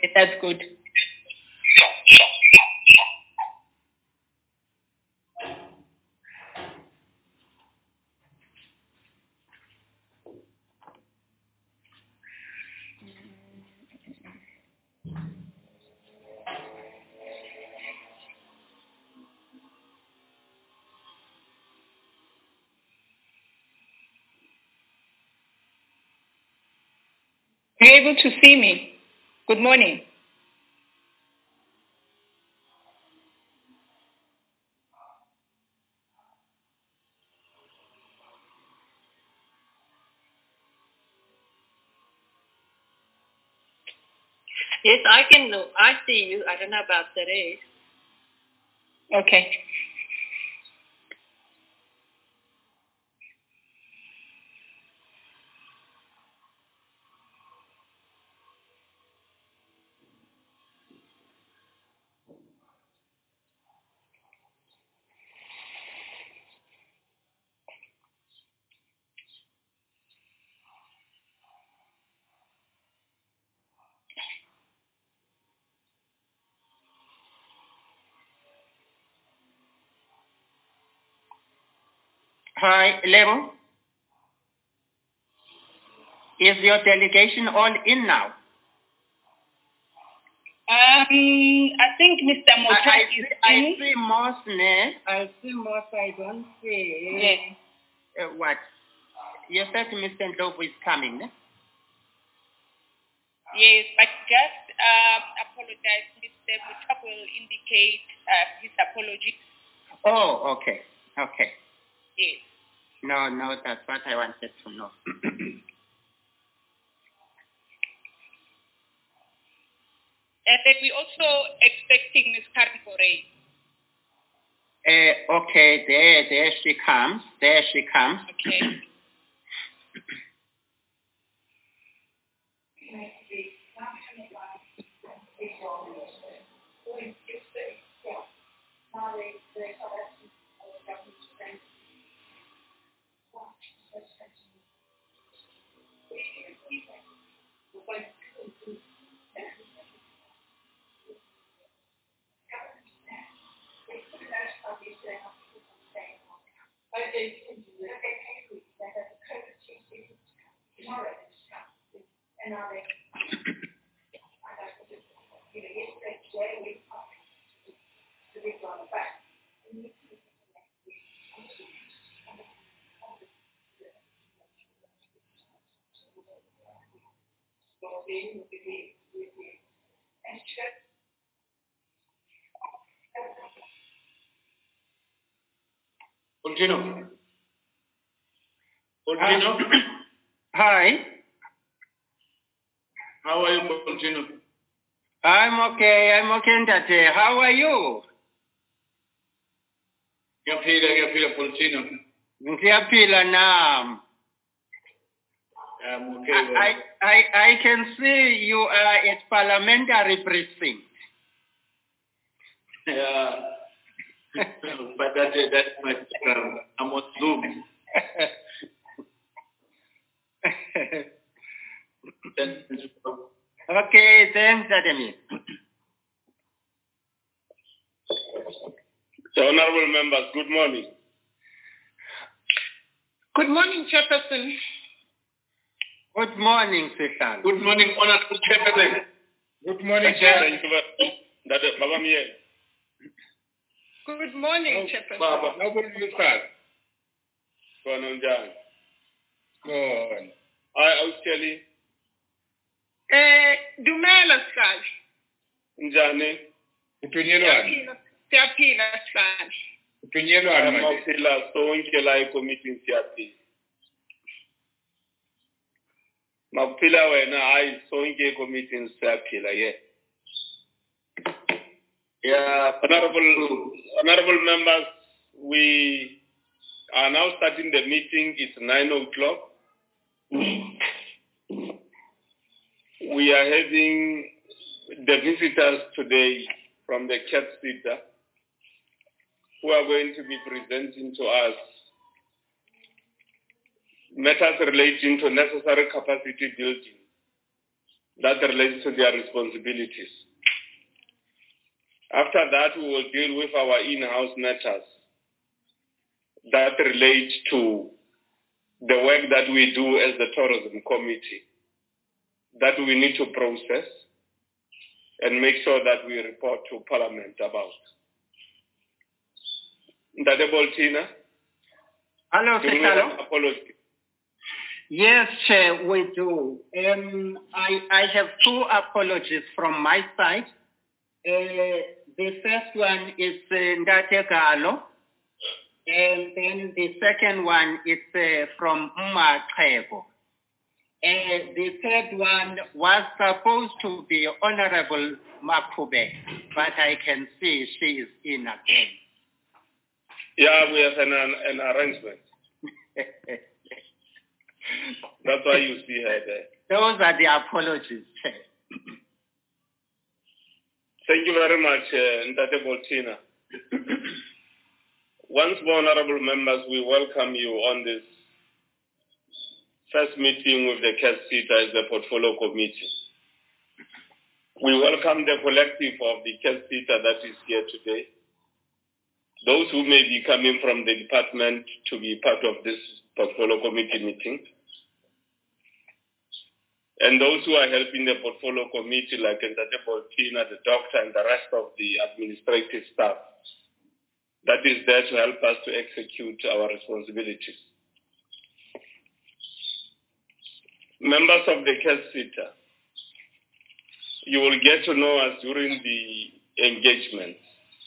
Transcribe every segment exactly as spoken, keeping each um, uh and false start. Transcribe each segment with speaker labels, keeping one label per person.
Speaker 1: That's good. Are you able to see me? Good morning.
Speaker 2: Yes, I can. I see you. I don't know about the rest.
Speaker 1: Okay.
Speaker 3: Hi, Lebo. Is your delegation all in now?
Speaker 1: Um, I think Mister Mota
Speaker 3: I, I,
Speaker 1: is
Speaker 3: I
Speaker 1: in.
Speaker 3: see Moss, ne?
Speaker 4: I see Moss, I don't see.
Speaker 1: Yes.
Speaker 3: Uh, what? You said Mister Ndlovu is coming, ne?
Speaker 1: Yes, but just um, apologize. Mister Mota will indicate uh, his apology.
Speaker 3: Oh, okay. Okay.
Speaker 1: Yes.
Speaker 3: No, no, that's what I wanted to know.
Speaker 1: And then we're also expecting Miss Karikore.
Speaker 3: Uh, okay, there, there she comes. There she comes.
Speaker 1: Okay.
Speaker 5: Continue. Continue.
Speaker 3: Hi.
Speaker 5: How are you, Continue?
Speaker 3: I'm okay. I'm okay, Ndate. How are you?
Speaker 5: Ngiyaphila, ngiyaphila, Continue.
Speaker 3: Ngiyaphila nam.
Speaker 5: I'm okay.
Speaker 3: I, I, I can see you are at parliamentary precinct.
Speaker 5: Yeah. But that, that's my background. I'm on Zoom.
Speaker 3: Okay, thanks, Ademi.
Speaker 5: So, honorable members, good morning.
Speaker 1: Good morning, Chairperson.
Speaker 3: Good morning, Sitan.
Speaker 5: Good morning, honorable Chairperson.
Speaker 4: Good morning,
Speaker 5: Chair.
Speaker 4: Chair.
Speaker 5: Thank you very much. Baba Miye.
Speaker 1: Good morning, Chairperson.
Speaker 5: Baba.
Speaker 4: How will you start?
Speaker 5: Go on, John.
Speaker 4: Go on.
Speaker 5: I actually.
Speaker 1: Eh, Dumela Sal.
Speaker 5: Njani.
Speaker 4: Utunyelwana.
Speaker 1: Siyaphila Sal.
Speaker 4: Utunyelwana manje.
Speaker 5: Amaphila sonke la e-committee siyaphila. Makuphila wena hayi sonke e-committee siyaphila yeah. Yeah, honorable honorable members, we are now starting the meeting. It's nine o'clock. We are having the visitors today from the Cat Center who are going to be presenting to us matters relating to necessary capacity building that relates to their responsibilities. After that, we will deal with our in-house matters that relate to the work that we do as the tourism committee, that we need to process and make sure that we report to Parliament about. Ndade Boltina?
Speaker 3: Hello,
Speaker 5: Do we
Speaker 3: Hello.
Speaker 5: have apology?
Speaker 3: Yes, Chair, we do. Um, I, I have two apologies from my side. Uh, the first one is uh, Ndate Galo, and then the second one is uh, from Uma Trebo. Uh, the third one was supposed to be Honorable Makube, but I can see she is in again.
Speaker 5: Yeah, we have an, an arrangement. That's why you see her there.
Speaker 3: Those are the apologies, Chair.
Speaker 5: Thank you very much, uh, Ndate Boltina. Once more, honorable members, we welcome you on this first meeting with the C A S SETA as the portfolio committee. We welcome the collective of the C A S SETA that is here today. Those who may be coming from the department to be part of this portfolio committee meeting. And those who are helping the portfolio committee, like Ndate Boltina, the doctor, and the rest of the administrative staff that is there to help us to execute our responsibilities. Members of the C A S SETA, you will get to know us during the engagement.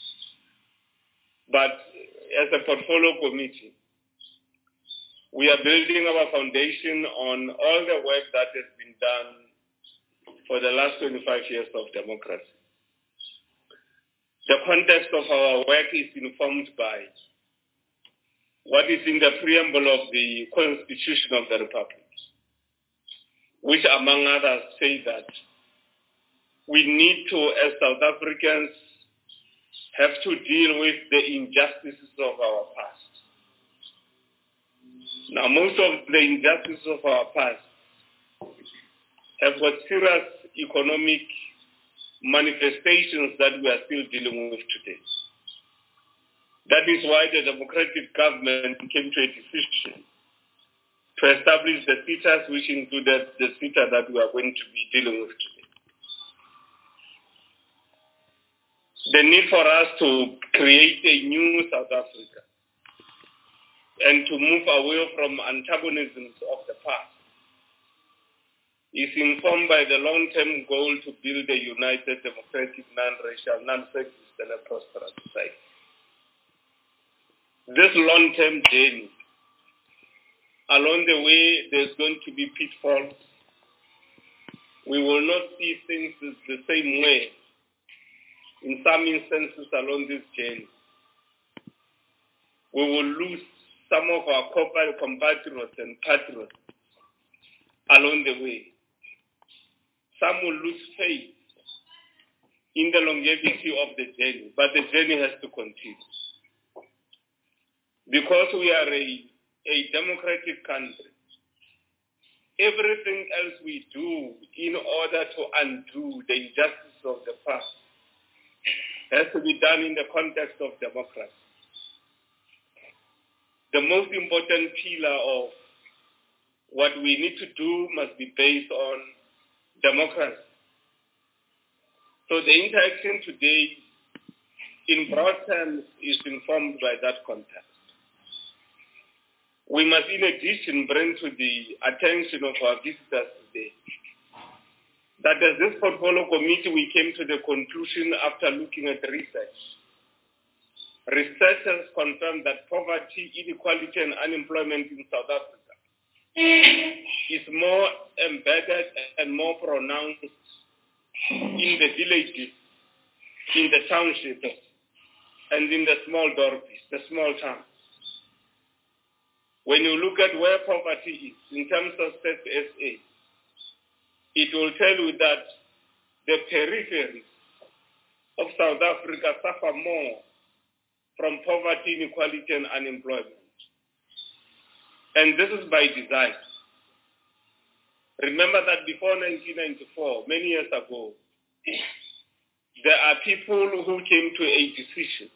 Speaker 5: But as a portfolio committee, we are building our foundation on all the work that has been done for the last twenty-five years of democracy. The context of our work is informed by what is in the preamble of the Constitution of the Republic, which among others say that we need to, as South Africans, have to deal with the injustices of our past. Now, most of the injustices of our past have got serious economic manifestations that we are still dealing with today. That is why the democratic government came to a decision to establish the SETAs, which included the SETA that we are going to be dealing with today. The need for us to create a new South Africa and to move away from antagonisms of the past is informed by the long-term goal to build a united, democratic, non-racial, non-sexist, and a prosperous society. This long-term journey, along the way, there's going to be pitfalls. We will not see things the same way in some instances along this journey. We will lose some of our compatriots and patriots along the way. Some will lose faith in the longevity of the journey, but the journey has to continue. Because we are a, a democratic country, everything else we do in order to undo the injustice of the past has to be done in the context of democracy. The most important pillar of what we need to do must be based on democracy. So the interaction today, in broad terms, is informed by that context. We must, in addition, bring to the attention of our visitors today that as this portfolio committee, we came to the conclusion after looking at research. Research has confirmed that poverty, inequality, and unemployment in South Africa is more embedded and more pronounced in the villages, in the townships, and in the small dorpies, the small towns. When you look at where poverty is in terms of S A, it will tell you that the peripheries of South Africa suffer more from poverty, inequality, and unemployment. And this is by design. Remember that before nineteen ninety-four, many years ago, there are people who came to a decision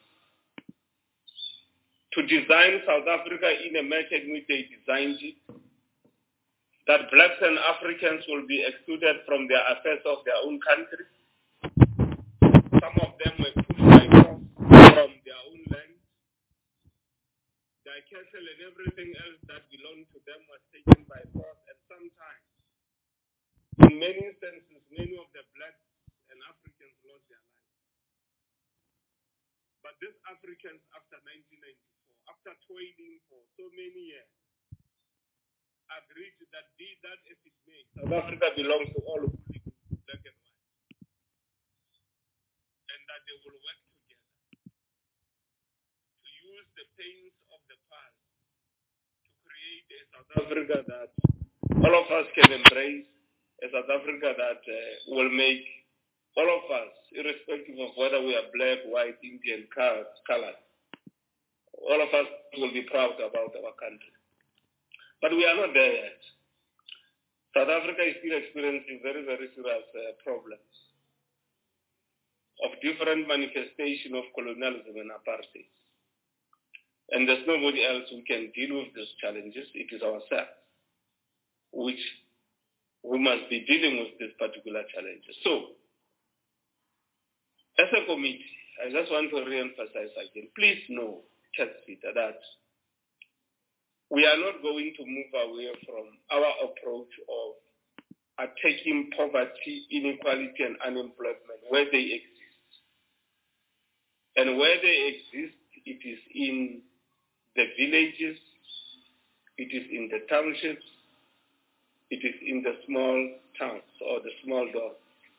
Speaker 5: to design South Africa in a manner in which they designed it, that blacks and Africans will be excluded from their affairs of their own country. Some of them were pushed by force from their own land. Their cattle and everything else that belonged to them was taken by force, and sometimes, in many instances, many of the blacks and Africans lost their lives. But these Africans, after nineteen ninety-four, after toiling for so many years, agreed that be that as it may, South Africa belongs to all who live in black and white, and that they will work together to use the pains of the past to create a South Africa that all of us can embrace, a South Africa that uh, will make all of us, irrespective of whether we are black, white, Indian, colored, all of us will be proud about our country. But we are not there yet. South Africa is still experiencing very, very serious uh, problems of different manifestation of colonialism and apartheid. And there's nobody else who can deal with these challenges. It is ourselves, which we must be dealing with these particular challenges. So, as a committee, I just want to re-emphasize again, please know, Catsita, that we are not going to move away from our approach of attacking poverty, inequality, and unemployment where they exist. And where they exist, it is in the villages, it is in the townships, it is in the small towns or the small doors.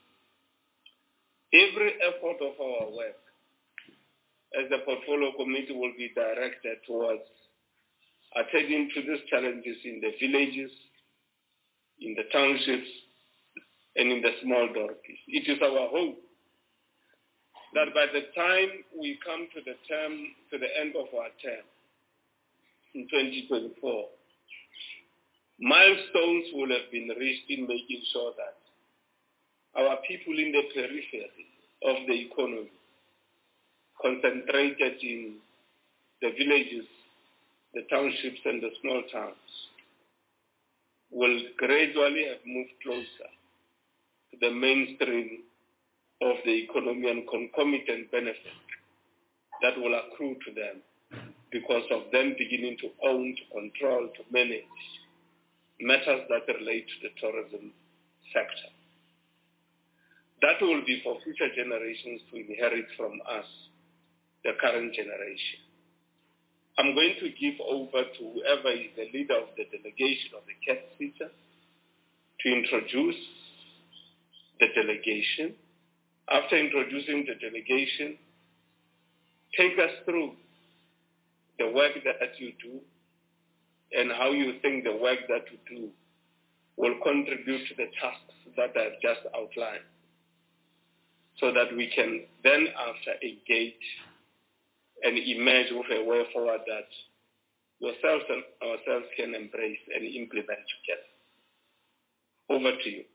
Speaker 5: Every effort of our work as the portfolio committee will be directed towards attending to these challenges in the villages, in the townships, and in the small dorpies. It is our hope that by the time we come to the term, to the end of our term in twenty twenty-four, milestones will have been reached in making sure that our people in the periphery of the economy, concentrated in the villages, the townships, and the small towns, will gradually have moved closer to the mainstream of the economy and concomitant benefits that will accrue to them because of them beginning to own, to control, to manage matters that relate to the tourism sector. That will be for future generations to inherit from us, the current generation. I'm going to give over to whoever is the leader of the delegation of the Catsita to introduce the delegation. After introducing the delegation, take us through the work that you do and how you think the work that you do will contribute to the tasks that I've just outlined, so that we can then after engage and emerge with a way forward that yourselves and ourselves can embrace and implement together. Over to you.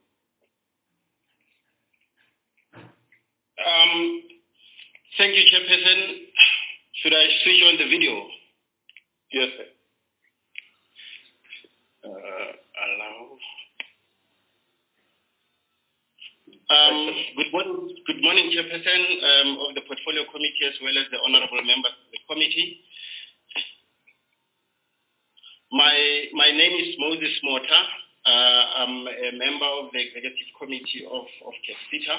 Speaker 6: Um, thank you, Chairperson. Should I switch on the video?
Speaker 5: Yes, sir.
Speaker 6: Uh, allow. Um, good morning, good morning, Chairperson um, of the Portfolio Committee, as well as the honourable members of the committee. My my name is Moses Mota. Uh, I'm a member of the Executive Committee of of Catsita.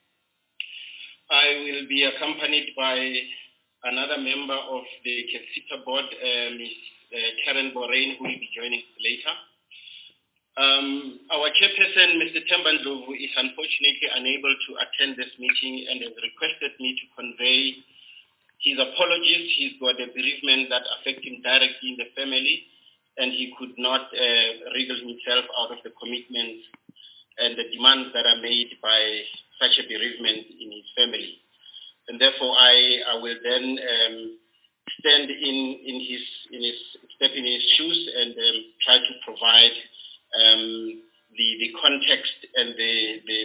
Speaker 6: I will be accompanied by another member of the Catsita board, uh, Miz Uh, Karen Borain, who will be joining later. Um, our chairperson, Mister Tembandlovu, is unfortunately unable to attend this meeting and has requested me to convey his apologies. He's got a bereavement that affects him directly in the family, and he could not uh, wriggle himself out of the commitments and the demands that are made by such a bereavement in his family. And therefore, I, I will then um, stand in, in his in his step in his shoes and um, try to provide um, the, the context and the, the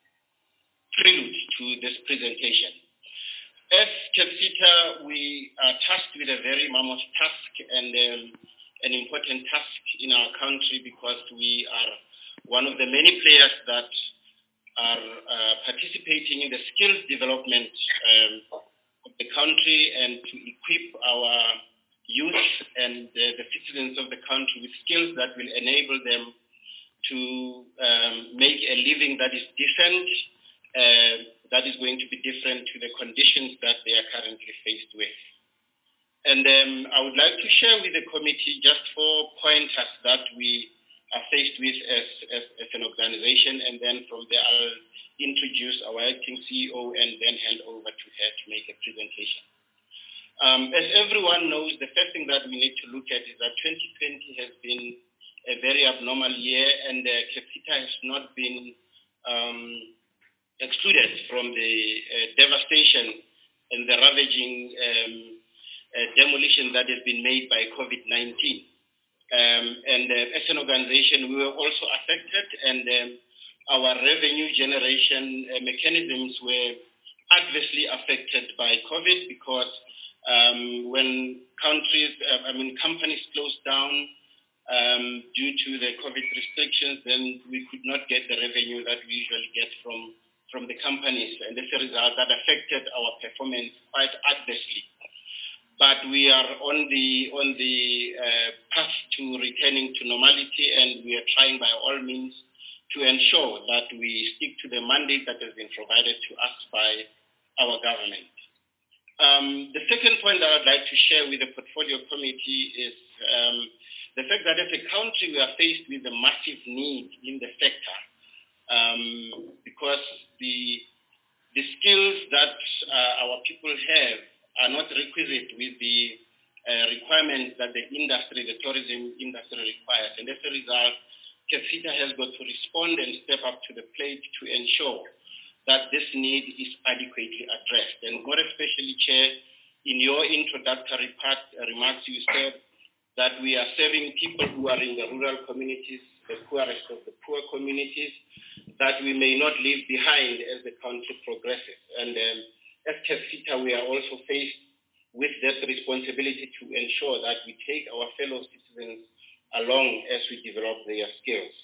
Speaker 6: prelude to this presentation. As CAPSITA, we are tasked with a very mammoth task and um, an important task in our country because we are one of the many players that are uh, participating in the skills development um, of the country and to equip our youth and uh, the citizens of the country with skills that will enable them to um, make a living that is decent, uh, that is going to be different to the conditions that they are currently faced with. And um, I would like to share with the committee just four pointers that we are faced with as, as, as an organization, and then from there I'll introduce our acting C E O and then hand over to her to make a presentation. Um, as everyone knows, the first thing that we need to look at is that twenty twenty has been a very abnormal year, and uh, CAPSITA has not been um, excluded from the uh, devastation and the ravaging um, uh, demolition that has been made by COVID nineteen. Um, and uh, as an organization, we were also affected, and um, our revenue generation uh, mechanisms were adversely affected by COVID because um, when countries, uh, I mean, companies closed down um, due to the COVID restrictions, then we could not get the revenue that we usually get from, from the companies. And as a result, that affected our performance quite adversely. But we are on the on the uh, path to returning to normality, and we are trying by all means to ensure that we stick to the mandate that has been provided to us by our government. Um, the second point that I'd like to share with the portfolio committee is um, the fact that as a country we are faced with a massive need in the sector um, because the the skills that uh, our people have are not requisite with the uh, requirements that the industry, the tourism industry requires. And as a result, CAPSITA has got to respond and step up to the plate to ensure that this need is adequately addressed. And more especially, Chair, in your introductory part uh, remarks, you said that we are serving people who are in the rural communities, the poorest of the poor communities, that we may not leave behind as the country progresses. And um, as CAPSITA, we are also faced with that responsibility to ensure that we take our fellow citizens along as we develop their skills.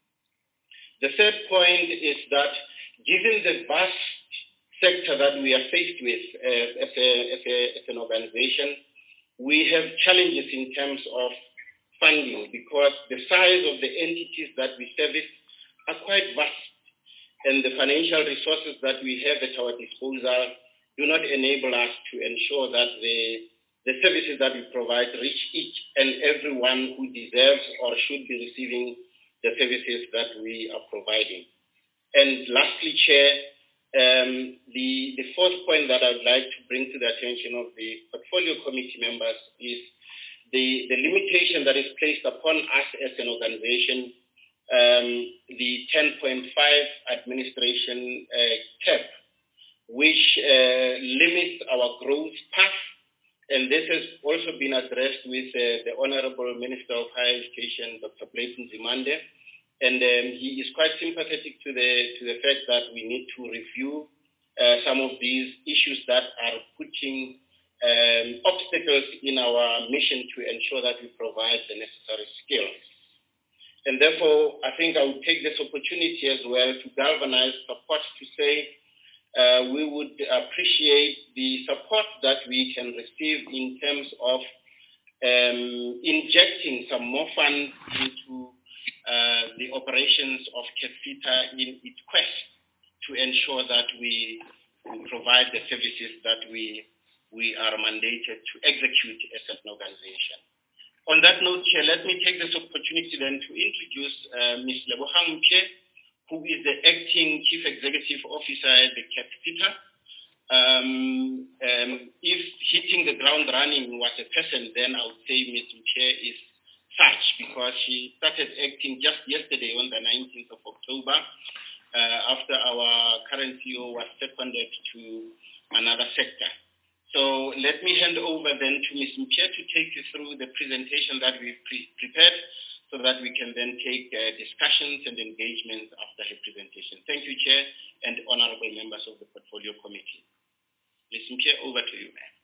Speaker 6: The third point is that given the vast sector that we are faced with uh, as, a, as, a, as an organization, we have challenges in terms of funding because the size of the entities that we service are quite vast, and the financial resources that we have at our disposal do not enable us to ensure that the, the services that we provide reach each and everyone who deserves or should be receiving the services that we are providing. And lastly, Chair, um, the, the fourth point that I'd like to bring to the attention of the portfolio committee members is the, the limitation that is placed upon us as an organization, um, the ten point five administration uh, cap, which uh, limits our growth path. And this has also been addressed with uh, the Honorable Minister of Higher Education, Doctor Blakely Nzimande. And um, he is quite sympathetic to the, to the fact that we need to review uh, some of these issues that are putting um, obstacles in our mission to ensure that we provide the necessary skills. And therefore, I think I would take this opportunity as well to galvanize support to say uh, we would appreciate the support that we can receive in terms of um, injecting some more funds into uh, the operations of CAPSITA in its quest to ensure that we, we provide the services that we, we are mandated to execute as an organization. On that note, Chair, let me take this opportunity then to introduce uh, Miz Lebogang Mpie, who is the Acting Chief Executive Officer at the CAPSITA. Um, um, if hitting the ground running was a person, then I would say Miz Mpie is such, because she started acting just yesterday on the nineteenth of October, uh, after our current C E O was seconded to another sector. So let me hand over then to Miz Mpie to take you through the presentation that we've pre prepared, so that we can then take uh, discussions and engagements after her presentation. Thank you, Chair, and honorable members of the Portfolio Committee. Miz Chair, over to you, ma'am.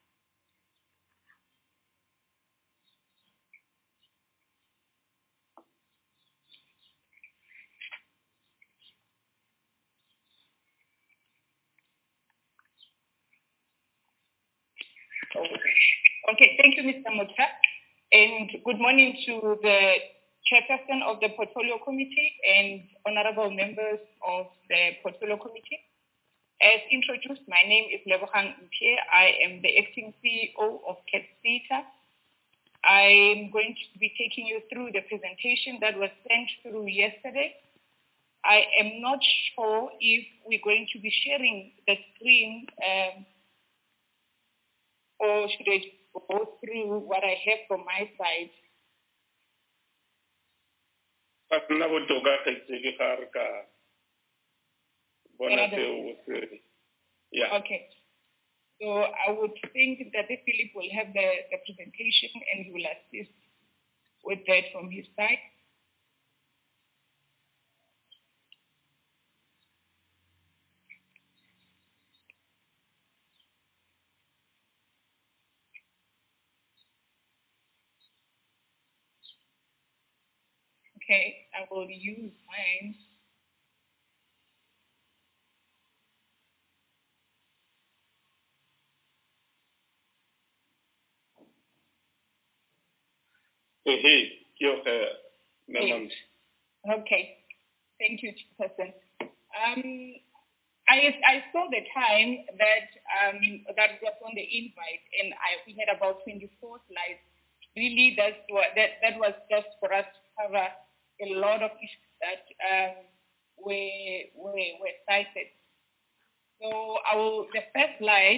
Speaker 1: Okay, thank you, Mister Mutha, and good morning to the Chairperson of the Portfolio Committee and honorable members of the Portfolio Committee. As introduced, my name is Lebogang Mpie. I am the acting C E O of CATSITA. I am going to be taking you through the presentation that was sent through yesterday. I am not sure if we're going to be sharing the screen um, or should I go through what I have from my side?
Speaker 5: Yeah.
Speaker 1: Okay. So I would think that Philip will have the, the presentation and he will assist with that from his side. Okay, I will use mine. Okay, thank you, Chairperson. Um, I, I saw the time that um, that was on the invite, and I, we had about twenty-four slides. Really, that's what, that, that was just for us to cover a lot of issues that um, were, were, were cited. So I will, the first slide.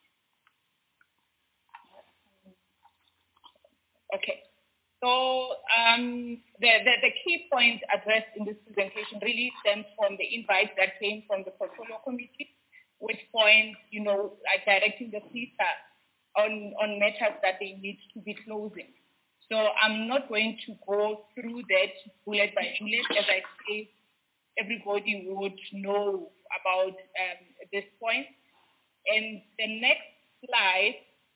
Speaker 1: Okay. So um, the, the, the key point addressed in this presentation really stems from the invite that came from the Portfolio Committee, which points, you know, like directing the CETA on, on matters that they need to be closing. So I'm not going to go through that bullet by bullet. As I say, everybody would know about um, this point. And the next slide,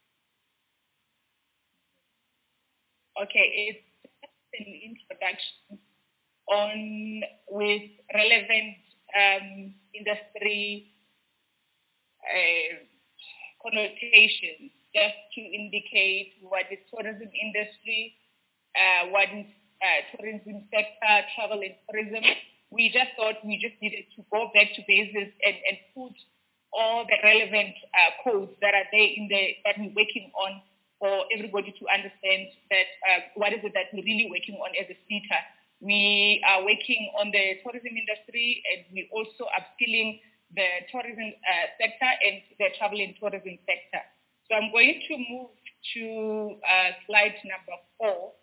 Speaker 1: okay, it's an introduction on with relevant um, industry uh, connotations, just to indicate what is tourism industry, uh, what is uh, tourism sector, travel and tourism. We just thought we just needed to go back to basics and, and put all the relevant uh, codes that are there in the that we're working on for everybody to understand that uh, what is it that we're really working on as a CETA. We are working on the tourism industry, and we also upskilling the tourism uh, sector and the travel and tourism sector. So I'm going to move to uh, slide number four,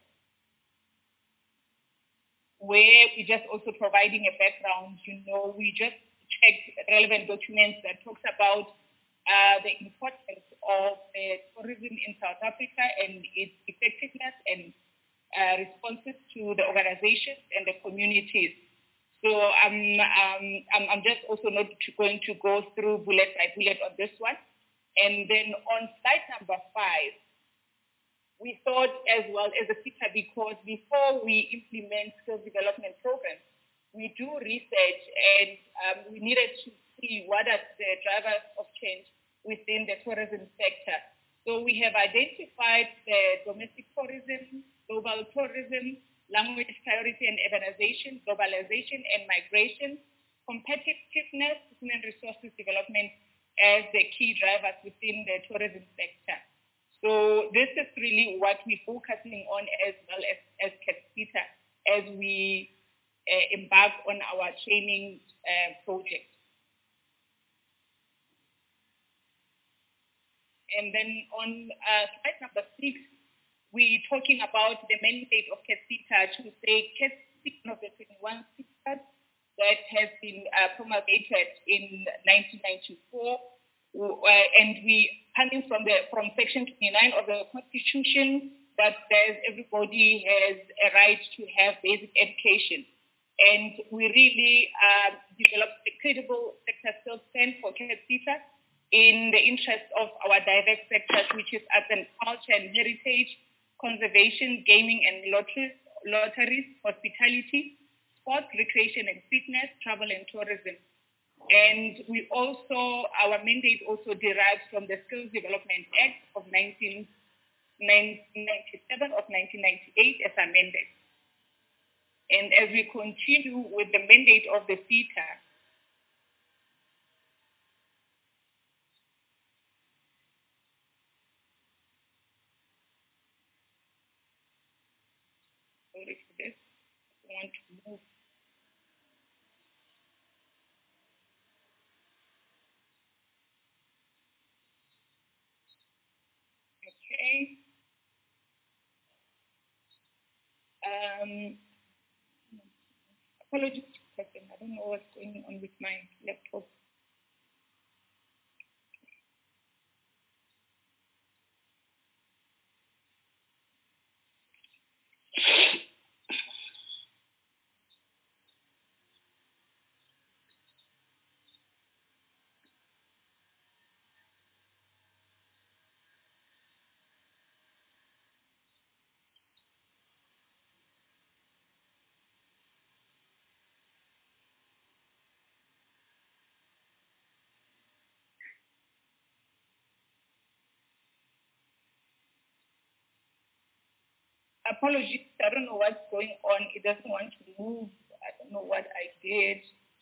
Speaker 1: where we're just also providing a background. You know, we just checked relevant documents that talks about uh, the importance of uh, tourism in South Africa and its effectiveness and uh, responses to the organizations and the communities. So um, um, I'm, I'm just also not going to go through bullet by bullet on this one. And then on slide number five, we thought as well as a CETA, because before we implement skills development programs, we do research, and um, we needed to see what are the drivers of change within the tourism sector. So we have identified the domestic tourism, global tourism, language priority and urbanization, globalization and migration, competitiveness, human resources development as the key drivers within the tourism sector. So this is really what we're focusing on as well as, as CATSITA as we uh, embark on our training uh, project. And then on uh, slide number six, we're talking about the mandate of CATSITA to say CATSITA of the twenty-one CETA that has been uh, promulgated in nineteen ninety-four, uh, and we coming from the from section twenty-nine of the Constitution that says everybody has a right to have basic education. And we really uh, developed a credible sector skills plan for CAPSITA in the interest of our diverse sectors, which is arts and culture and heritage, conservation, gaming and lotteries, lotteries, hospitality, sports, recreation and fitness, travel and tourism. And we also, our mandate also derives from the Skills Development Act of nineteen ninety-seven of nineteen ninety-eight as amended. And as we continue with the mandate of the SETA, sorry for this, I want to move. Okay. Um, apologies for a second. I don't know what's going on with my laptop. Apologies, I don't know what's going on. It doesn't want to move. I don't know what I did.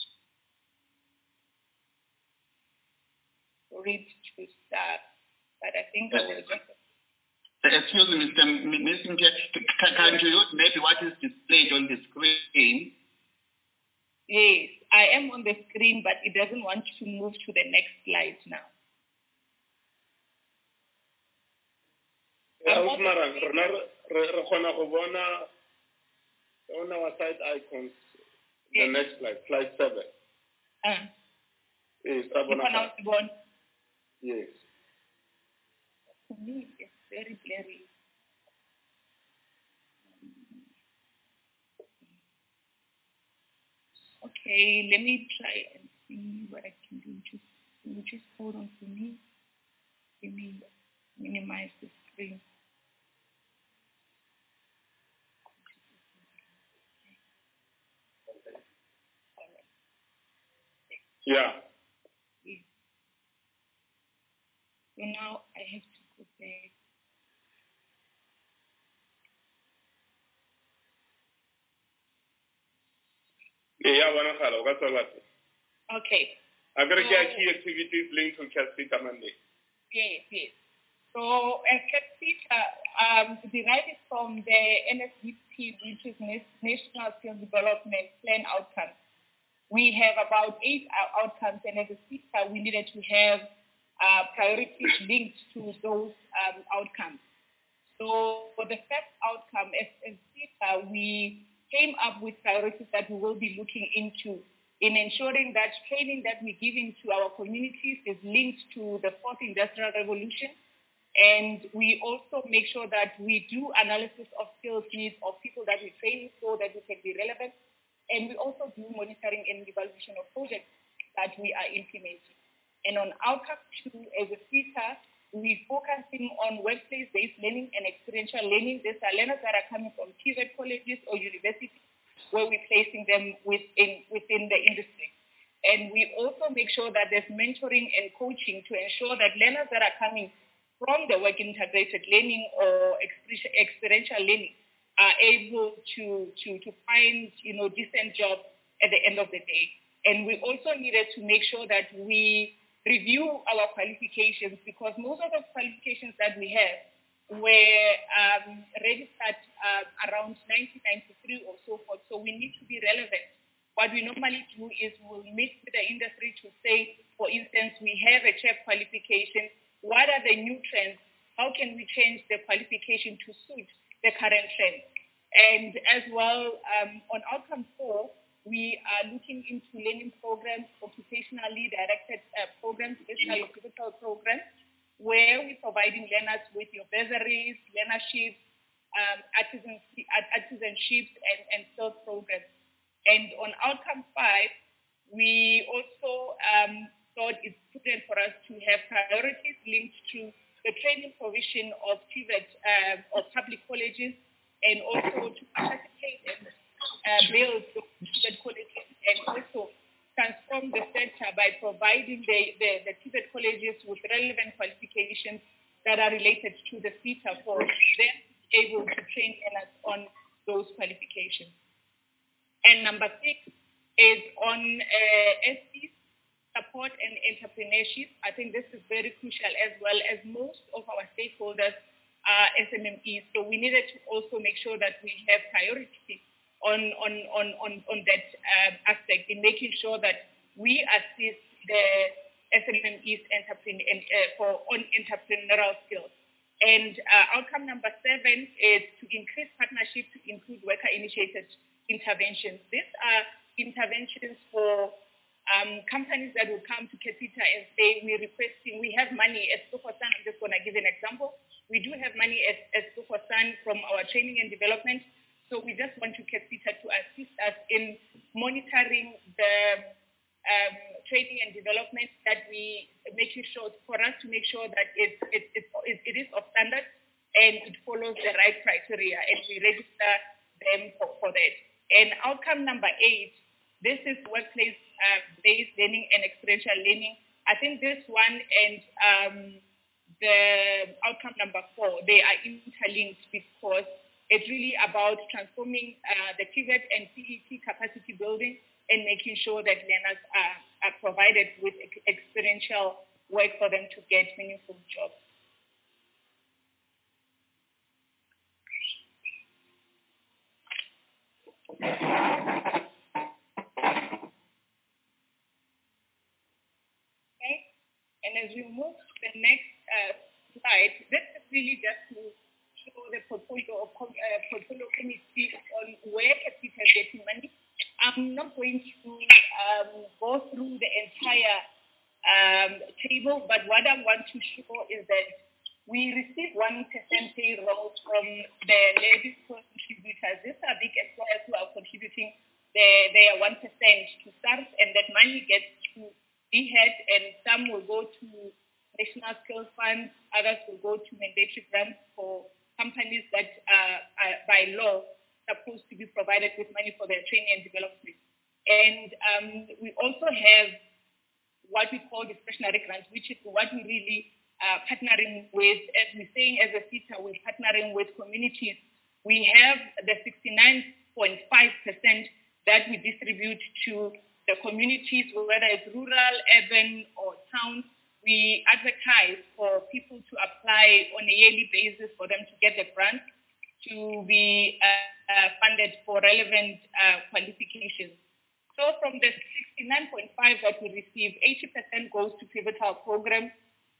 Speaker 1: For it to start, but I think I will just.
Speaker 7: Excuse me, Mister M- Mister Can, can you use maybe what is displayed on the screen?
Speaker 1: Yes, I am on the screen, but it doesn't want to move to the next slide now.
Speaker 5: Yeah, Usmara, on our side icons, the
Speaker 1: Yes.
Speaker 5: next slide, slide seven.
Speaker 1: Uh,
Speaker 5: Yes,
Speaker 1: Abona.
Speaker 5: Yes.
Speaker 1: For me, it's very blurry. Okay, let me try and see what I can do. Just, can you just hold on for me? Let me minimize the screen.
Speaker 5: Yeah.
Speaker 1: Yes. So now I have to go back.
Speaker 5: Yeah, one of hello, that's all right.
Speaker 1: Okay.
Speaker 5: Aggregate key activities linked to CAPSITA mandate.
Speaker 1: Yes, yes. So as CAPSITA, um, derived from the N S D P, which is National Skills Development Plan outcomes. We have about eight outcomes, and as a SETA, we needed to have uh, priorities linked to those um, outcomes. So for the first outcome, as a SETA, we came up with priorities that we will be looking into in ensuring that training that we're giving to our communities is linked to the fourth industrial revolution. And we also make sure that we do analysis of skills needs of people that we train so that we can be relevant. And we also do monitoring and evaluation of projects that we are implementing. And on outcome two, as a SETA, we're focusing on workplace-based learning and experiential learning. These are learners that are coming from T V E T colleges or universities where we're placing them within, within the industry. And we also make sure that there's mentoring and coaching to ensure that learners that are coming from the work integrated learning or experiential learning are able to, to, to find, you know, decent jobs at the end of the day. And we also needed to make sure that we review our qualifications because most of the qualifications that we have were um, registered uh, around nineteen ninety-three or so forth. So we need to be relevant. What we normally do is we'll meet with the industry to say, for instance, we have a chef qualification. What are the new trends? How can we change the qualification to suit the current trend? And as well, um, on outcome four, we are looking into learning programs, occupationally directed uh, programs, especially pivotal programs, where we're providing learners with your bursaries, learnerships, um, artisan, artisanships and, and skills programs. And on outcome five, we also um, thought it's prudent for us to have priorities linked to the training provision of T V E T uh, of public colleges, and also to participate and uh, build the T V E T colleges, and also transform the sector by providing the, the, the T V E T colleges with relevant qualifications that are related to the SETA for them to be able to train us on those qualifications. And number six is on uh, S Ps, support and entrepreneurship. I think this is very crucial, as well as most of our stakeholders are S M M Es. So we needed to also make sure that we have priority on, on, on, on, on that um, aspect in making sure that we assist the S M M Es entrepreneur, uh, for on entrepreneurial skills. And uh, outcome number seven is to increase partnership to include worker-initiated interventions. These are interventions for um, companies that will come to Capita and say, we're requesting, we have money as Sokosan. I'm just going to give an example. We do have money as, as Sokosan from our training and development. So we just want to Capita to assist us in monitoring the um, training and development, that we making sure for us to make sure that it, it, it, it, it is of standard and it follows the right criteria, and we register them for, for that. And outcome number eight, this is workplace-based uh, learning and experiential learning. I think this one and um, the outcome number four, they are interlinked, because it's really about transforming uh, the T V E T and C E T capacity building and making sure that learners are, are provided with experiential work for them to get meaningful jobs. Okay, and as we move to the next uh, slide, this is really just to show the portfolio of uh, portfolio committee on where Capita is getting money. I'm not going to um, go through the entire um, table, but what I want to show is that we receive one percent payroll from the levy contributors. These are big employers who are contributing their, their one percent to SARS, and that money gets to D H E D, and some will go to National Skills Fund, others will go to mandatory grants for companies that are, are by law supposed to be provided with money for their training and development. And um, we also have what we call discretionary grants, which is what we really are partnering with. As we're saying, as a SETA, we're partnering with communities. We have the sixty-nine point five percent that we distribute to the communities, whether it's rural, urban, or towns. We advertise for people to apply on a yearly basis for them to get the grant to be uh, uh, funded for relevant uh, qualifications. So from the sixty-nine point five that we receive, eighty percent goes to pivotal programs,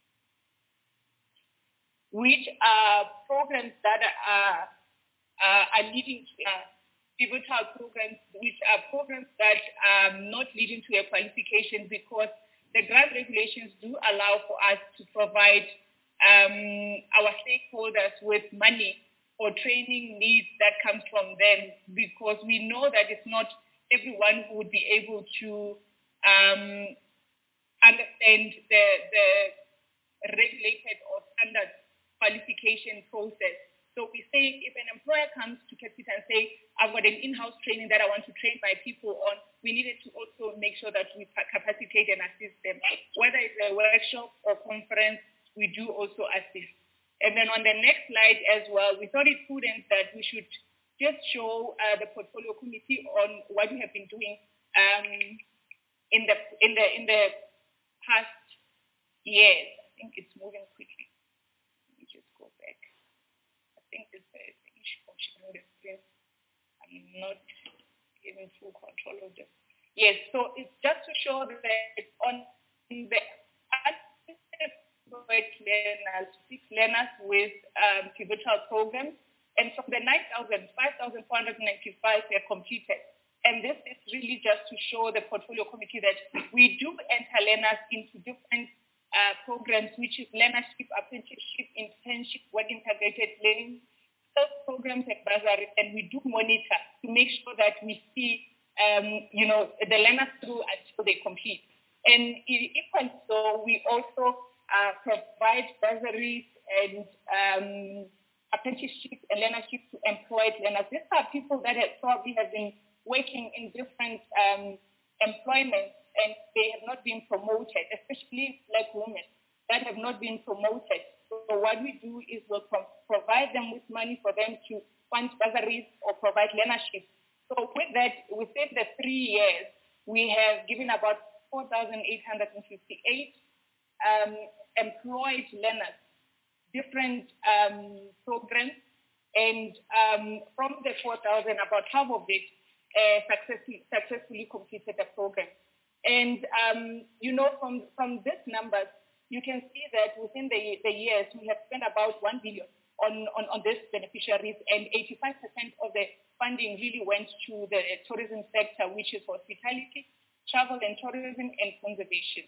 Speaker 1: which are programs that are, uh, are leading to uh, pivotal programs, which are programs that are not leading to a qualification, because the grant regulations do allow for us to provide um, our stakeholders with money or training needs that comes from them, because we know that it's not everyone who would be able to um, understand the, the regulated or standard qualification process. So we say if an employer comes to Capita and say, I've got an in-house training that I want to train my people on, we needed to also make sure that we capacitate and assist them. Whether it's a workshop or conference, we do also assist. And then on the next slide as well, we thought it prudent that we should just show uh, the portfolio committee on what we have been doing um, in the in the in the past years. I think it's moving quickly. Let me just go back. I think it's the, the issue of sharing the screen. I'm not giving full control of this. Yes, so it's just to show that it's on the learners, six learners with um, pivotal programs, and from the nine thousand, five thousand four hundred ninety-five were completed. And this is really just to show the portfolio committee that we do enter learners into different uh, programs, which is learnership, apprenticeship, internship, work integrated learning, self-program programs and bursaries, and we do monitor to make sure that we see, um, you know, the learners through until they complete. And equally so, we also uh, provide bursaries and um, apprenticeships and learnerships to employed learners. These are people that have probably have been working in different um, employments and they have not been promoted, especially Black women that have not been promoted. So what we do is we'll pro provide them with money for them to fund bursaries or provide learnership. So with that, within the three years, we have given about four thousand eight hundred fifty-eight um, employed learners different um, programs, and um, from the four thousand, about half of it uh, successfully, successfully completed the program. And, um, you know, from, from these numbers, you can see that within the, the years, we have spent about one billion on, on, on these beneficiaries, and eighty-five percent of the funding really went to the tourism sector, which is hospitality, travel and tourism, and conservation.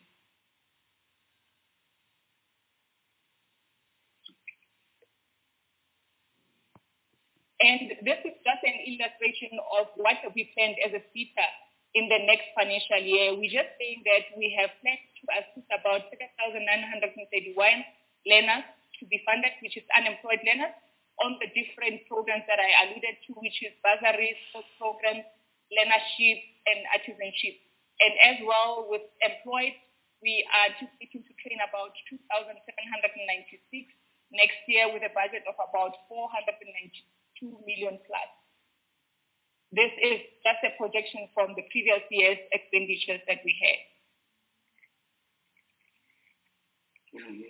Speaker 1: And this is just an illustration of what we planned as a SETA in the next financial year. We're just saying that we have planned to assist about seven thousand nine hundred thirty-one learners to be funded, which is unemployed learners, on the different programs that I alluded to, which is bursaries, programs, learnership, and artisanship. And as well with employed, we are just seeking to train about two thousand seven hundred ninety-six next year with a budget of about four hundred ninety-two million plus. This is just a projection from the previous year's expenditures that we had. Mm-hmm.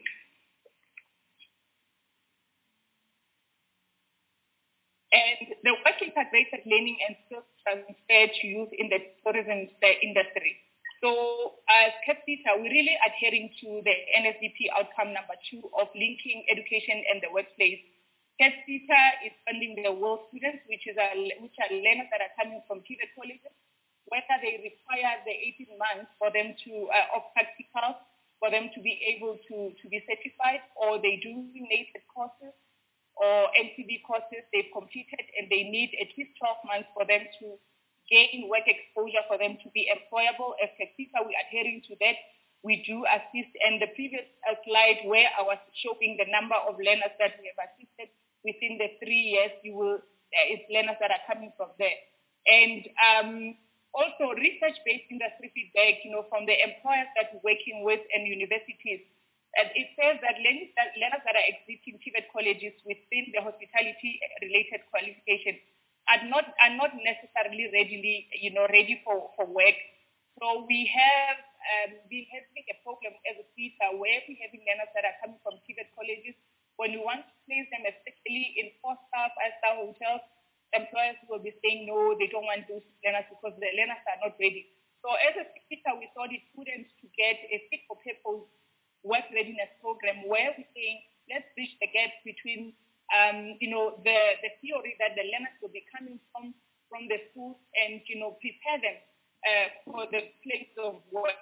Speaker 1: And the work integrated learning and skills transfer to youth in the tourism industry. So as CAPSETA, we're really adhering to the N S D P outcome number two of linking education and the workplace. CAPSETA is funding the world students, which, is a, which are learners that are coming from T V E T colleges, whether they require the eighteen months for them to, uh, of practicals, for them to be able to, to be certified, or they do related courses, or N C D courses they've completed, and they need at least twelve months for them to gain work exposure, for them to be employable. As CAPSETA, we're adhering to that. We do assist, and the previous uh, slide where I was showing the number of learners that we have assisted within the three years, you will, there is learners that are coming from there. And um, also research-based industry feedback, you know, from the employers that we're working with and universities. And it says that learners that, learners that are exiting T V E T colleges within the hospitality-related qualifications are not are not necessarily readily, you know, ready for, for work. So we have um, been having a problem as a SETA where we're having learners that are coming from T V E T colleges. When you want to place them, especially in four-star, five-star hotels, employers will be saying no, they don't want those learners because the learners are not ready. So as a SETA, we thought it prudent to get a fit-for-purpose work readiness program where we're saying, let's bridge the gap between, um, you know, the, the theory that the learners will be coming from, from the schools and, you know, prepare them uh, for the place of work.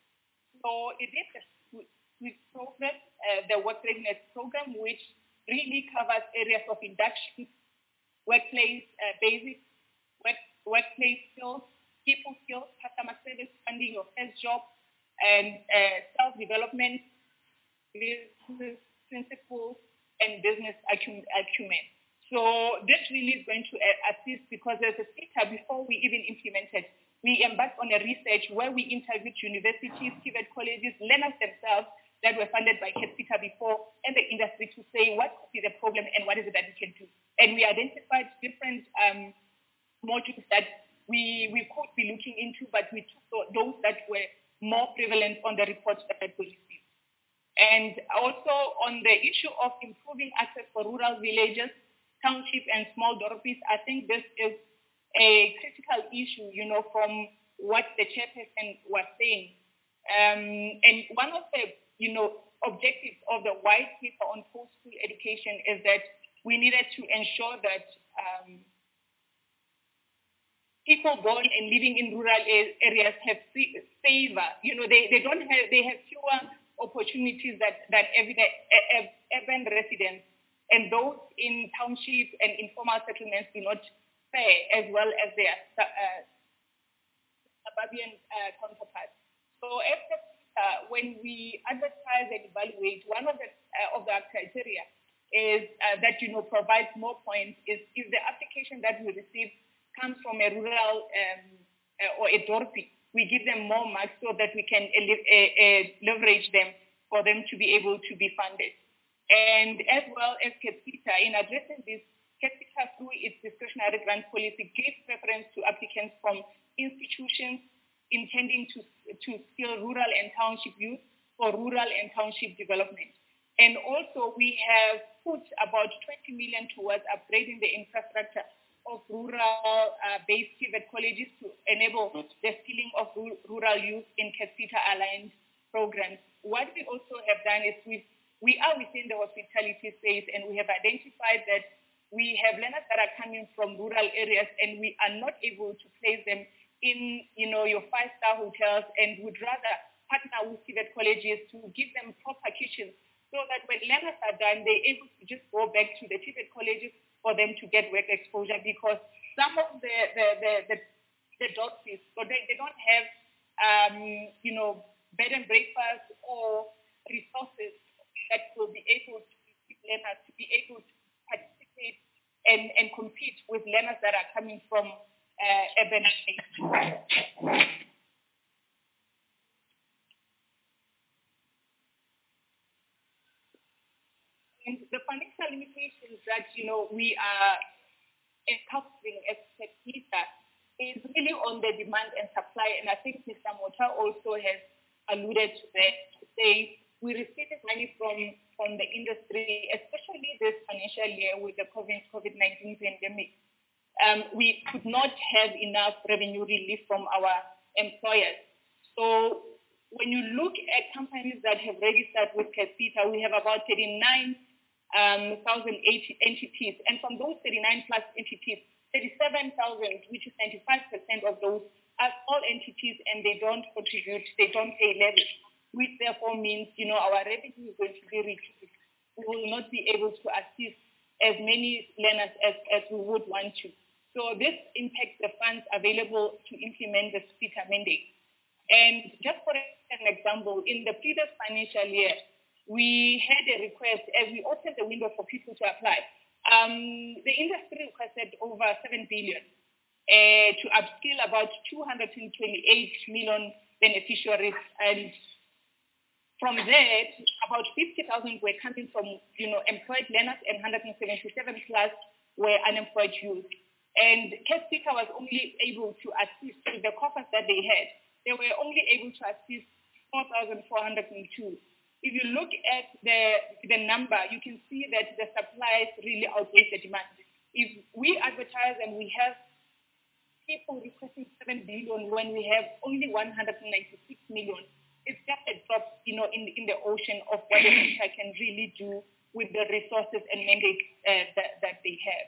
Speaker 1: So it is a sweet program, uh, the work readiness program, which really covers areas of induction, workplace uh, basics, work, workplace skills, people skills, customer service, finding your first job, and uh, self-development, business principles, and business acumen. So this really is going to assist because as a SETA, before we even implemented, we embarked on a research where we interviewed universities, T V E T colleges, learners themselves that were funded by CAPSETA before, and the industry to say what could be the problem and what is it that we can do. And we identified different um, modules that we, we could be looking into, but we took those that were more prevalent on the reports that we received. And also on the issue of improving access for rural villages, township and small dorpies, I think this is a critical issue, you know, from what the chairperson was saying. Um, and one of the, you know, objectives of the white paper on post-school education is that we needed to ensure that um, people born and living in rural areas have favor. You know, they, they don't have, they have fewer opportunities that, that urban residents. and those in townships and informal settlements do not fare as well as their uh, suburban uh, counterparts. So as uh, when we advertise and evaluate, one of the uh, of the criteria is uh, that you know provides more points is if the application that we receive comes from a rural um, uh, or a D O R P, we give them more marks so that we can uh, uh, leverage them for them to be able to be funded. And as well as CAPITA, in addressing this, CAPITA through its discretionary grant policy gives preference to applicants from institutions intending to, to skill rural and township youth for rural and township development. And also we have put about twenty million towards upgrading the infrastructure of rural-based uh, TVET colleges to enable the skilling of rural youth in CAPITA aligned programs. What we also have done is we we are within the hospitality space, and we have identified that we have learners that are coming from rural areas, and we are not able to place them in, you know, your five-star hotels, and would rather partner with TVET colleges to give them proper kitchens so that when learners are done, they're able to just go back to the TVET colleges for them to get work exposure, because some of the the the, the, the doctors, so they, they don't have, um, you know, bed and breakfast or resources that will be able to receive learners to be able to participate and, and compete with learners that are coming from uh, urban areas. And the financial limitations that, you know, we are encountering as CAPITA is really on the demand and supply. And I think Mister Mota also has alluded to that, to say we received money from, from the industry, especially this financial year with the COVID nineteen pandemic. Um, we could not have enough revenue relief from our employers. So when you look at companies that have registered with CAPITA, we have about thirty-nine thousand entities. And from those thirty-nine plus entities, thirty-seven thousand, which is ninety-five percent of those, are small entities, and they don't contribute, they don't pay levies, which therefore means, you know, our revenue is going to be reduced. We will not be able to assist as many learners as, as we would want to. So this impacts the funds available to implement the CAPITA mandate. And just for an example, in the previous financial year, we had a request, as we opened the window for people to apply. Um, the industry requested over seven billion uh, to upskill about two hundred twenty-eight million beneficiaries, and from that, about fifty thousand were coming from, you know, employed learners, and one hundred seventy-seven plus were unemployed youth. And CAPITA was only able to assist with the coffers that they had. They were only able to assist four thousand four hundred two. If you look at the, the number, you can see that the supplies really outweigh the demand. If we advertise and we have people requesting seven billion when we have only one hundred ninety-six million, it's just a drop, you know, in, in the ocean of what the sector can really do with the resources and mandates uh, that, that they have.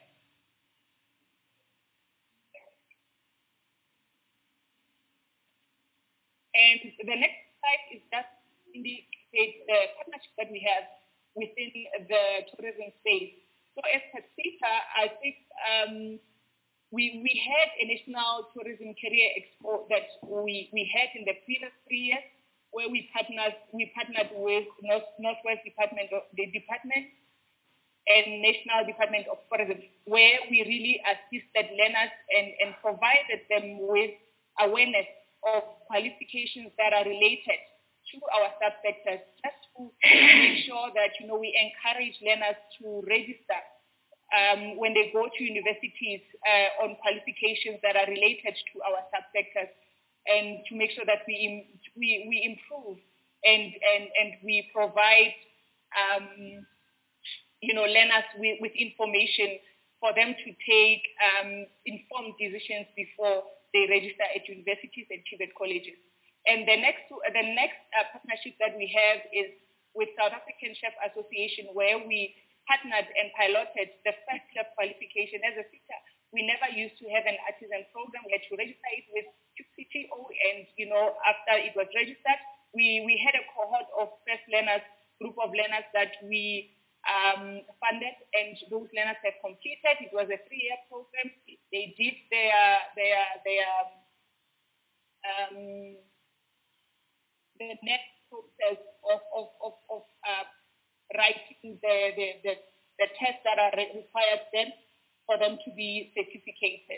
Speaker 1: And the next slide is just indicate the partnership that we have within the tourism space. So as CAPITA, I think um, we, we had a national tourism career expo that we, we had in the previous three years, where we partnered, we partnered with North, Northwest Department of the Department and National Department of Tourism, where we really assisted learners and, and provided them with awareness of qualifications that are related to our subsectors, just to make sure that, you know, we encourage learners to register um, when they go to universities uh, on qualifications that are related to our subsectors, and to make sure that we we, we improve and, and, and we provide, um, you know, learners with, with information for them to take um, informed decisions before they register at universities and TVET colleges. And the next, the next uh, partnership that we have is with South African Chef Association, where we partnered and piloted the first chef qualification. As a sector, we never used to have an artisan program. We had to register it with C T O, and, you know, after it was registered, we, we had a cohort of first learners, group of learners that we um, funded, and those learners have completed. It was a three-year program. They did their their their um, the next process of of of, of uh, writing the, the the the tests that are required then for them to be certificated.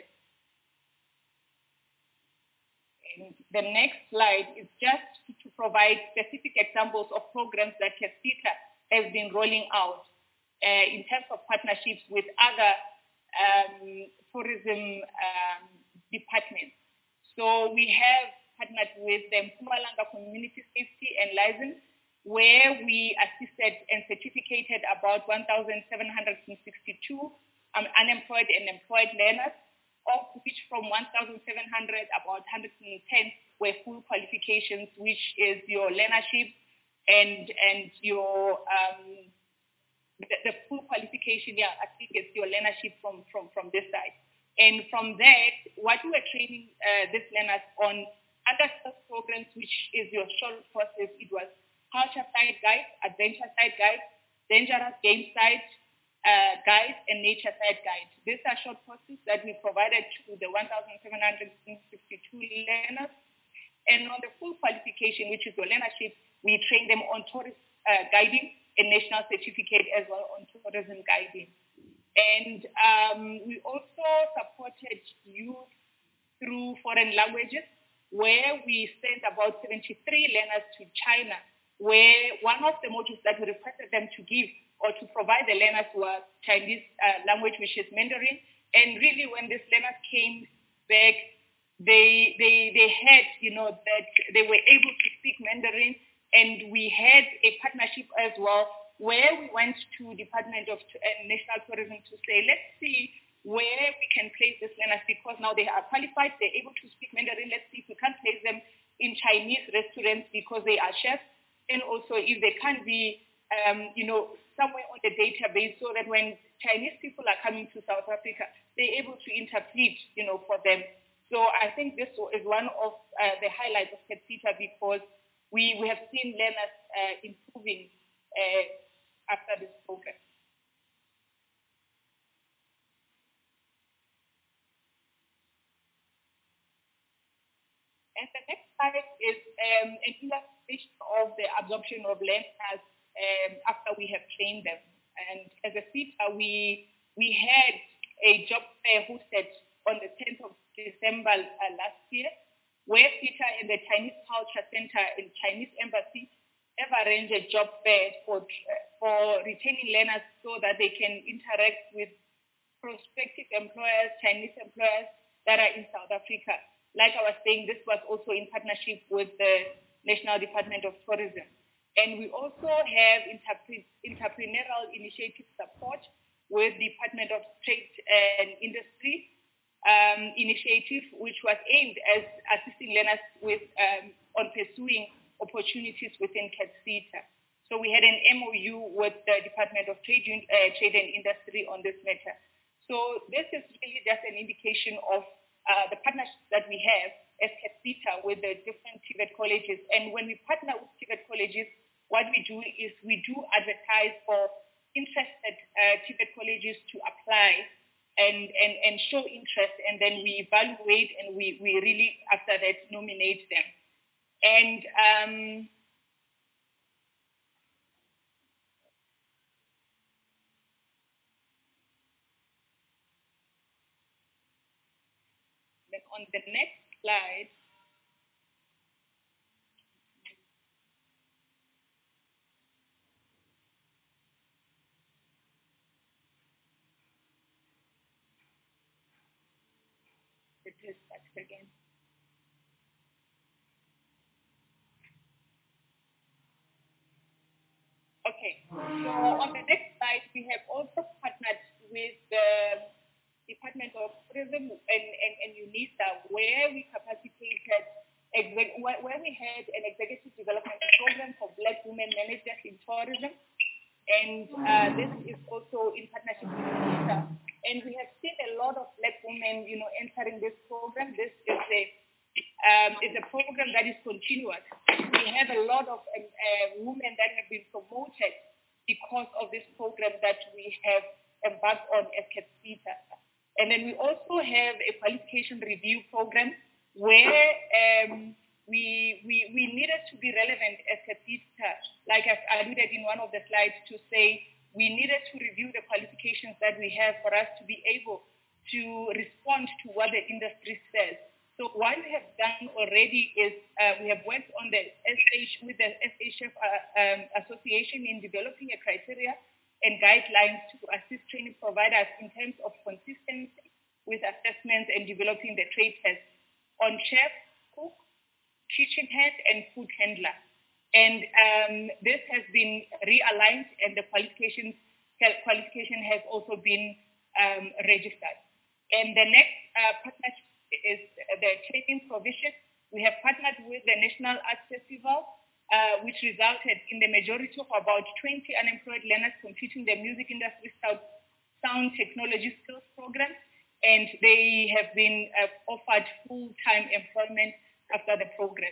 Speaker 1: And the next slide is just to provide specific examples of programs that CASPITA has been rolling out uh, in terms of partnerships with other um, tourism um, departments. So we have partnered with the Mpumalanga Community Safety and License, where we assisted and certificated about one thousand seven hundred sixty-two um, unemployed and employed learners, of which from one thousand seven hundred, about one hundred ten were full qualifications, which is your learnership and and your um, the, the full qualification. Yeah, I think it's your learnership from from from this side. And from that, what we were training uh, these learners on other programs, which is your short courses, it was culture side guide, adventure side guide, dangerous game side uh, guide, and nature side guide. These are short courses that we provided to the one thousand seven hundred sixty-two learners. And on the full qualification, which is your learnership, we train them on tourist uh, guiding and national certificate as well on tourism guiding. And um, we also supported youth through foreign languages, where we sent about seventy-three learners to China, where one of the modules that we requested them to give or to provide the learners was Chinese uh, language, which is Mandarin. And really, when these learners came back, they they they had, you know, that they were able to speak Mandarin, and we had a partnership as well, where we went to Department of uh, National Tourism to say, let's see where we can place these learners, because now they are qualified, they're able to speak Mandarin. Let's see if we can place them in Chinese restaurants because they are chefs, and also if they can be, um, you know, somewhere on the database, so that when Chinese people are coming to South Africa, they're able to interpret, you know, for them. So I think this is one of uh, the highlights of CASPITA, because we, we have seen learners uh, improving uh, after this program. And the next slide is um, an illustration of the absorption of learners um, after we have trained them. And as a CASPITA, we, we had a job fair hosted on the tenth of December uh, last year, where CASPITA and the Chinese Culture Center and Chinese Embassy have arranged a job fair for, uh, for retaining learners so that they can interact with prospective employers, Chinese employers that are in South Africa. Like I was saying, this was also in partnership with the National Department of Tourism. And we also have entrepreneurial initiative support with the Department of Trade and Industry um, initiative, which was aimed at assisting learners with um, on pursuing opportunities within CASPITA. So we had an M O U with the Department of Trade, uh, Trade and Industry on this matter. So this is really just an indication of uh, the partnerships that we have as CASPITA with the different T V E T colleges. And when we partner with T V E T colleges, what we do is we do advertise for interested uh, T V E T colleges to apply and, and, and show interest, and then we evaluate and we, we really, after that, nominate them. And um, then on the next slide, it is back again. Okay, so on the next slide, we have also partnered with the Department of Tourism and, and, and UNISA, where we capacitated, where we had an executive development program for Black women managers in tourism. And uh, this is also in partnership with UNISA. And we have seen a lot of Black women, you know, entering this program. This is a Um, it's a program that is continuous. We have a lot of um, uh, women that have been promoted because of this program that we have embarked on as CAPSPITA. And then we also have a qualification review program where um, we, we, we needed to be relevant as CAPSPITA, like I've alluded in one of the slides to say, we needed to review the qualifications that we have for us to be able to respond to what the industry says. So what we have done already is uh, we have worked on the S H with the S H F uh, um, Association in developing a criteria and guidelines to assist training providers in terms of consistency with assessments and developing the trade tests on chef, cook, kitchen hand, and food handler. And um, this has been realigned, and the qualification qualification has also been um, registered. And the next uh, partnership is the training provision. We have partnered with the National Arts Festival, uh, which resulted in the majority of about twenty unemployed learners completing the music industry sound technology skills program, and they have been uh, offered full-time employment after the program.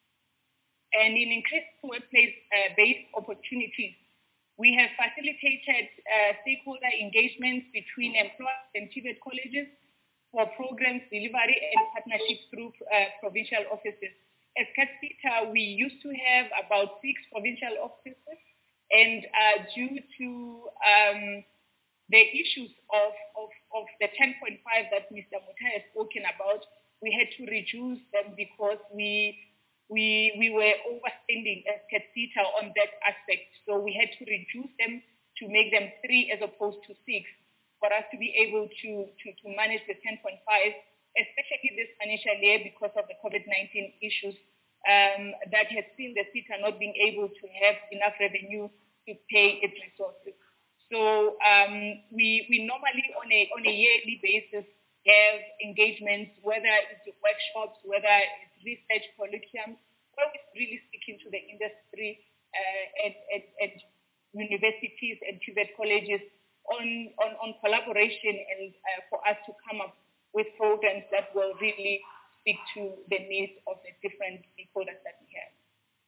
Speaker 1: And in increasing workplace-based uh, opportunities, we have facilitated uh, stakeholder engagements between employers and T V E T colleges for programs, delivery, and partnerships through uh, provincial offices. As CAPSPITA, we used to have about six provincial offices, and uh, due to um, the issues of, of, of the ten point five that Mister Mutha has spoken about, we had to reduce them because we we we were overspending as CAPSPITA on that aspect. So we had to reduce them to make them three as opposed to six for us to be able to, to, to manage the ten point five, especially this financial year because of the COVID nineteen issues um, that has seen the SETA not being able to have enough revenue to pay its resources. So um, we, we normally on a, on a yearly basis have engagements, whether it's workshops, whether it's research colloquiums, where we're really speaking to the industry uh, and, and, and universities and T V E T colleges on, on, on collaboration and uh, for us to come up with programs that will really speak to the needs of the different stakeholders that we have.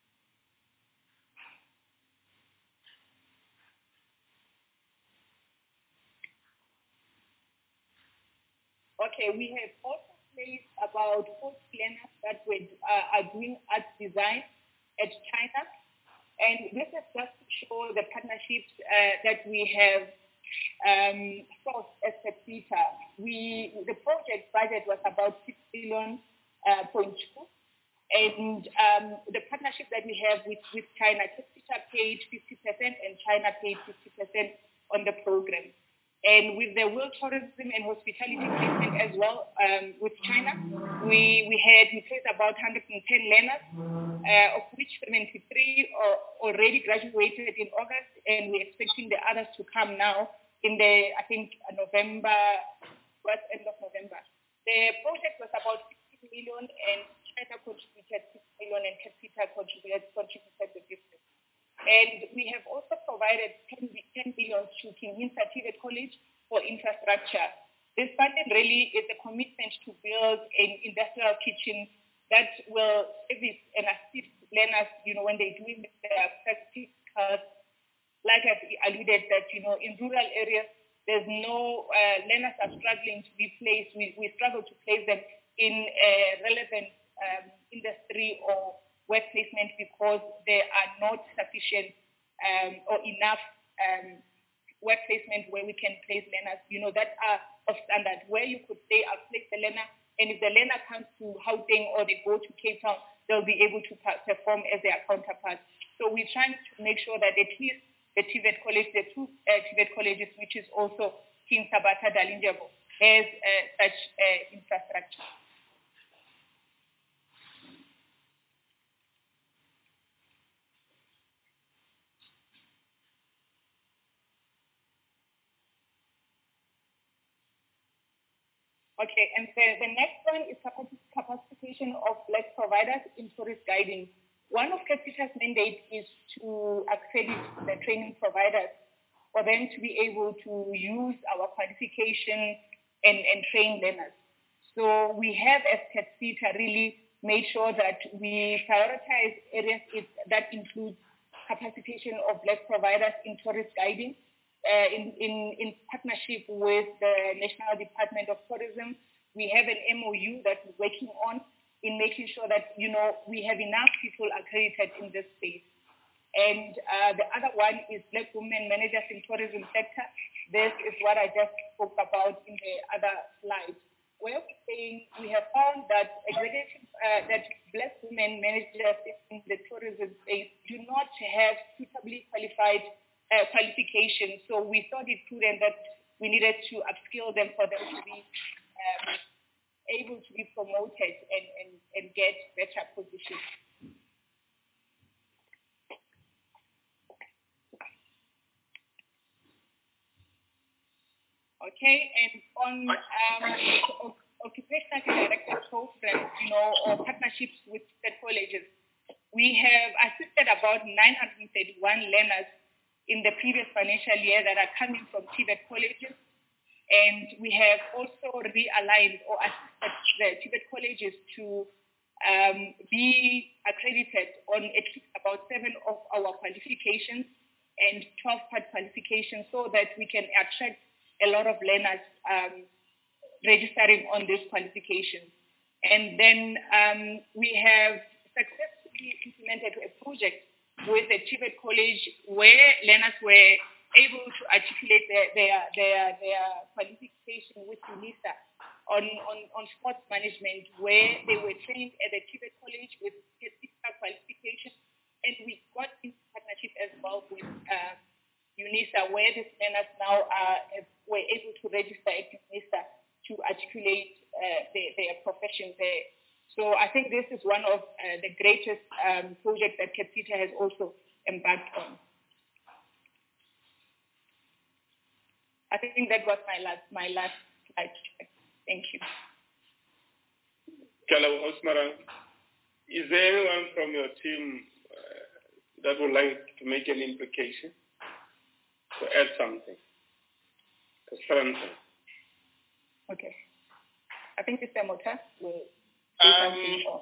Speaker 1: Okay, we have also placed about forty learners that we uh, are doing art design at China. And this is just to show the partnerships uh, that we have um, sourced as CAPSPITA. We, the project budget was about six billion point two. And um, the partnership that we have with, with China, CAPSPITA paid fifty percent and China paid fifty percent on the program. And with the World Tourism and Hospitality Placement as well um, with China, we, we had we placed about one hundred ten learners, uh, of which seventy-three are already graduated in August, and we're expecting the others to come now in the, I think, November, first end of November. The project was about sixty million, and China contributed six million, and CAPSPITA contributed, contributed the difference. And we have also provided ten billion to King Hintsa T V E T College for infrastructure. This funding really is a commitment to build an industrial kitchen that will service and assist learners, you know, when they're doing their practicals. Like I've alluded that, you know, in rural areas, there's no, uh, learners are struggling to be placed. We, we struggle to place them in a relevant um, industry or work placement because there are not sufficient um, or enough um, work placement where we can place learners, you know, that are of standard, where you could say, I'll place the learner, and if the learner comes to Gauteng or they go to Cape Town, they'll be able to perform as their counterparts. So we're trying to make sure that at least the T V E T college, the two uh, T V E T colleges, which is also King Sabata Dalindyebo, has uh, such uh, infrastructure. Okay, and the, the next one is capacitation of Black providers in tourist guiding. One of CAPSPITA's mandates is to accredit the training providers for them to be able to use our qualification and, and train learners. So we have, as CAPSPITA, really made sure that we prioritize areas that include capacitation of Black providers in tourist guiding uh, in, in, in partnership with the National Department of Tourism. We have an M O U that we're working on in making sure that, you know, we have enough people accredited in this space. And uh, the other one is Black women managers in tourism sector. This is what I just spoke about in the other slide, where we're saying we have found that executive, uh, that Black women managers in the tourism space do not have suitably qualified uh, qualifications. So we thought it prudent that we needed to upskill them for them to be um, able to be promoted and, and, and get better positions. Okay, and on um, occupational director programs, you know, or partnerships with state colleges, we have assisted about nine hundred thirty-one learners in the previous financial year that are coming from T V E T colleges, and we have also realigned or assisted the T V E T colleges to um, be accredited on at least about seven of our qualifications and twelve part qualifications, so that we can attract a lot of learners um, registering on these qualifications. And then um, we have successfully implemented a project with the T V E T college where learners were able to articulate their, their, their, their qualification with UNISA on, on, on sports management, where they were trained at the T V E T college with technical qualification. And we got in partnership as well with uh, UNISA, where these learners now are, were able to register at UNISA to articulate uh, their, their profession there. So I think this is one of uh, the greatest um, projects that CAPSITA has also embarked on. I think that was my last, my last slide. Thank you.
Speaker 5: Kala Osmara, is there anyone from your team uh, that would like to make an implication? To add something, to strengthen. Okay. I think Mister Mota will say
Speaker 6: um,
Speaker 5: something more.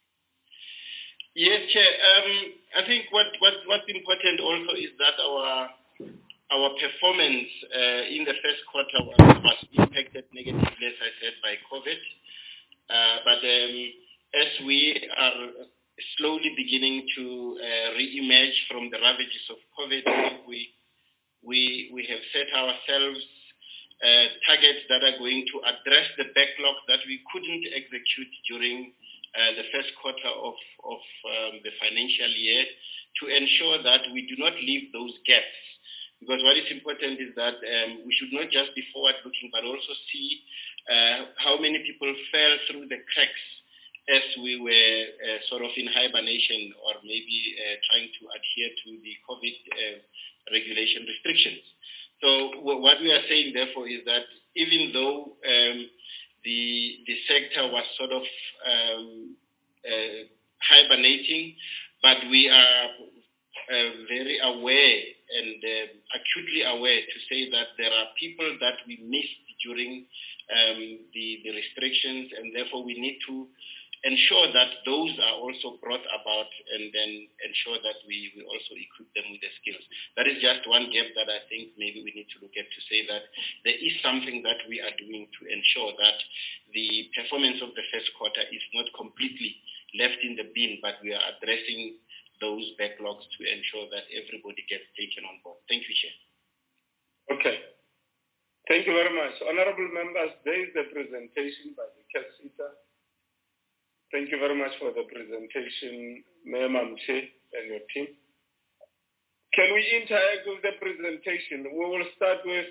Speaker 6: Yes, Chair. Um, I think what, what, what's important also is that our our performance uh, in the first quarter was, was impacted negatively, as I said, by COVID. Uh, but um, as we are slowly beginning to uh, re-emerge from the ravages of COVID, we We, we have set ourselves uh, targets that are going to address the backlog that we couldn't execute during uh, the first quarter of, of um, the financial year, to ensure that we do not leave those gaps. Because what is important is that um, we should not just be forward-looking, but also see uh, how many people fell through the cracks as we were uh, sort of in hibernation, or maybe uh, trying to adhere to the COVID uh, regulation restrictions. So w- what we are saying, therefore, is that even though um, the the sector was sort of um, uh, hibernating, but we are uh, very aware and uh, acutely aware to say that there are people that we missed during um, the, the restrictions, and therefore we need to ensure that those are also brought about, and then ensure that we, we also equip them with the skills. That is just one gap that I think maybe we need to look at, to say that there is something that we are doing to ensure that the performance of the first quarter is not completely left in the bin, but we are addressing those backlogs to ensure that everybody gets taken on board. Thank you, Chair.
Speaker 5: Okay. Thank you very much. Honorable members, there is the presentation by the CAPSITA. Thank you very much for the presentation, Mayor Mamche and your team. Can we interact with the presentation? We will start with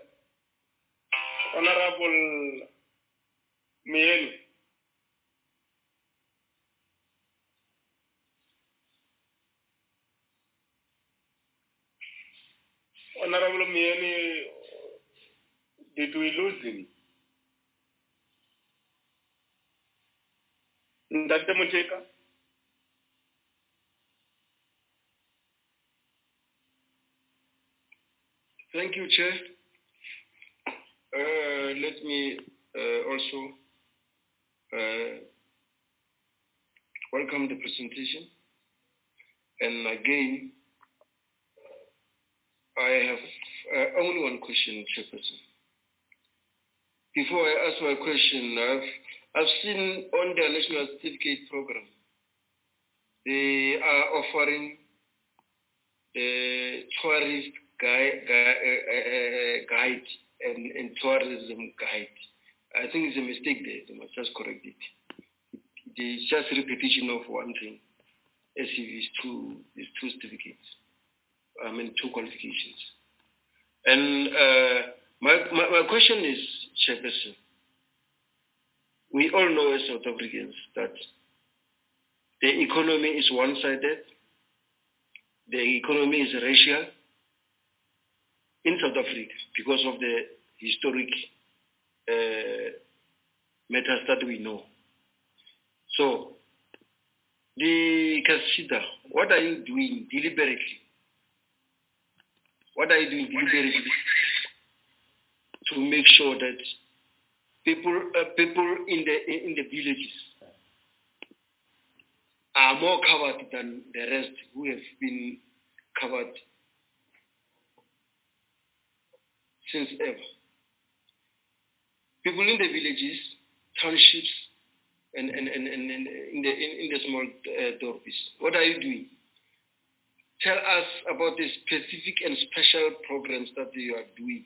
Speaker 5: uh, Honorable Mieni. Honorable Mieni, did we lose him? Ndate Muteka?
Speaker 8: Thank you, Chair. Uh, let me uh, also uh, welcome the presentation. And again, I have uh, only one question, Chairperson. Before I ask my question, I've, I've seen on the National Certificate Program, they are offering the tourist guide, guide, guide and, and tourism guide. I think it's a mistake there. They must just correct it. It's just a repetition of one thing. S C V is two, is two certificates. I mean, two qualifications. And uh, my, my, my question is, Chairperson, we all know as South Africans that the economy is one-sided, the economy is racial in South Africa because of the historic uh, matters that we know. So, the Casita, what are you doing deliberately? What are you doing deliberately to make sure that people, uh, people in the in the villages are more covered than the rest who have been covered since ever? People in the villages, townships, and, and, and, and, and in the in, in the small uh, dorps, what are you doing? Tell us about the specific and special programs that you are doing.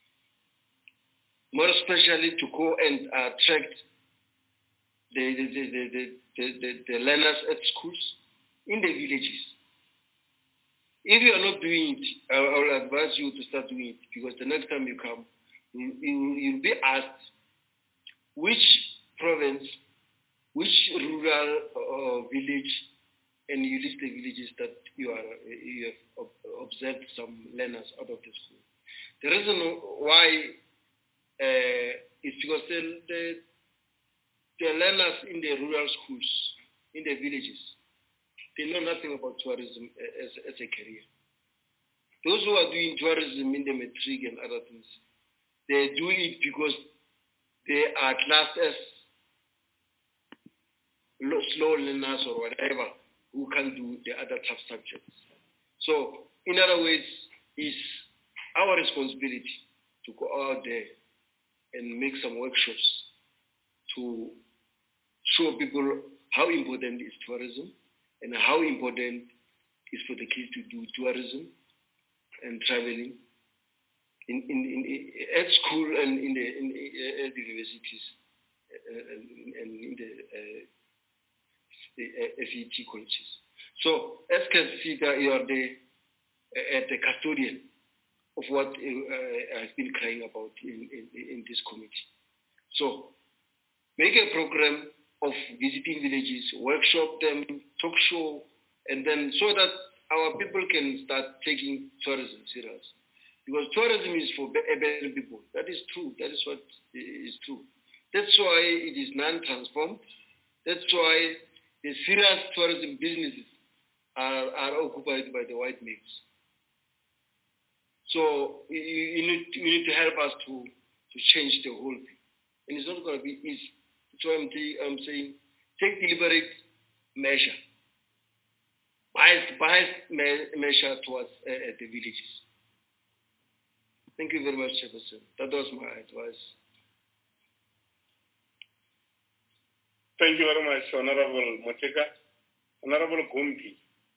Speaker 8: More especially to go and attract the, the, the, the, the, the, the learners at schools in the villages. If you are not doing it, I, I will advise you to start doing it, because the next time you come, you, you, you'll be asked which province, which rural uh, village, and you list the villages that you are you have observed some learners out of the school. The reason why uh, is because the, the the learners in the rural schools, in the villages, they know nothing about tourism as, as a career. Those who are doing tourism in the matric and other things, they do it because they are classed as slow learners or whatever, who can do the other tough subjects. So, in other words, it's our responsibility to go out there and make some workshops to show people how important is tourism and how important is for the kids to do tourism and traveling in, in, in, at school and in the, in, at the universities uh, and, and in the uh, the F E T colleges. So, as can see that you are the, uh, the custodian of what uh, I've been crying about in, in, in this committee. So, make a program of visiting villages, workshop them, talk show, and then so that our people can start taking tourism serious. Because tourism is for better people. That is true. That is what is true. That's why it is non-transformed. That's why the serious tourism businesses are, are occupied by the white males. So you, you, need, you need to help us to, to change the whole thing. And it's not going to be easy. That's why I'm, t- I'm saying take deliberate measure, biased, biased me- measure towards uh, the villages. Thank you very much, Chairperson. That was my advice.
Speaker 5: Thank you very much, Honorable Moteka. Honorable Gumbi.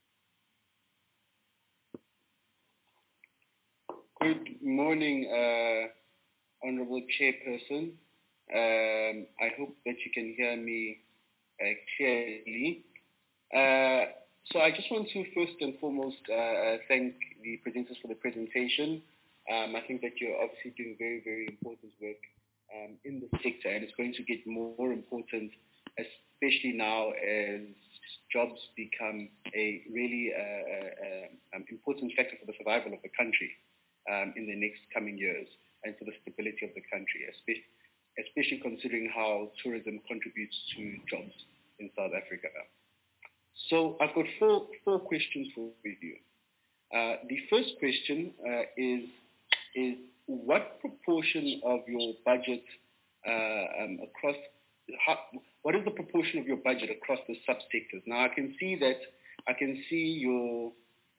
Speaker 9: Good morning, uh, Honorable Chairperson. Um, I hope that you can hear me uh, clearly. Uh, so I just want to first and foremost uh, thank the presenters for the presentation. Um, I think that you're obviously doing very, very important work um, in the sector, and it's going to get more, more important, especially now as jobs become a really uh, uh, um, important factor for the survival of the country um, in the next coming years and for the stability of the country, especially, especially considering how tourism contributes to jobs in South Africa. So I've got four, four questions for you. Uh, the first question uh, is, is what proportion of your budget uh, um, across, how, what is the proportion of your budget across the subsectors? Now I can see that, I can see your,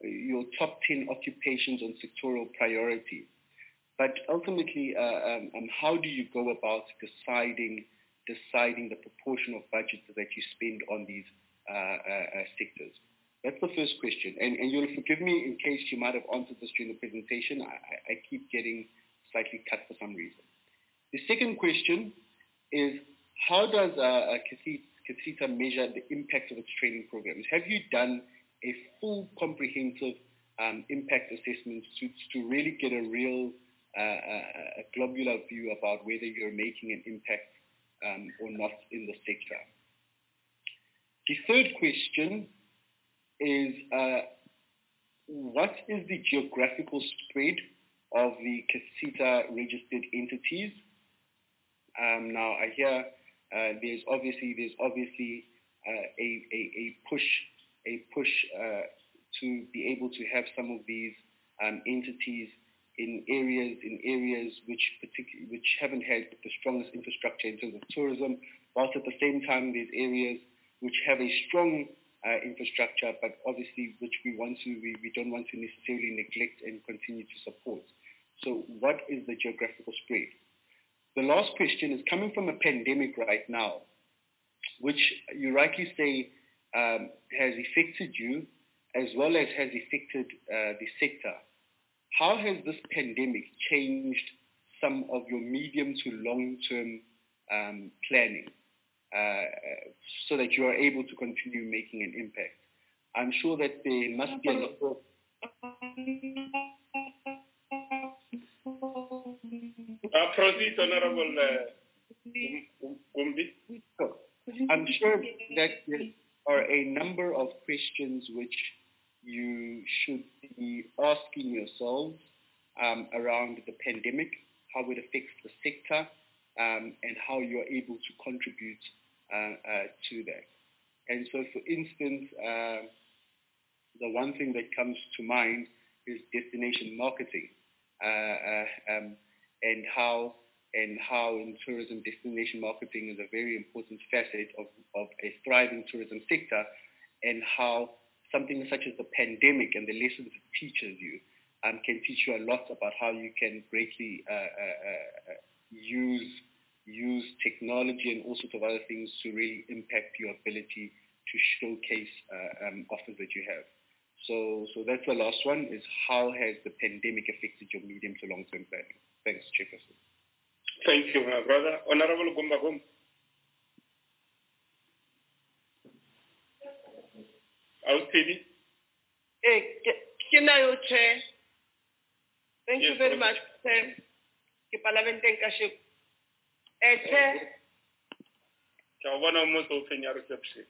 Speaker 9: your top ten occupations on sectoral priority. But ultimately, uh, um, um, how do you go about deciding deciding the proportion of budget that you spend on these uh, uh, uh, sectors? That's the first question. And, and you'll forgive me in case you might have answered this during the presentation. I, I keep getting slightly cut for some reason. The second question is, how does uh, CACITA measure the impact of its training programs? Have you done a full comprehensive um, impact assessment to, to really get a real uh, a globular view about whether you're making an impact um, or not in the sector? The third question is, uh, what is the geographical spread of the CACITA registered entities? Um, now, I hear uh, there's obviously there's obviously uh, a, a a push a push uh, to be able to have some of these um, entities in areas in areas which particularly which haven't had the strongest infrastructure in terms of tourism, whilst at the same time there's areas which have a strong uh, infrastructure, but obviously which we want to we, we don't want to necessarily neglect and continue to support. So, what is the geographical spread? The last question is coming from a pandemic right now, which you rightly say um, has affected you as well as has affected uh, the sector. How has this pandemic changed some of your medium to long-term um, planning uh, so that you are able to continue making an impact? I'm sure that there must be a lot of...
Speaker 5: Uh, proceed, Honorable uh, Gumbi.
Speaker 9: So, I'm sure that there are a number of questions which you should be asking yourselves um, around the pandemic, how it affects the sector, um, and how you're able to contribute uh, uh, to that. And so, for instance, uh, the one thing that comes to mind is destination marketing. Uh, uh, um, and how and how in tourism destination marketing is a very important facet of, of a thriving tourism sector, and how something such as the pandemic and the lessons it teaches you um, can teach you a lot about how you can greatly uh, uh, uh, use use technology and all sorts of other things to really impact your ability to showcase uh, um, offers that you have. So, so that's the last one, is how has the pandemic affected your medium to long-term planning? Thanks, Chairperson.
Speaker 5: Thank you, my brother. Honorable Gumba Gum. Outstanding.
Speaker 10: Eh, Kinayo Chair. Thank
Speaker 5: Yes,
Speaker 10: you very
Speaker 5: brother.
Speaker 10: much, Chair. Ke Parlamenteng Kaship. Eh, Chair.
Speaker 5: reception.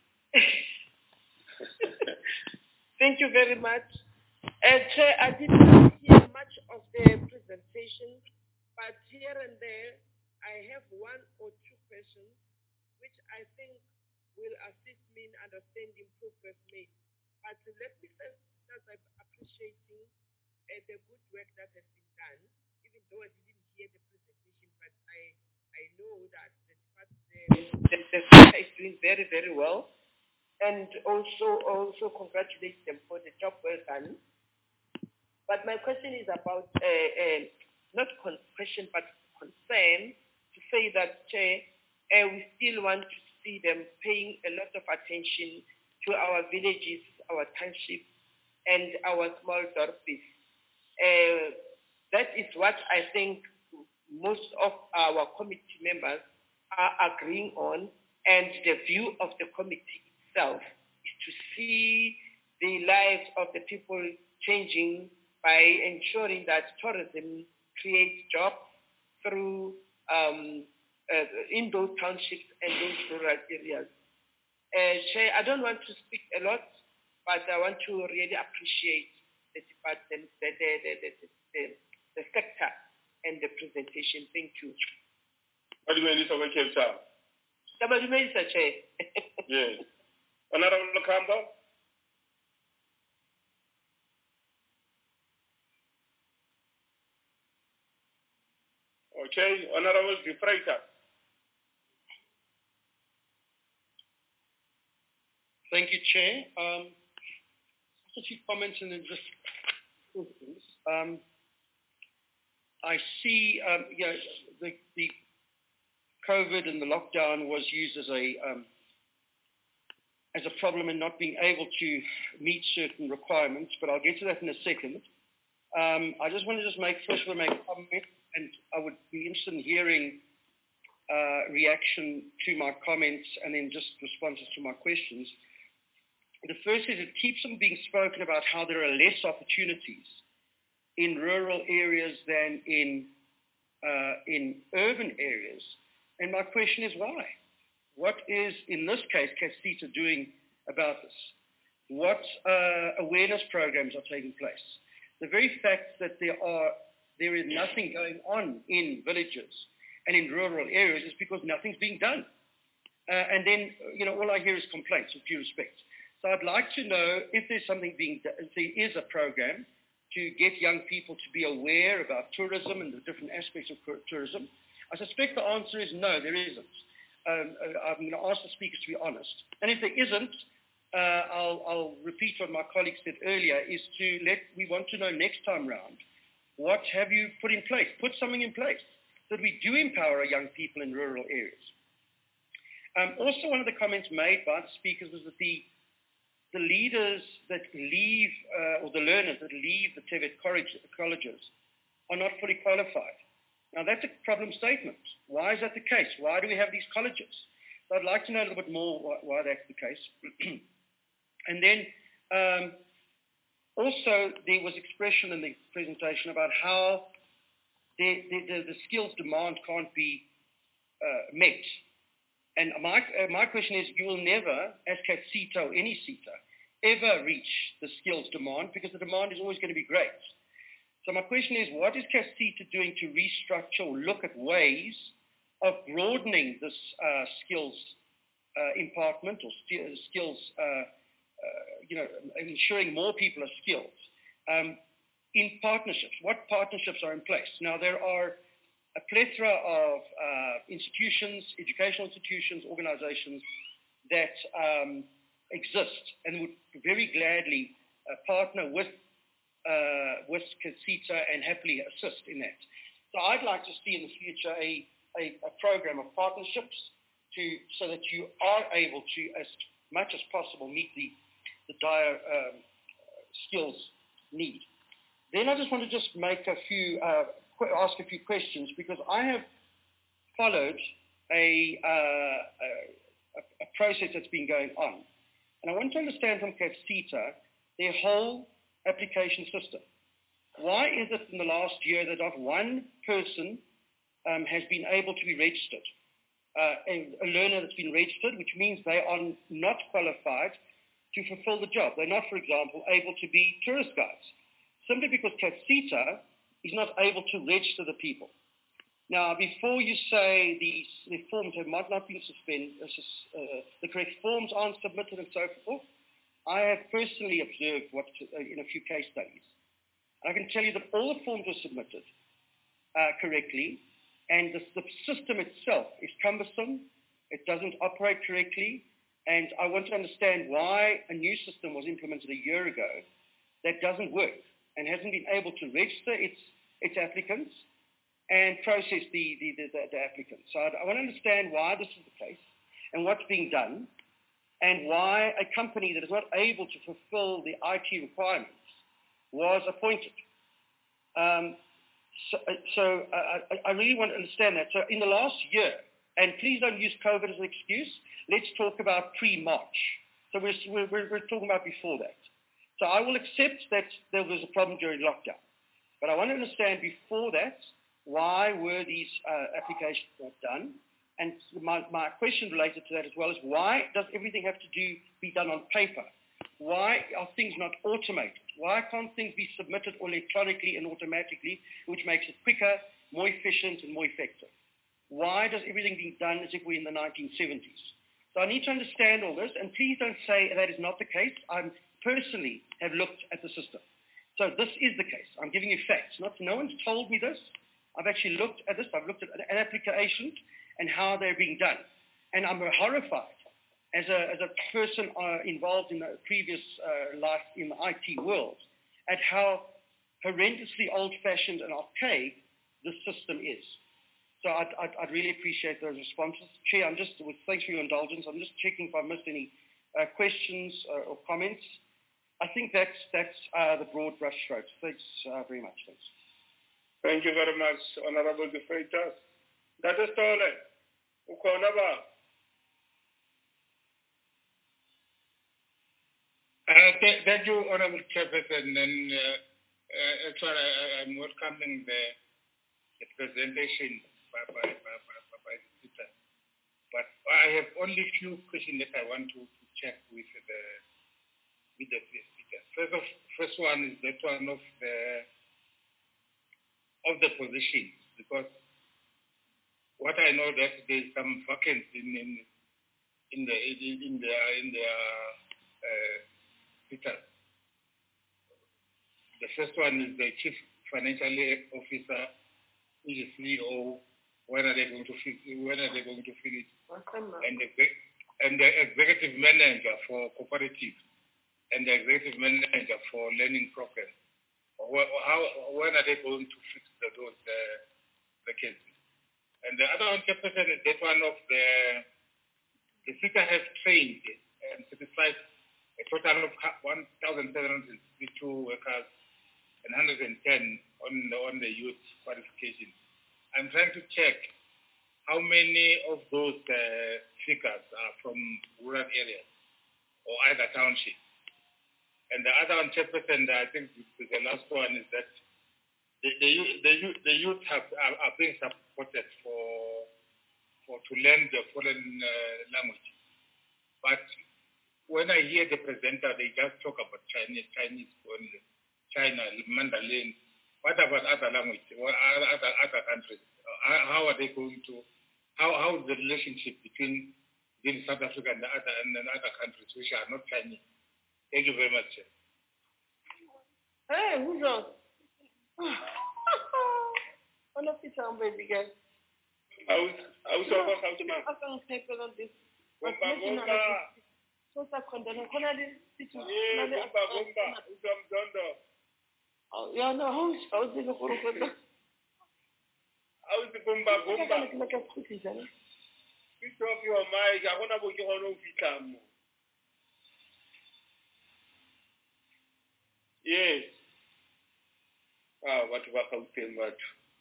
Speaker 10: Thank you very much. Uh, Chair, I didn't hear much of the presentation, but here and there, I have one or two questions which I think will assist me in understanding progress made. But let me first start by appreciating uh, the good work that has been done, even though I didn't hear the presentation, but I, I know that the, the, the sector is doing very, very well. And also, also congratulate them for the job well done. But my question is about, uh, uh, not con- question, but concern, to say that uh, uh, we still want to see them paying a lot of attention to our villages, our townships, and our small dorps. Uh, that is what I think most of our committee members are agreeing on, and the view of the committee itself is to see the lives of the people changing by ensuring that tourism creates jobs through um, uh, in those townships and those rural areas. Uh, Chair, I don't want to speak a lot, but I want to really appreciate the department, the, the, the, the, the, the sector and the presentation. Thank you.
Speaker 5: What do you mean,
Speaker 10: Chair?
Speaker 5: Yes. Honorable Campbell. Okay, Honorable De Freitas.
Speaker 6: Thank you, Chair. Um,
Speaker 11: a few comments and then just um, I see, um, you know, the, the COVID and the lockdown was used as a um, as a problem in not being able to meet certain requirements, but I'll get to that in a second. Um, I just want to just make first of all make a comment, and I would be interested in hearing uh, reaction to my comments and then just responses to my questions. The first is it keeps on being spoken about how there are less opportunities in rural areas than in uh, in urban areas. And my question is why? What is, in this case, CASITA doing about this? What uh, awareness programs are taking place? The very fact that there are there is nothing going on in villages and in rural areas is because nothing's being done. Uh, and then, you know, all I hear is complaints, with due respect. So I'd like to know if there's something being done, if there is a program to get young people to be aware about tourism and the different aspects of tourism. I suspect the answer is no, there isn't. Um, I'm going to ask the speakers to be honest. And if there isn't, uh, I'll, I'll repeat what my colleague said earlier, is to let, we want to know next time round, what have you put in place? Put something in place so that we do empower our young people in rural areas. Um, also, one of the comments made by the speakers was that the the leaders that leave, uh, or the learners that leave the TVET colleges are not fully qualified. Now, that's a problem statement. Why is that the case? Why do we have these colleges? So I'd like to know a little bit more why, why that's the case. And then um, also there was expression in the presentation about how the, the, the, the skills demand can't be uh, met. And my, uh, my question is, you will never, as CASITA or any CETA, ever reach the skills demand because the demand is always going to be great. So my question is, what is CASITA doing to restructure or look at ways of broadening this uh, skills uh, impartment or st skills, uh, uh, you know, ensuring more people are skilled um, in partnerships? What partnerships are in place? Now, there are a plethora of uh, institutions, educational institutions, organizations that um, exist and would very gladly uh, partner with uh, with CASITA and happily assist in that. So I'd like to see in the future a, a, a program of partnerships to so that you are able to, as much as possible, meet the, the dire um, skills need. Then I just want to just make a few uh, ask a few questions because I have followed a, uh, a, a process that's been going on. And I want to understand from CASITA their whole application system. Why is it in the last year that not one person um, has been able to be registered? Uh, a, a learner that's been registered, which means they are not qualified to fulfill the job. They're not, for example, able to be tourist guides, simply because CASITA is not able to register the people. Now, before you say these, the forms have not, not been suspended, uh, the correct forms aren't submitted and so forth, I have personally observed what uh, in a few case studies. And I can tell you that all the forms were submitted uh, correctly, and the, the system itself is cumbersome, it doesn't operate correctly, and I want to understand why a new system was implemented a year ago that doesn't work and hasn't been able to register its its applicants and process the, the, the, the applicants. So I, I want to understand why this is the case and what's being done and why a company that is not able to fulfill the I T requirements was appointed. Um, so so I, I really want to understand that. So in the last year, and please don't use COVID as an excuse, let's talk about pre-March. So we're, we're, we're talking about before that. So I will accept that there was a problem during lockdown. But I want to understand before that, why were these uh, applications not done? And my, my question related to that as well is, why does everything have to do be done on paper? Why are things not automated? Why can't things be submitted electronically and automatically, which makes it quicker, more efficient, and more effective? Why does everything be done as if we're in the nineteen seventies? So I need to understand all this, and please don't say that is not the case. I personally have looked at the system. So this is the case. I'm giving you facts. Not, no one's told me this. I've actually looked at this. I've looked at applications and how they're being done. And I'm horrified as a, as a person uh, involved in a previous uh, life in the I T world, at how horrendously old-fashioned and archaic this system is. So I'd, I'd, I'd really appreciate those responses. Chair, I'm just, with, thanks for your indulgence, I'm just checking if I missed any uh, questions uh, or comments. I think that's, that's uh, the broad brush strokes. Thanks uh, very much. Thanks.
Speaker 5: Thank you very much, Honorable De Freitas. That is all. Ukonaba.
Speaker 4: Uh, th thank you, Honorable Chairperson. And uh, uh, actually, I, I'm welcoming the, the presentation by, by, by, by, by the speaker. But I have only a few questions that I want to, to check with the with the speaker. First, of, first one is that one of the of the positions, because what I know that there's some vacancies in in in the in the in the uh, speaker. The first one is the chief financial officer, which is C E O. When are they going to finish? When are they going to finish? And the and the executive manager for cooperatives and the executive manager for learning programs. How when are they going to fix the, those uh, vacancies? And the other one, Chairperson, is that one of the the speaker has trained and certified a total of one thousand seven hundred sixty-two workers and one hundred ten on the, on the youth qualification. I'm trying to check how many of those uh, figures are from rural areas or either townships. And the other one, Chairperson, I think the last one is that the, the, the, the youth have, are, are being supported for, for to learn the foreign uh, language. But when I hear the presenter, they just talk about Chinese, Chinese only, China, Mandarin. What about other languages or other, other countries? How are they going to, how, how is the relationship between, between South Africa and the other, and the other countries which are not Chinese? Thank you very much, sir.
Speaker 10: Hey, who's on? I'm not sitting on baby girl.
Speaker 5: I was, I was over how to man.
Speaker 10: I can't take on this.
Speaker 5: Bomba, bomba.
Speaker 10: So, I can't do it.
Speaker 5: Yeah, bomba, bomba. Uzam dondo.
Speaker 10: Oh, yeah, no, how is it? How is it?
Speaker 5: How is it bomba, bomba? Switch off your mic. I want to go to one of the Yes. Ah, what about that?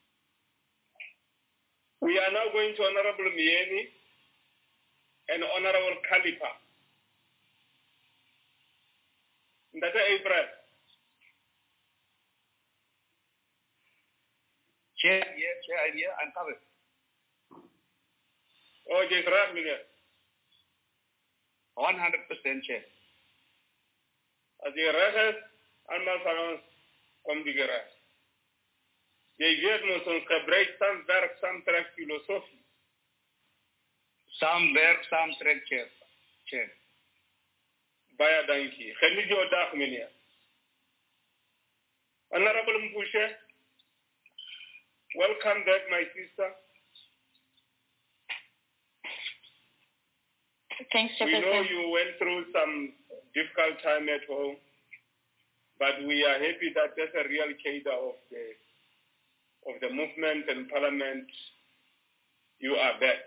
Speaker 5: We are now going to Honorable Mieni and Honorable Kalipa. That's April.
Speaker 12: Chair, yeah, Chair, I'm here. I'm covered.
Speaker 5: Oh, just right, minute.
Speaker 12: one hundred percent, Chair.
Speaker 5: As the rest, allemaal van ons komt die gerecht. Jy weet ons, ons gebruik saam werk, saam trek filosofie.
Speaker 12: Saam werk, saam trek, Chair. Chair.
Speaker 5: Baie dankie. Geniet jou dag, meneer. Honorable Mpushe, welcome back, my sister.
Speaker 13: Thanks,
Speaker 5: We know you went through some difficult time at home, but we are happy that there's a real cadre of the of the movement and parliament. You are back.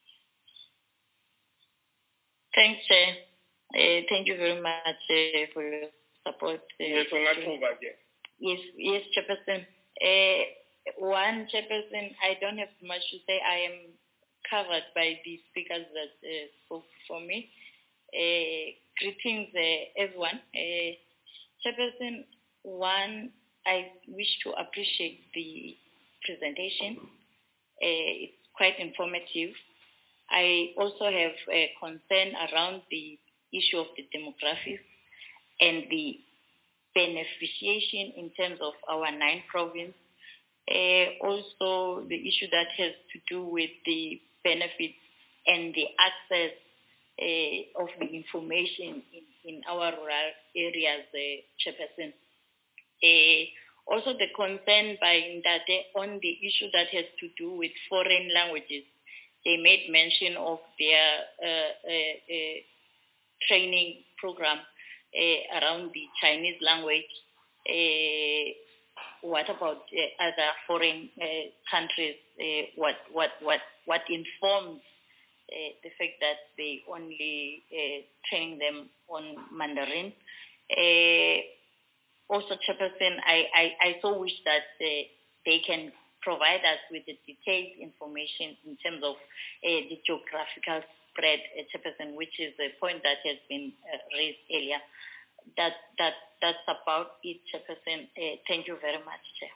Speaker 13: Thanks, Chair. Uh, thank you very much uh, for your support. Uh,
Speaker 5: yes,
Speaker 13: yes, yes, Chairperson. Uh, one, Chairperson, I don't have much to say. I am covered by the speakers that uh, spoke for me. Uh, greetings, uh, everyone. Uh, Chairperson, one, I wish to appreciate the presentation. Uh, it's quite informative. I also have a concern around the issue of the demographics and the beneficiation in terms of our nine provinces. Uh, also, the issue that has to do with the benefits and the access uh, of the information in, in our rural areas, uh, Chairperson. Uh, also, the concern by Ndate on the issue that has to do with foreign languages. they made mention of their uh, uh, uh, training program uh, around the Chinese language. Uh, what about uh, other foreign uh, countries? Uh, what what what what informs uh, the fact that they only uh, train them on Mandarin? Uh, also, Chairperson, I, I I so wish that uh, they can provide us with the detailed information in terms of uh, the geographical spread, uh, Chairperson, which is a point that has been uh, raised earlier. That that that's about it, Chairperson. Uh, thank you very much, Chair.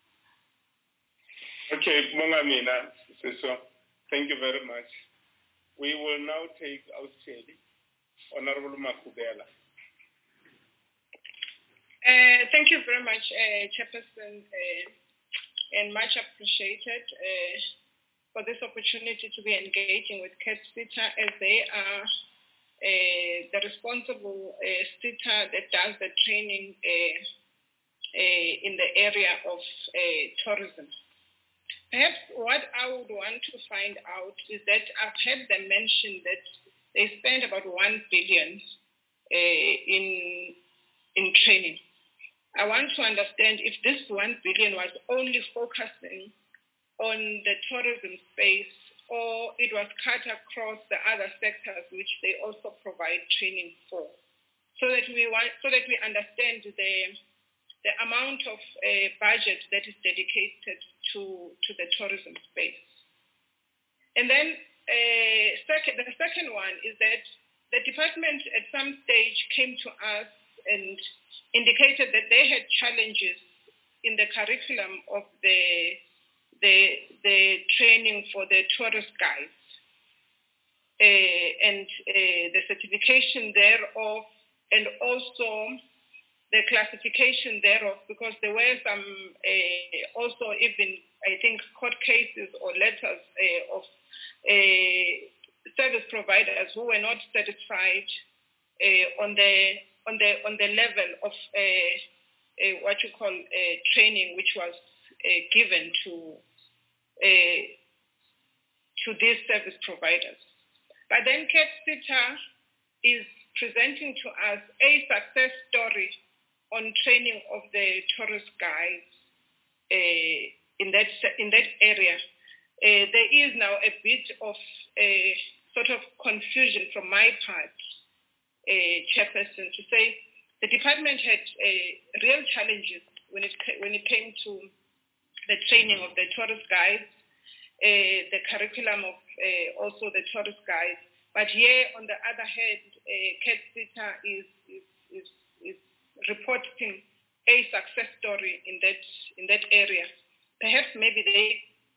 Speaker 5: Okay, Mongamina, so thank you very much. We will now take our chair, Honorable Makubela.
Speaker 14: Uh, thank you very much, uh, Chairperson, uh, and much appreciated uh, for this opportunity to be engaging with CAPSITA as they are Uh, the responsible uh, SITA that does the training uh, uh, in the area of uh, tourism. Perhaps what I would want to find out is that I've heard them mention that they spend about one billion uh, in in training. I want to understand if this one billion was only focusing on the tourism space, or it was cut across the other sectors which they also provide training for, so that we want, so that we understand the the amount of uh, budget that is dedicated to to the tourism space. And then uh, second, the second one is that the department at some stage came to us and indicated that they had challenges in the curriculum of the The, the training for the tourist guides uh, and uh, the certification thereof, and also the classification thereof, because there were some uh, also even, I think, court cases or letters uh, of uh, service providers who were not satisfied uh, on the on the on the level of uh, uh, what you call uh, training, which was uh, given to uh, to these service providers. But then CAPSITA is presenting to us a success story on training of the tourist guides uh, in that in that area. Uh, there is now a bit of a sort of confusion from my part, uh, Chairperson, to say the department had uh, real challenges when it when it came to the training of the tourist guides, uh, the curriculum of uh, also the tourist guides. But here, on the other hand, uh, CAPSITA is, is, is, is reporting a success story in that in that area. Perhaps maybe they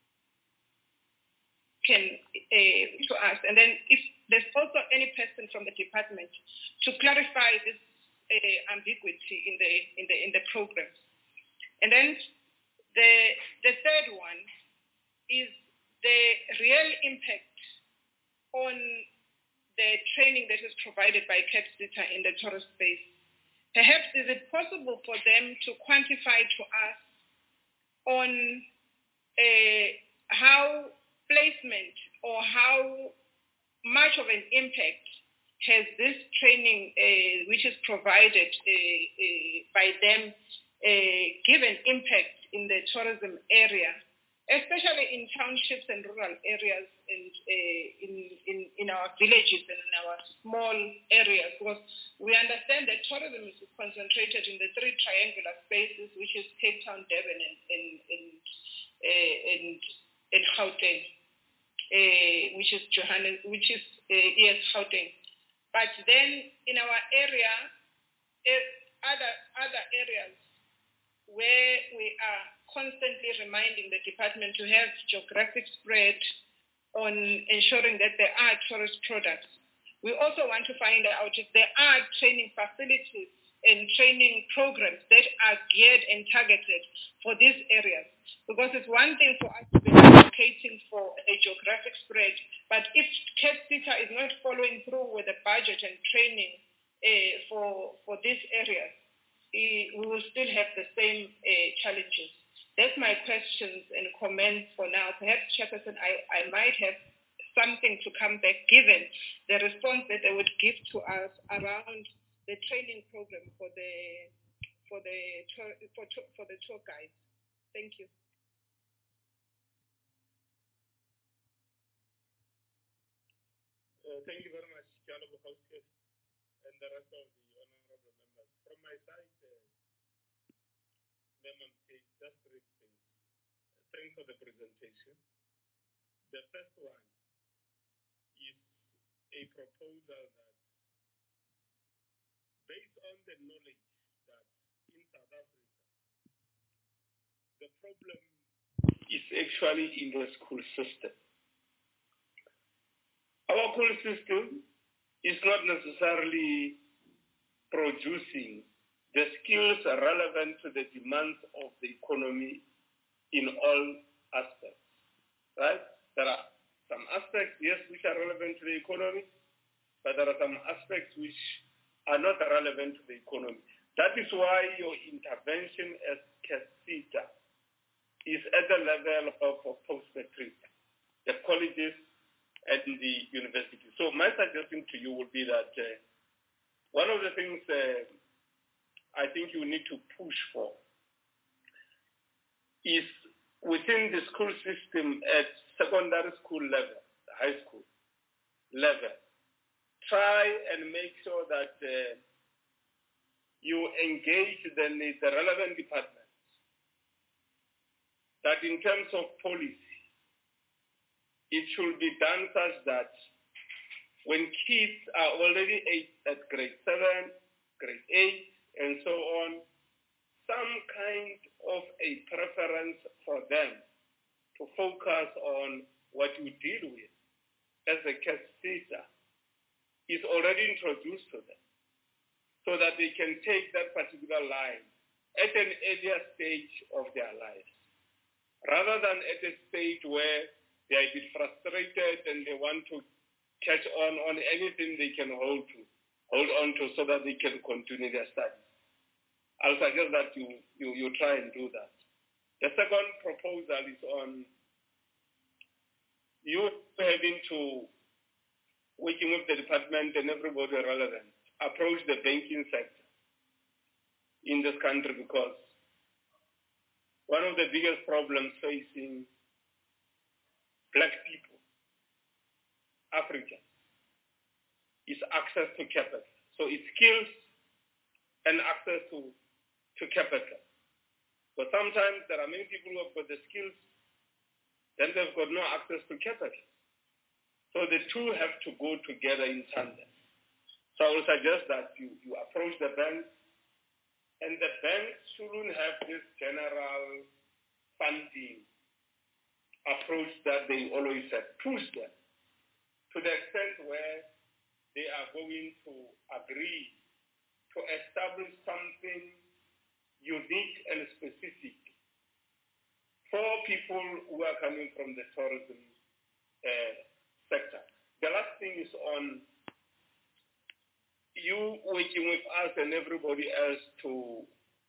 Speaker 14: can uh, to us, and then if there's also any person from the department to clarify this uh, ambiguity in the in the in the programs. And then the the third one is the real impact on the training that is provided by CAPSITA in the tourist space. Perhaps is it possible for them to quantify to us on uh, how placement or how much of an impact has this training, uh, which is provided uh, uh, by them, uh, given impact in the tourism area, especially in townships and rural areas and uh, in, in, in our villages and in our small areas, because we understand that tourism is concentrated in the three triangular spaces, which is Cape Town, Durban, and, and, and, uh, and, and Gauteng, uh, which is Johannes, which is uh, yes, Gauteng. But then in our area, uh, other, other areas where we are constantly reminding the department to have geographic spread on ensuring that there are tourist products. We also want to find out if there are training facilities and training programs that are geared and targeted for these areas. Because it's one thing for us to be advocating for a geographic spread, but if CAPSITA is not following through with the budget and training uh, for, for these areas, we will still have the same uh, challenges. That's my questions and comments for now. Perhaps, Chairperson, I, I might have something to come back, given the response that they would give to us around the training program for the for the tour, for for the tour guides. Thank you.
Speaker 5: Uh, thank you very much, Jalo Bukowski, and the rest of the honorable members. From my side, uh, Member, just three things. Thanks for the presentation. The first one is a proposal that, based on the knowledge that in South Africa, the problem is actually in the school system. Our school system is not necessarily producing the skills relevant to the demands of the economy in all aspects, right? There are some aspects, yes, which are relevant to the economy, but there are some aspects which are not relevant to the economy. That is why your intervention as CASITA is at the level of, of post-matric, the colleges and the universities. So my suggestion to you would be that uh, one of the things uh, I think you need to push for is within the school system at secondary school level, high school level, try and make sure that uh, you engage the, the relevant departments, that in terms of policy, it should be done such that when kids are already eight, at grade seven, grade eight, and so on, some kind of a preference for them to focus on what you deal with as a CASITA is already introduced to them, so that they can take that particular line at an earlier stage of their lives, rather than at a stage where they are a bit frustrated and they want to catch on on anything they can hold to, hold on to, so that they can continue their studies. I'll suggest that you, you, you try and do that. The second proposal is on you having to, working with the department and everybody relevant, approach the banking sector in this country, because one of the biggest problems facing Black people, Africans, is access to capital. So it's skills and access to, to capital. But sometimes there are many people who have got the skills, then they've got no access to capital. So the two have to go together in tandem. So I would suggest that you, you approach the banks, and the banks shouldn't have this general funding approach that they always have. Push them to the extent where they are going to agree to establish something unique and specific for people who are coming from the tourism uh, sector. The last thing is on you working with us and everybody else to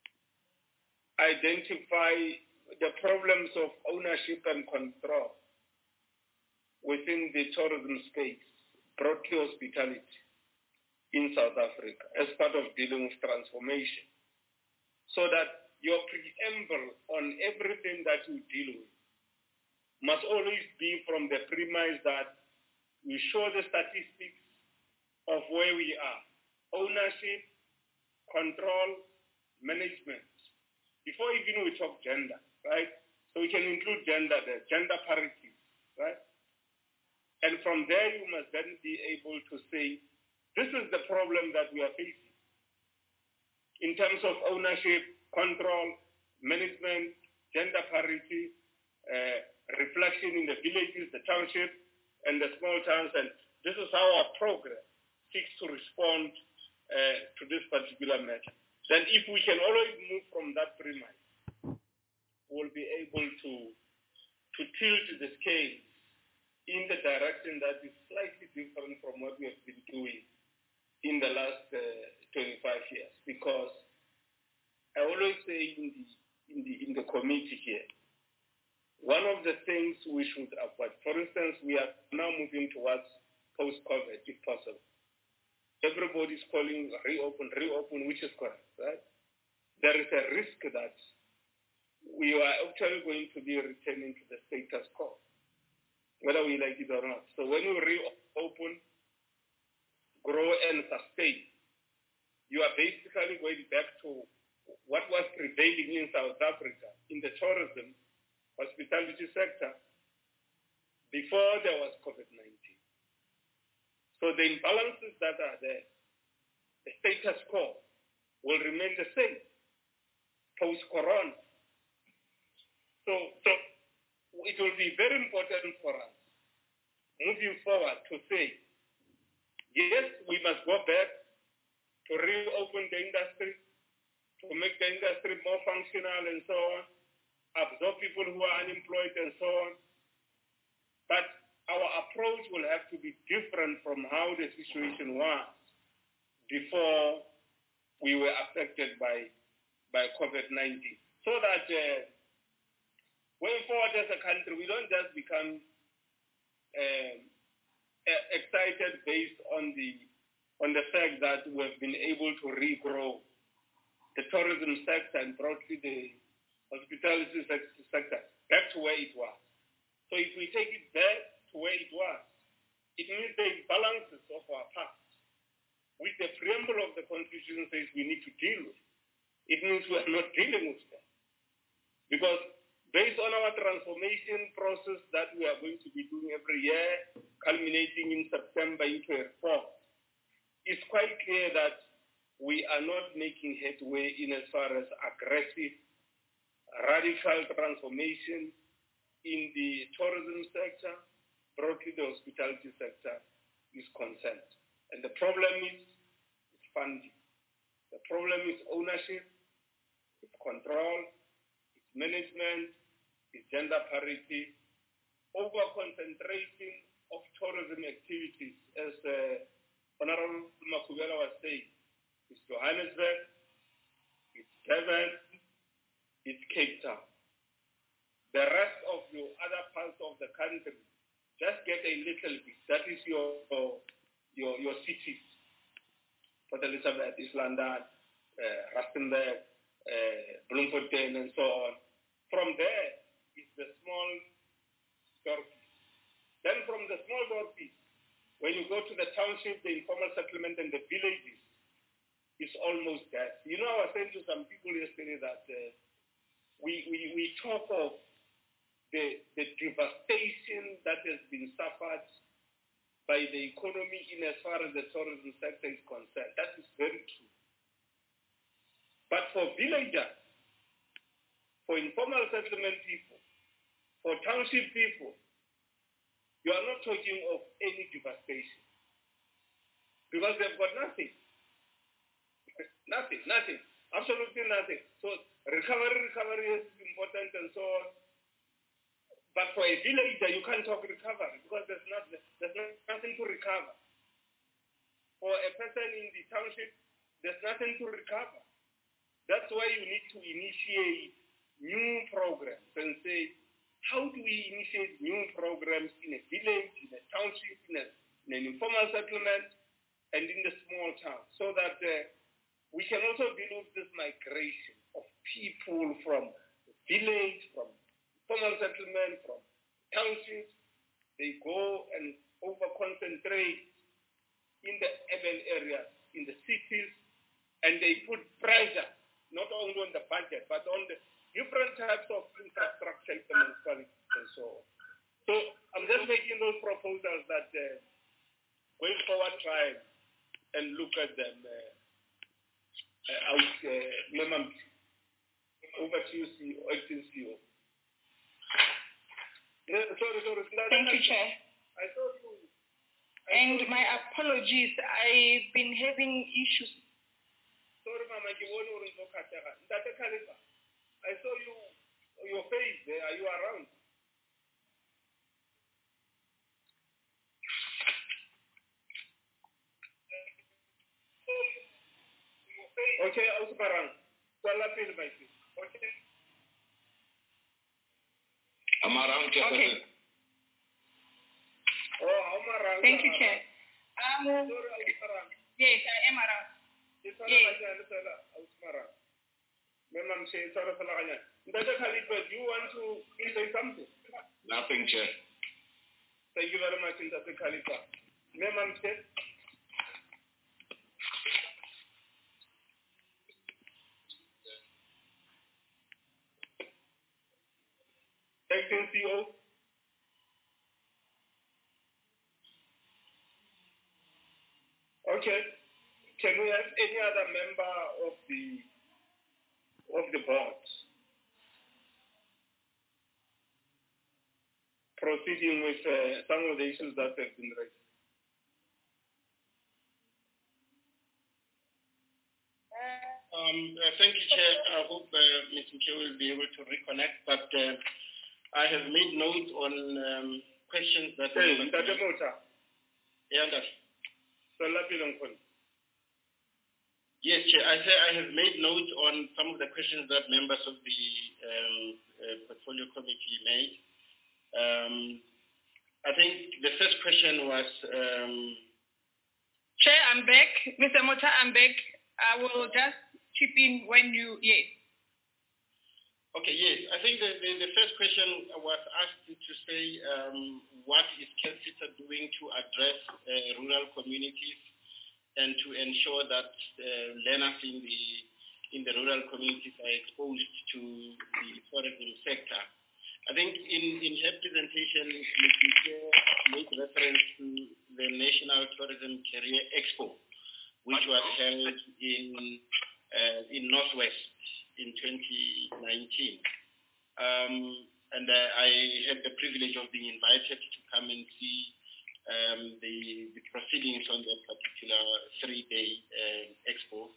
Speaker 5: identify the problems of ownership and control within the tourism space, brought to hospitality in South Africa as part of dealing with transformation, so that your preamble on everything that you deal with must always be from the premise that we show the statistics of where we are, ownership, control, management, before even we talk gender, right? So we can include gender there, gender parity, right? And from there, you must then be able to say, this is the problem that we are facing in terms of ownership, control, management, gender parity, uh, reflection in the villages, the township, and the small towns. And this is how our program seeks to respond uh, to this particular matter. Then if we can always move from that premise, we'll be able to, to tilt the scale in the direction that is slightly different from what we have been doing in the last uh, twenty-five years. Because I always say in the, in the, in the committee here, one of the things we should avoid, for instance, we are now moving towards post-COVID, if possible. Everybody's calling reopen, reopen, which is correct, right? There is a risk that we are actually going to be returning to the status quo, whether we like it or not. So when we reopen, grow and sustain, you are basically going back to what was prevailing in South Africa in the tourism, hospitality sector before there was COVID nineteen. So the imbalances that are there, the status quo will remain the same post-corona. So, so it will be very important for us moving forward to say, yes, we must go back to reopen the industry, to make the industry more functional and so on, absorb people who are unemployed and so on. But our approach will have to be different from how the situation was before we were affected by, by COVID nineteen. So that uh, going forward as a country, we don't just become um, excited based on the on the fact that we've been able to regrow the tourism sector and broadly the hospitality sector back to where it was. So if we take it back to where it was, it means the imbalances of our past, which the preamble of the Constitution says we need to deal with. It means we are not dealing with them. Because based on our transformation process that we are going to be doing every year, culminating in September into a reform, it's quite clear that we are not making headway in as far as aggressive, radical transformation in the tourism sector, broadly the hospitality sector is concerned. And the problem is, is funding. The problem is ownership, it's control, it's management, it's gender parity, over-concentration of tourism activities, as uh, Honorable Makubela was saying. It's Johannesburg, it's Durban, it's Cape Town. The rest of your other parts of the country, just get a little bit. That is your your your cities. Port Elizabeth, East London, uh, Rustenburg, uh, Bloemfontein, and so on. From there is the small dorpies. Then from the small dorpies, when you go to the township, the informal settlement, and the villages, it's almost that. You know, I was saying to some people yesterday that uh, we, we, we talk of the, the devastation that has been suffered by the economy in as far as the tourism sector is concerned. That is very true. But for villagers, for informal settlement people, for township people, you are not talking of any devastation. Because they've got nothing. Nothing, nothing, absolutely nothing. So recovery, recovery is important and so on. But for a villager, you can't talk recovery because there's, not, there's nothing to recover. For a person in the township, there's nothing to recover. That's why you need to initiate new programs and say, how do we initiate new programs in a village, in a township, in, a, in an informal settlement, and in the small town, so that uh, we can also deal with this migration of people from the village, from informal settlement, from townships. They go and over-concentrate in the urban areas, in the cities, and they put pressure, not only on the budget, but on the different types of infrastructure and so on. So I'm just making those proposals that uh, going forward, try and look at them uh, uh, out. Uh, over to you, C E O, acting C E O. Yeah, sorry, sorry.
Speaker 1: Thank you, Chair.
Speaker 5: I saw you. I
Speaker 1: And
Speaker 5: saw
Speaker 1: my
Speaker 5: you.
Speaker 1: apologies, I've been having issues.
Speaker 5: Sorry, Mama, you want to know Katara. Ntate Khalifa, I saw you, your face there. Are you around? Okay, I was around. Well, I feel my face. Okay.
Speaker 8: I'm around, Chairperson.
Speaker 1: Okay.
Speaker 4: Oh, I'm around.
Speaker 1: Thank you, Chair. Um, yes, I am around. Yes.
Speaker 5: Do you want to say something?
Speaker 8: Nothing, Chair.
Speaker 5: Thank you very much, Mister Khalifa. Ma'am, Chair. Acting C O. Okay. Can we have any other member of the of the board proceeding with uh, some of the issues that have been raised?
Speaker 6: Um, uh, thank you, Chair. I hope uh, Mister Chair will be able to reconnect, but uh, I have made note on um, questions that...
Speaker 5: Hey, Ntate Mota.
Speaker 6: Yeah, that's...
Speaker 5: So,
Speaker 6: yes, Chair. I say I have made note on some of the questions that members of the um, uh, portfolio committee made. Um, I think the first question was... Um,
Speaker 1: Chair, I'm back. Mister Mota, I'm back. I will just chip in when you... Yes.
Speaker 6: Okay, yes. I think the, the, the first question was asked to say um, what is CAPSITA doing to address uh, rural communities and to ensure that uh, learners in the in the rural communities are exposed to the tourism sector. I think in, in her presentation, Miz Chair made reference to the National Tourism Career Expo, which was held in uh, in Northwest in twenty nineteen. Um, and uh, I had the privilege of being invited to come and see um, the, the proceedings on that particular three-day uh, expo.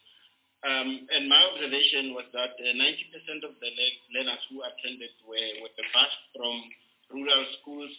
Speaker 6: Um, and my observation was that uh, ninety percent of the learners who attended were, were bused from rural schools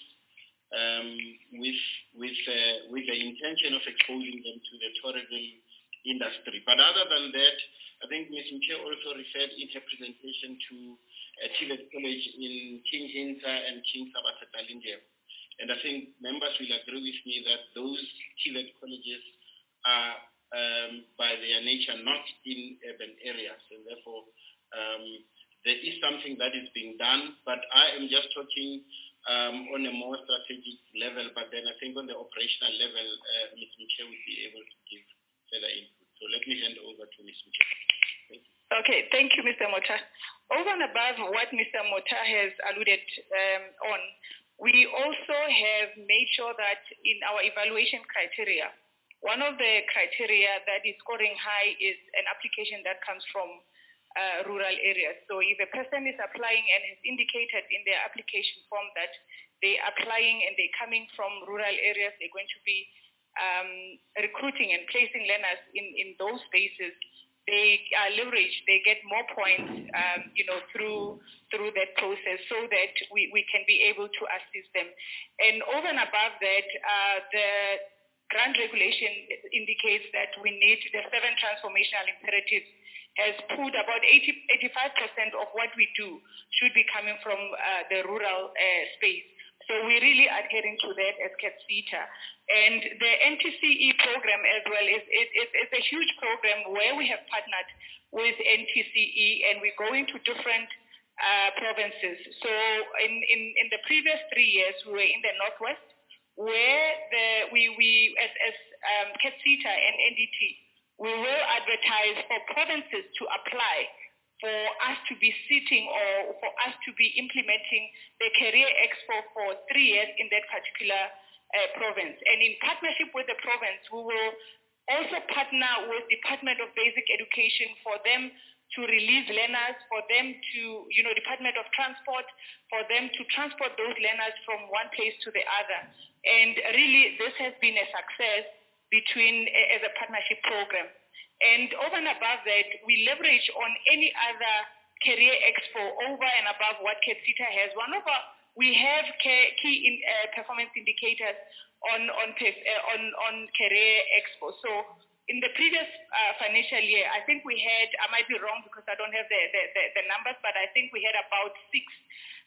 Speaker 6: um, with, with, uh, with the intention of exposing them to the tourism industry. But other than that, I think Miz Mche also referred in her presentation to uh, T V E T College in King Hinta and King Sabata Dalindia. And I think members will agree with me that those T V E T colleges are, um, by their nature, not in urban areas. And therefore, um, there is something that is being done, but I am just talking um, on a more strategic level, but then I think on the operational level, uh, Miz Mche will be able to give further input. So let me hand over to Miz Mche. Thank you.
Speaker 1: Okay, thank you, Mister Mota. Over and above what Mister Mota has alluded um, on, we also have made sure that in our evaluation criteria, one of the criteria that is scoring high is an application that comes from uh, rural areas. So if a person is applying and has indicated in their application form that they're applying and they're coming from rural areas, they're going to be um, recruiting and placing learners in, in those spaces, they are leveraged, they get more points, um, you know, through through that process so that we, we can be able to assist them. And over and above that, uh, the grant regulation indicates that we need the seven transformational imperatives has put about eighty, eighty-five percent of what we do should be coming from uh, the rural uh, space. So we're really adhering to that as CAPSITA. And the N T C E program as well is it, it, it's a huge program where we have partnered with N T C E and we're going to different uh, provinces. So in, in, in the previous three years, we were in the Northwest where the, we, we as, as um, CAPSITA and N D T, we will advertise for provinces to apply for us to be sitting or for us to be implementing the Career Expo for three years in that particular uh, province. And in partnership with the province, we will also partner with Department of Basic Education for them to release learners, for them to, you know, Department of Transport, for them to transport those learners from one place to the other. And really, this has been a success between uh, as a partnership program. And over and above that, we leverage on any other Career Expo over and above what CAPSITA has. One of our, we have key in, uh, performance indicators on on, uh, on on Career Expo. So in the previous uh, financial year, I think we had, I might be wrong because I don't have the, the, the, the numbers, but I think we had about six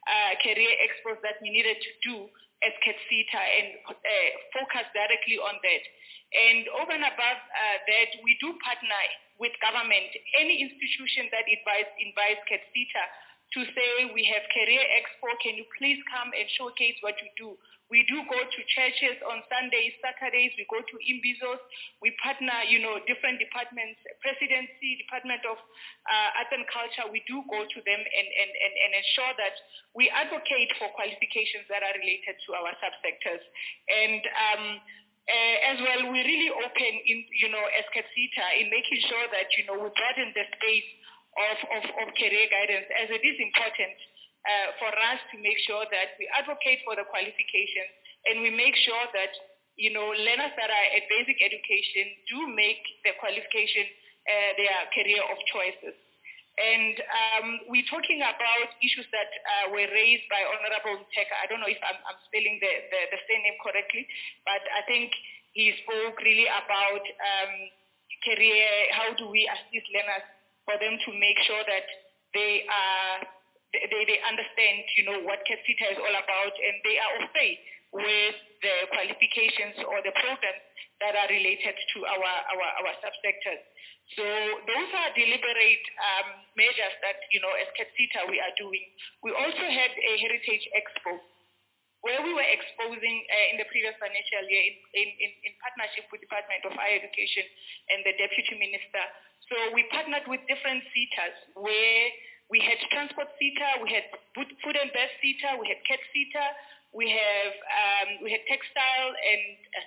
Speaker 1: uh, career expos that we needed to do as CATSETA and uh, focus directly on that. And over and above uh, that, we do partner with government, any institution that invites, invites CATSETA to say, we have Career Expo, can you please come and showcase what you do? We do go to churches on Sundays, Saturdays, we go to Imbizos, we partner, you know, different departments, presidency, Department of uh, Art and Culture, we do go to them and, and, and, and ensure that we advocate for qualifications that are related to our subsectors. And um, uh, as well, we're really open in, you know, as CATSETA in making sure that, you know, we broaden the space of, of, of career guidance, as it is important Uh, for us to make sure that we advocate for the qualifications and we make sure that, you know, learners that are at basic education do make the qualification uh, their career of choices. And um, we're talking about issues that uh, were raised by Honorable Mtheka. I don't know if I'm, I'm spelling the, the, the same name correctly, but I think he spoke really about um, career, how do we assist learners for them to make sure that they are They, they understand, you know, what CATSETA is all about, and they are au fait with the qualifications or the programs that are related to our, our, our subsectors. So those are deliberate um, measures that, you know, as CATSETA we are doing. We also had a Heritage Expo where we were exposing uh, in the previous financial year in, in, in partnership with the Department of Higher Education and the Deputy Minister. So we partnered with different SETAs where we had Transport SETA, we had Food and Bev SETA, we had CATSETA, we have um, we had Textile and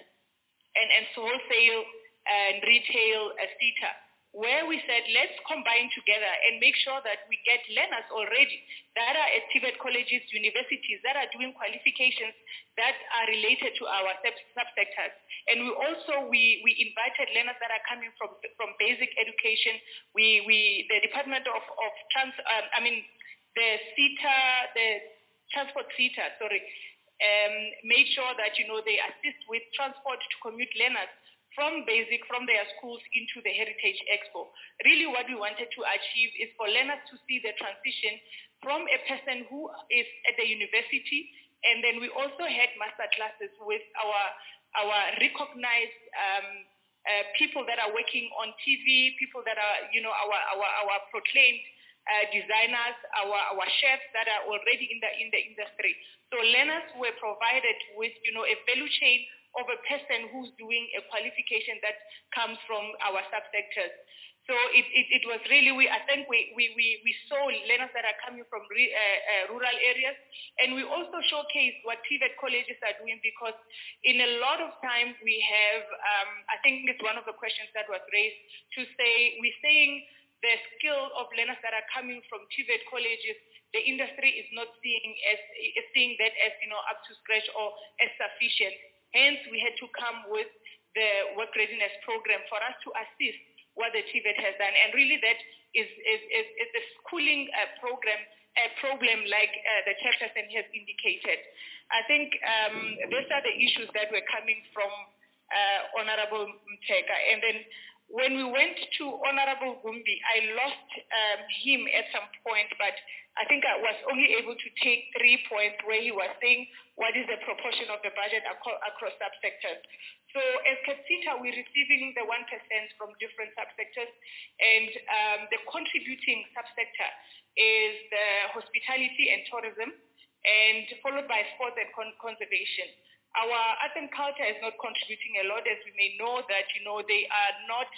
Speaker 1: and and wholesale and retail uh, SETA, where we said let's combine together and make sure that we get learners already that are at TVET colleges, universities that are doing qualifications that are related to our subsectors. And we also, we, we invited learners that are coming from, from basic education. We, we, the Department of, of Trans, um, I mean, the SETA, the Transport SETA, sorry, um, made sure that, you know, they assist with transport to commute learners from basic, from their schools into the Heritage Expo. Really what we wanted to achieve is for learners to see the transition from a person who is at the university, and then we also had master classes with our our recognized um, uh, people that are working on T V, people that are, you know, our our, our proclaimed uh, designers, our, our chefs that are already in the in the industry. So learners were provided with, you know, a value chain of a person who's doing a qualification that comes from our subsectors. So it, it, it was really, we, I think we, we, we, we saw learners that are coming from re, uh, uh, rural areas, and we also showcased what TVET colleges are doing, because in a lot of time we have, um, I think it's one of the questions that was raised, to say, we're saying the skill of learners that are coming from TVET colleges, the industry is not seeing as is seeing that as, you know, up to scratch or as sufficient. Hence, we had to come with the work readiness program for us to assist what the TVET has done. And really that is, is, is, is the schooling uh, program, a problem like uh, the chairperson has indicated. I think um, these are the issues that were coming from uh, Honorable Mtheka. And then when we went to Honorable Gumbi, I lost um, him at some point, but I think I was only able to take three points where he was saying what is the proportion of the budget ac- across subsectors. So as CATSETA, we're receiving the one percent from different subsectors, and um, the contributing subsector is the hospitality and tourism, and followed by sports and con- conservation. Our art and culture is not contributing a lot, as we may know that, you know, they are not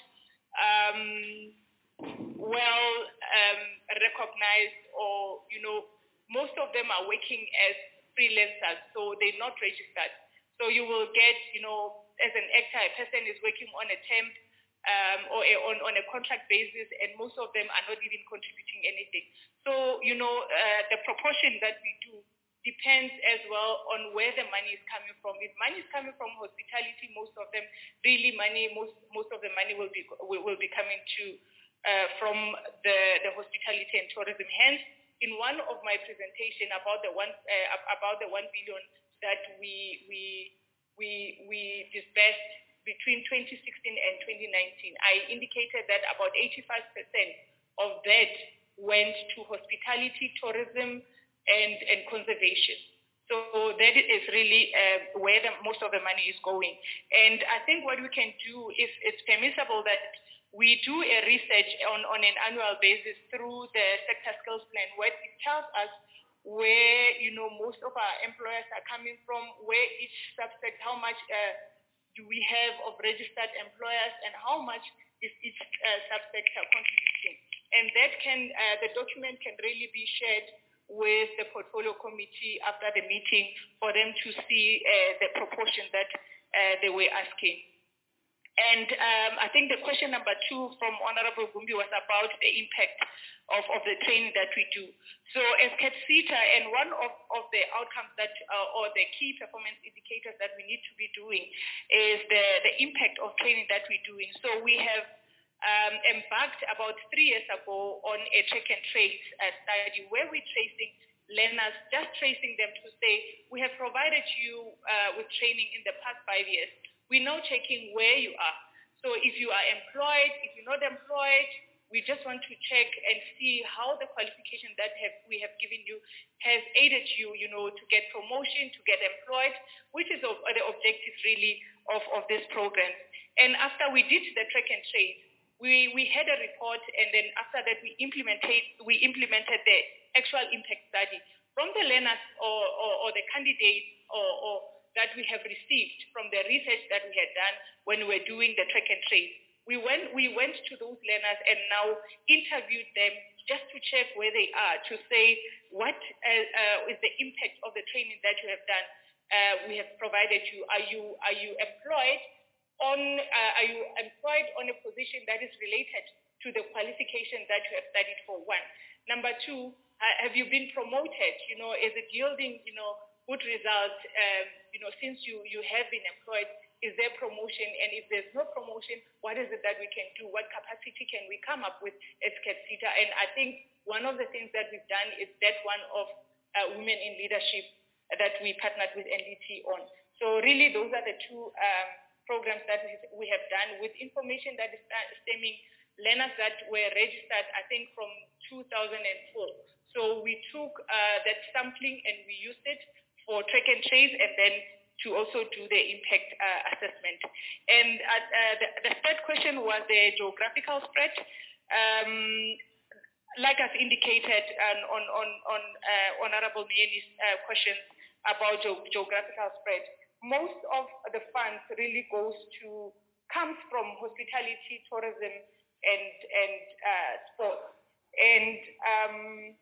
Speaker 1: um, well um, recognized, or, you know, most of them are working as freelancers, so they're not registered. So you will get, you know, as an actor, a person is working on a temp um, or a, on, on a contract basis, and most of them are not even contributing anything. So, you know, uh, the proportion that we do depends as well on where the money is coming from. If money is coming from hospitality, most of them, really money, most most of the money will be will, will be coming to uh, from the, the hospitality and tourism. Hence, in one of my presentation about the one uh, about the one billion that we we we we disbursed between twenty sixteen and twenty nineteen, I indicated that about eighty-five percent of that went to hospitality, tourism, and, and conservation. So that is really uh, where the, most of the money is going. And I think what we can do, if it's permissible, that we do a research on, on an annual basis through the sector skills plan, where it tells us where, you know, most of our employers are coming from, where each subsect, how much uh, do we have of registered employers, and how much is each uh, subsector contributing. And that can, uh, the document can really be shared with the portfolio committee after the meeting for them to see uh, the proportion that uh, they were asking. And um, I think the question number two from Honorable Gumbi was about the impact of, of the training that we do. So as CAPSITA, and one of, of the outcomes that, uh, or the key performance indicators that we need to be doing is the, the impact of training that we're doing. So we have um, embarked about three years ago on a track and trace uh, study where we're tracing learners, just tracing them to say, we have provided you uh, with training in the past five years. We're now checking where you are. So if you are employed, if you're not employed, we just want to check and see how the qualification that have, we have given you has aided you, you know, to get promotion, to get employed, which is of, the objective really of, of this program. And after we did the track and trace, we, we had a report, and then after that we implemented, we implemented the actual impact study from the learners or, or, or the candidates or, or that we have received from the research that we had done when we were doing the track and trace. We went, we went to those learners and now interviewed them just to check where they are, to say what uh, uh, is the impact of the training that you have done. Uh, we have provided you. Are you are you employed on? Uh, are you employed on a position that is related to the qualification that you have studied for? One. Number two, uh, have you been promoted? You know, is it yielding, you know, good results? Um, you know, since you you have been employed. Is there promotion? And if there's no promotion, what is it that we can do? What capacity can we come up with as CAPSITA? And I think one of the things that we've done is that one of uh, women in leadership that we partnered with N D T on. So really those are the two um, programs that we have done with information that is stemming learners that were registered, I think, from two thousand four. So we took uh, that sampling and we used it for track and trace, and then to also do the impact uh, assessment. And uh, uh, the, the third question was the geographical spread. Um, like I've indicated um, on, on, on uh, Honorable Mieni's uh, questions about ge- geographical spread, most of the funds really goes to, comes from hospitality, tourism, and, and uh, sports. And um,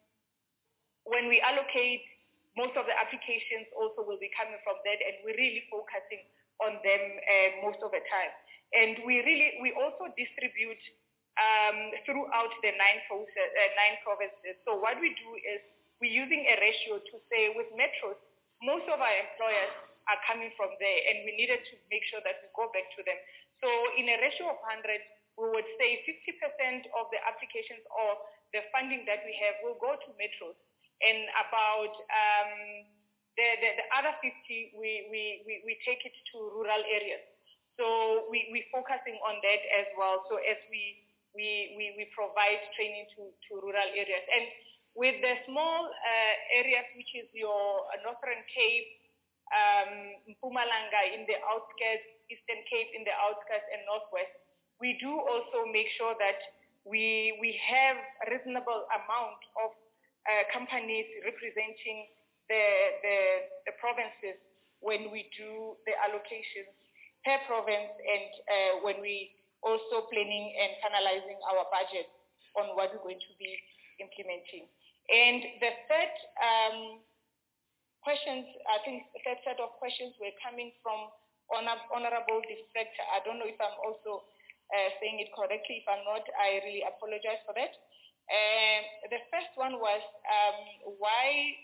Speaker 1: when we allocate, most of the applications also will be coming from that, and we're really focusing on them uh, most of the time. And we really, we also distribute um, throughout the nine, process, uh, nine provinces. So what we do is we're using a ratio to say with metros, most of our employers are coming from there, and we needed to make sure that we go back to them. So in a ratio of one hundred, we would say fifty percent of the applications or the funding that we have will go to metros. And about um, the, the, the other fifty, we, we, we, we take it to rural areas. So we, we're focusing on that as well. So as we, we, we, we provide training to, to rural areas. And with the small uh, areas, which is your Northern Cape, um, Mpumalanga in the outskirts, Eastern Cape in the outskirts, and Northwest, we do also make sure that we, we have a reasonable amount of Uh, companies representing the, the, the provinces when we do the allocations per province, and uh, when we also planning and finalizing our budget on what we're going to be implementing. And the third um, questions, I think the third set of questions were coming from honor, Honorable Director. I don't know if I'm also uh, saying it correctly. If I'm not, I really apologize for that. Uh, the first one was um, why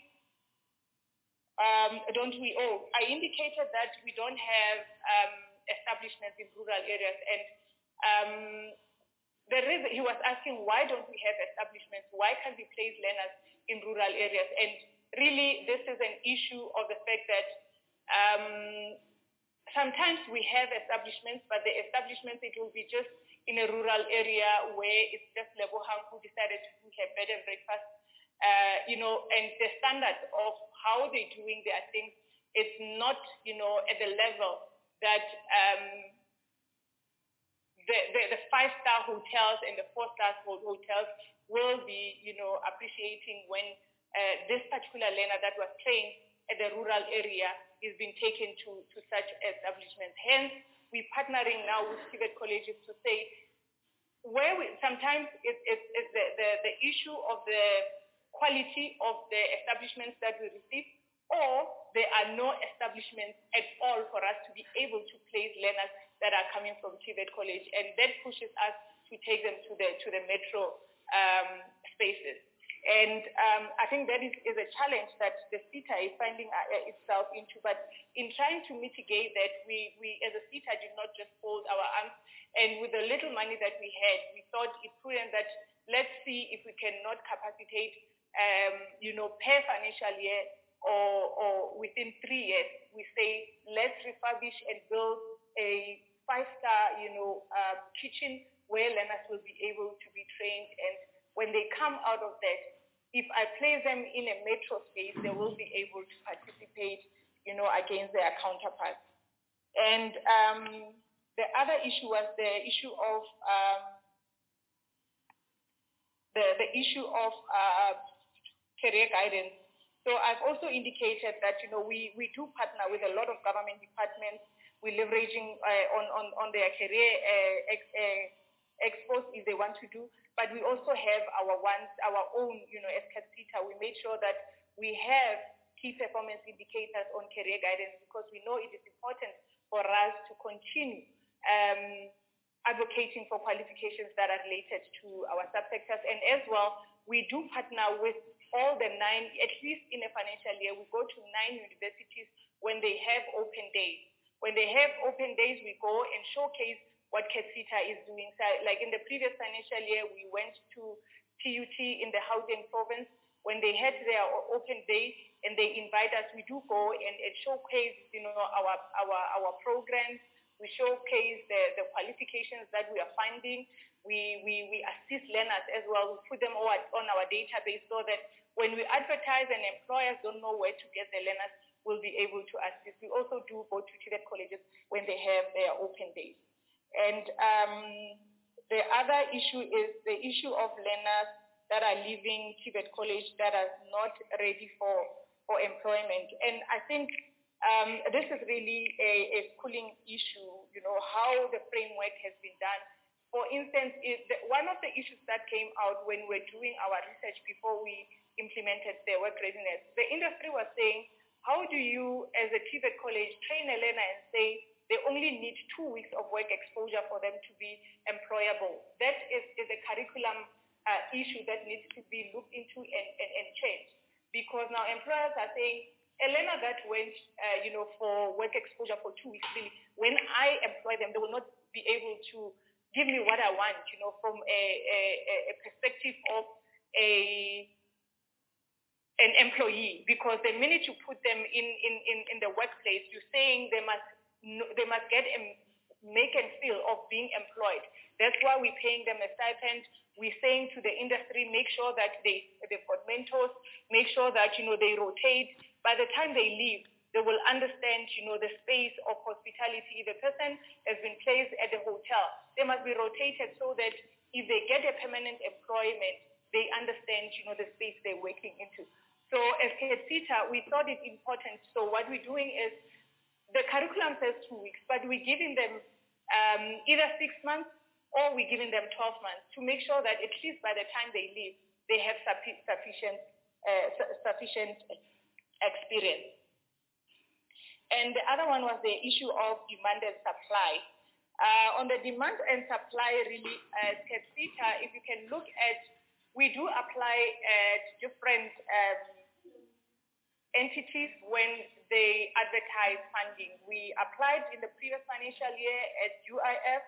Speaker 1: um, don't we, oh, I indicated that we don't have um, establishments in rural areas, and um, the reason, he was asking why don't we have establishments, why can't we place learners in rural areas? And really this is an issue of the fact that um, sometimes we have establishments, but the establishments, it will be just in a rural area where it's just Lebohang who decided to do her bed and breakfast uh, you know, and the standards of how they're doing their things, it's not, you know, at the level that um, the, the, the five-star hotels and the four-star hotels will be, you know, appreciating when uh, this particular learner that was trained at the rural area is being taken to, to such establishments. Hence, we're partnering now with TVET colleges to say, where we, sometimes it, it, it's the, the, the issue of the quality of the establishments that we receive, or there are no establishments at all for us to be able to place learners that are coming from TVET college, and that pushes us to take them to the, to the metro um, spaces. And um, I think that is, is a challenge that the SETA is finding uh, itself into. But in trying to mitigate that, we, we as a SETA did not just fold our arms. And with the little money that we had, we thought it prudent that let's see if we cannot capacitate, um, you know, per financial year or, or within three years. We say let's refurbish and build a five-star, you know, uh, kitchen where learners will be able to be trained, and when they come out of that, if I place them in a metro space, they will be able to participate, you know, against their counterparts. And um, the other issue was the issue of um, the the issue of uh, career guidance. So I've also indicated that, you know, we we do partner with a lot of government departments. We're leveraging uh, on on on their career uh, ex, uh, expos if they want to do. But we also have our ones, our own, you know, as CAPSETA, we made sure that we have key performance indicators on career guidance because we know it is important for us to continue um, advocating for qualifications that are related to our subsectors. And as well, we do partner with all the nine, at least in a financial year, we go to nine universities when they have open days. When they have open days, we go and showcase what CAPSETA is doing. So, like in the previous financial year, we went to T U T in the Gauteng province. When they had their open day and they invite us, we do go and, and showcase, you know, our our our programs. We showcase the, the qualifications that we are finding. We, we we assist learners as well. We put them all on our database so that when we advertise and employers don't know where to get the learners, we'll be able to assist. We also do go to TVET colleges when they have their open days. And um, the other issue is the issue of learners that are leaving TVET college that are not ready for, for employment. And I think um, this is really a, a schooling issue, you know, how the framework has been done. For instance, is the, one of the issues that came out when we were doing our research before we implemented the work readiness, the industry was saying, how do you, as a TVET college, train a learner and say, they only need two weeks of work exposure for them to be employable? That is, is a curriculum uh, issue that needs to be looked into and, and, and changed. Because now employers are saying, a learner that went, uh, you know, for work exposure for two weeks, really, when I employ them, they will not be able to give me what I want, you know, from a, a, a perspective of a an employee. Because the minute you put them in, in, in, in the workplace, you're saying they must they must get a make and feel of being employed. That's why we're paying them a stipend. We're saying to the industry, make sure that they, they've got mentors, make sure that, you know, they rotate. By the time they leave, they will understand, you know, the space of hospitality. If a person has been placed at the hotel, they must be rotated so that if they get a permanent employment, they understand, you know, the space they're working into. So as CAPSETA, we thought it important. So what we're doing is, the curriculum says two weeks, but we're giving them um, either six months or we're giving them twelve months to make sure that at least by the time they leave, they have sufficient, uh, sufficient experience. And the other one was the issue of demand and supply. Uh, on the demand and supply, really, as CAPSETA, if you can look at, we do apply at different um, entities when they advertise funding. We applied in the previous financial year at U I F.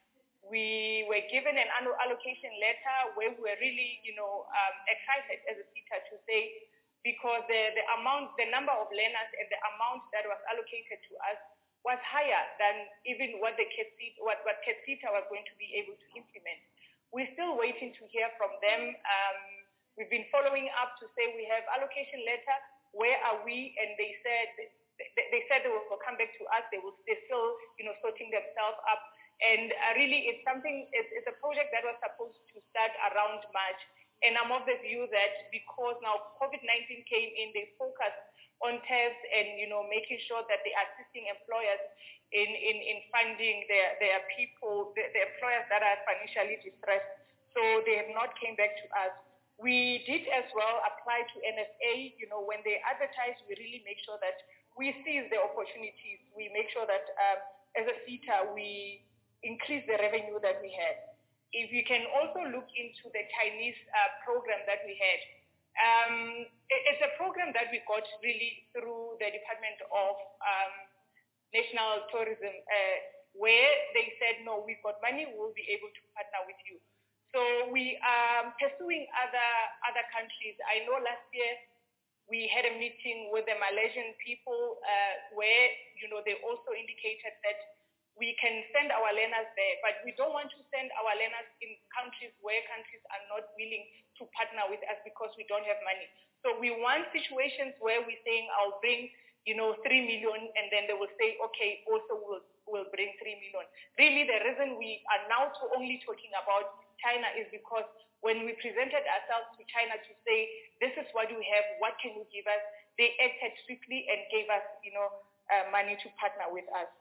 Speaker 1: We were given an annual allocation letter where we were really, you know, um, excited as a SETA to say, because the, the amount, the number of learners and the amount that was allocated to us was higher than even what the CAPSETA, what, what CAPSETA was going to be able to implement. We're still waiting to hear from them. Um, We've been following up to say we have allocation letter, where are we? And they said they, they said they will come back to us. They will they're still, you know, sorting themselves up. And uh, really, it's something. It's, it's a project that was supposed to start around March. And I'm of the view that because now COVID nineteen came in, they focused on tests and, you know, making sure that they are assisting employers in, in, in funding their, their people, the, the employers that are financially distressed. So they have not came back to us. We did as well apply to N S A. You know, when they advertise, we really make sure that we seize the opportunities. We make sure that um, as a SETA, we increase the revenue that we had. If you can also look into the Chinese uh, program that we had, um, it, it's a program that we got really through the Department of um, National Tourism, uh, where they said, no, we've got money, we'll be able to partner with you. So we are pursuing other other countries. I know last year we had a meeting with the Malaysian people uh, where, you know, they also indicated that we can send our learners there, but we don't want to send our learners in countries where countries are not willing to partner with us because we don't have money. So we want situations where we're saying, I'll bring, you know, three million, and then they will say, okay, also we'll, we'll bring three million. Really, the reason we are now to only talking about China is because when we presented ourselves to China to say, this is what we have, what can you give us? They acted strictly and gave us, you know, uh, money to partner with us.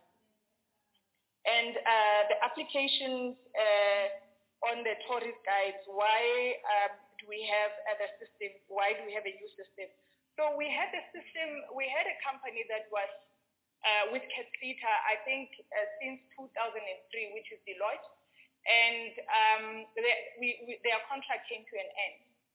Speaker 1: And uh, the applications uh, on the tourist guides, why um, do we have uh, the system? Why do we have a new system? So we had a system, we had a company that was uh, with CATSETA, I think uh, since two thousand three, which is Deloitte. And um, they, we, we, their contract came to an end.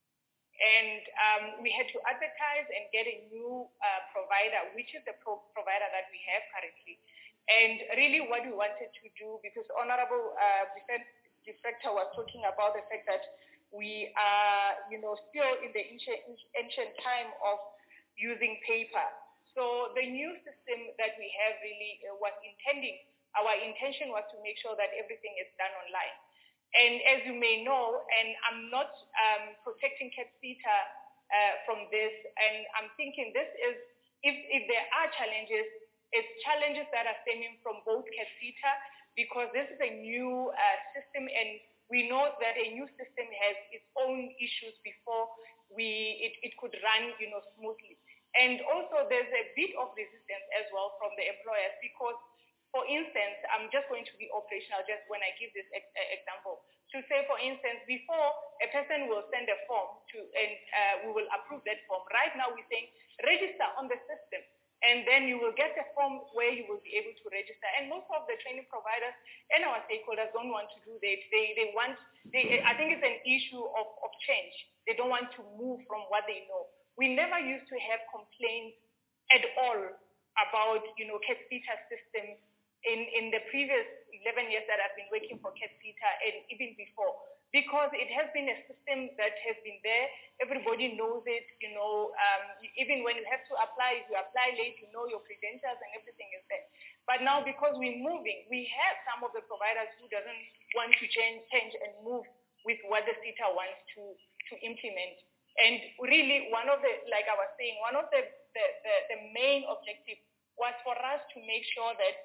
Speaker 1: And um, we had to advertise and get a new uh, provider, which is the pro provider that we have currently. And really what we wanted to do, because Honorable uh, Defense Director was talking about the fact that we are, you know, still in the ancient, ancient time of using paper. So the new system that we have really uh, was intending, our intention was to make sure that everything is done online. And as you may know, and I'm not um, protecting CATSETA uh, from this, and I'm thinking this is, if, if there are challenges, it's challenges that are stemming from both CATSETA, because this is a new uh, system, and we know that a new system has its own issues before we it, it could run, you know, smoothly. And also there's a bit of resistance as well from the employers, because, for instance, I'm just going to be operational just when I give this ex example. To say, for instance, before a person will send a form to, and uh, we will approve that form. Right now we're saying register on the system. And then you will get a form where you will be able to register. And most of the training providers and our stakeholders don't want to do that. They, they want, they, I think it's an issue of, of change. They don't want to move from what they know. We never used to have complaints at all about, you know, CATSETA system in, in the previous eleven years that I've been working for CATSETA and even before. Because it has been a system that has been there. Everybody knows it, you know, um, even when you have to apply, if you apply late, you know your credentials and everything is there. But now because we're moving, we have some of the providers who doesn't want to change, change and move with what the SETA wants to, to implement. And really one of the, like I was saying, one of the, the, the, the main objectives was for us to make sure that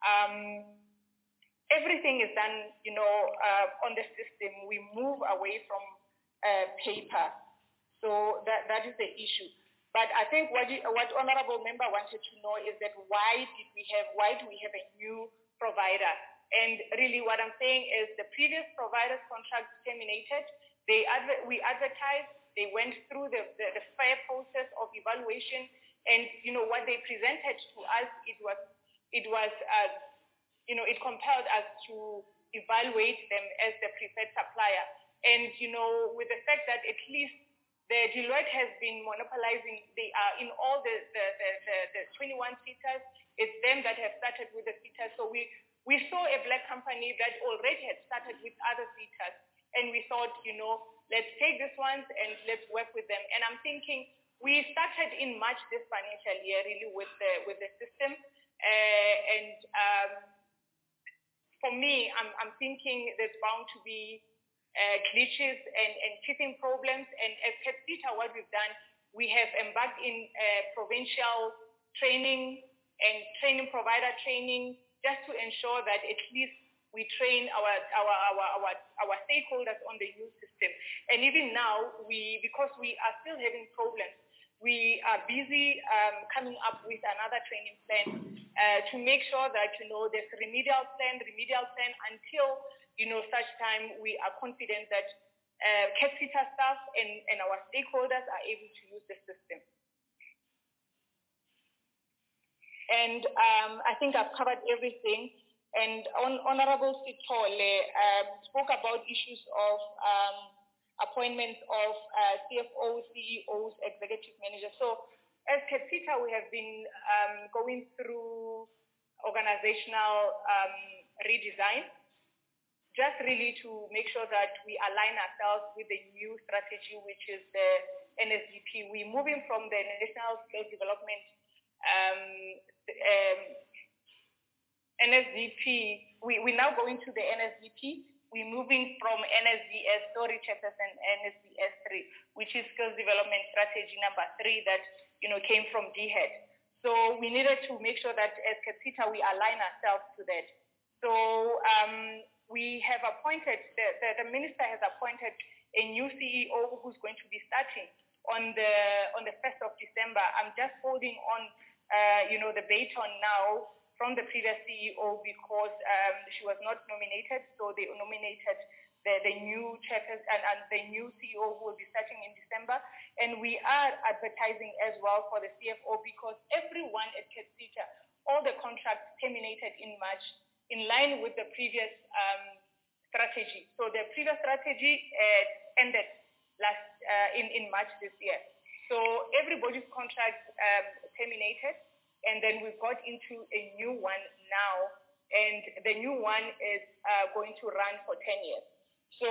Speaker 1: um, everything is done, you know, uh, on the system. We move away from uh, paper. So that, that is the issue. But I think what, you, what Honorable Member wanted to know is that why did we have, why do we have a new provider? And really what I'm saying is the previous provider's contract terminated. They adver we advertised, they went through the, the, the fair process of evaluation, and, you know, what they presented to us, it was, it was, uh, you know, it compelled us to evaluate them as the preferred supplier. And, you know, with the fact that at least the Deloitte has been monopolizing, they are in all the, the, the, the, the twenty-one SETAs, it's them that have started with the SETAs. So we, we saw a black company that already had started with other SETAs. And we thought, you know, let's take these ones and let's work with them. And I'm thinking, we started in March this financial year really with the, with the system. Uh, and, um, For me, I'm, I'm thinking there's bound to be uh, glitches and, and teething problems. And at CAPSITA, what we've done, we have embarked in uh, provincial training and training provider training just to ensure that at least we train our, our, our, our, our stakeholders on the new system. And even now, we, because we are still having problems, we are busy um, coming up with another training plan uh, to make sure that, you know, there's remedial plan, remedial plan until, you know, such time we are confident that uh, CAPSITA staff and, and our stakeholders are able to use the system. And um, I think I've covered everything. And on, Honorable Sithole uh, spoke about issues of um, appointments of uh, C F Os, C E Os, executive managers. So as CAPSITA, we have been um, going through organizational um, redesign, just really to make sure that we align ourselves with the new strategy, which is the N S D P. We're moving from the National Skills Development um, um, N S D P, we, we're now going to the N S D P. We're moving from N S D S, sorry, Chairperson, N S D S three, which is Skills Development Strategy number three that, you know, came from D HED. So we needed to make sure that as CAPSITA, we align ourselves to that. So um, we have appointed, the, the, the minister has appointed a new C E O who's going to be starting on the, on the first of December. I'm just holding on, uh, you know, the baton now from the previous C E O because um, she was not nominated, so they nominated the, the new chairperson and, and the new C E O who will be starting in December. And we are advertising as well for the C F O because everyone at CAPSITA, all the contracts terminated in March in line with the previous um, strategy. So the previous strategy uh, ended last uh, in, in March this year. So everybody's contract um, terminated. And then we've got into a new one now, and the new one is uh, going to run for ten years. So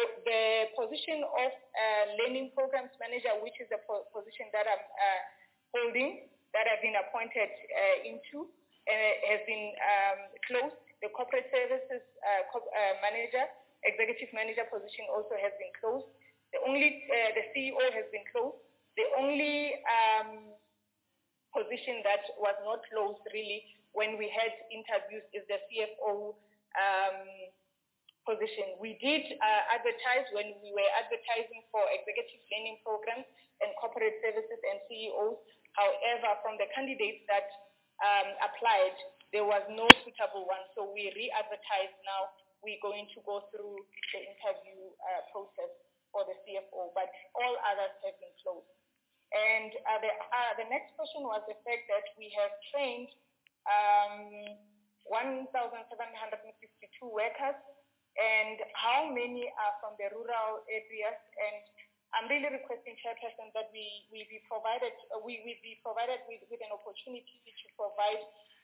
Speaker 1: the position of uh, Learning Programs Manager, which is a po position that I'm uh, holding, that I've been appointed uh, into, uh, has been um, closed. The Corporate Services uh, co uh, Manager, Executive Manager position also has been closed. The only, uh, the C E O has been closed. The only um, position that was not closed really when we had interviews is the C F O um, position. We did uh, advertise when we were advertising for executive learning programs and corporate services and C E Os. However, from the candidates that um, applied, there was no suitable one. So we re-advertised now. We're going to go through the interview uh, process for the C F O, but all others have been closed. And uh, the, uh, the next question was the fact that we have trained um, one thousand seven hundred fifty-two workers, and how many are from the rural areas. And I'm really requesting, Chairperson, that we, we be provided, uh, we, we be provided with, with an opportunity to provide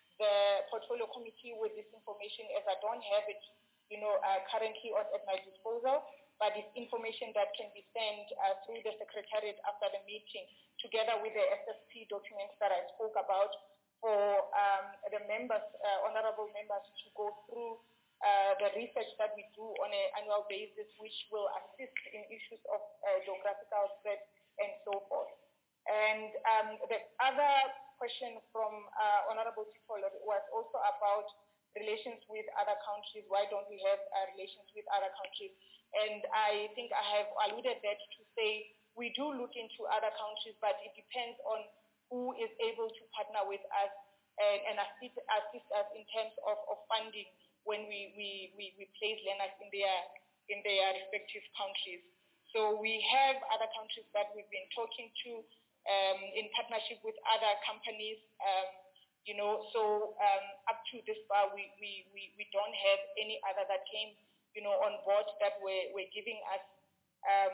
Speaker 1: the portfolio committee with this information, as I don't have it, you know, uh, currently at, at my disposal. But it's information that can be sent uh, through the Secretariat after the meeting, together with the S S P documents that I spoke about, for um, the members, uh, honorable members, to go through uh, the research that we do on an annual basis, which will assist in issues of uh, geographical spread and so forth. And um, the other question from uh, Honorable Sithole was also about relations with other countries. Why don't we have uh, relations with other countries? And I think I have alluded that to say we do look into other countries, but it depends on who is able to partner with us and, and assist, assist us in terms of, of funding when we, we, we, we place learners in their, in their respective countries. So we have other countries that we've been talking to um, in partnership with other companies. Um, you know, so um, up to this far, we, we, we, we don't have any other that came you know, on board that were, were giving us um,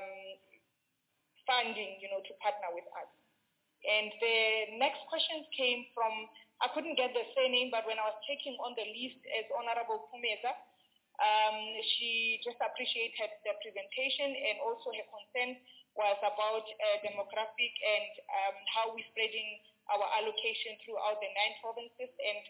Speaker 1: funding, you know, to partner with us. And the next questions came from, I couldn't get the surname, but when I was checking on the list as Honorable Pumeza, um, she just appreciated the presentation, and also her concern was about uh, demographic and um, how we're spreading our allocation throughout the nine provinces. And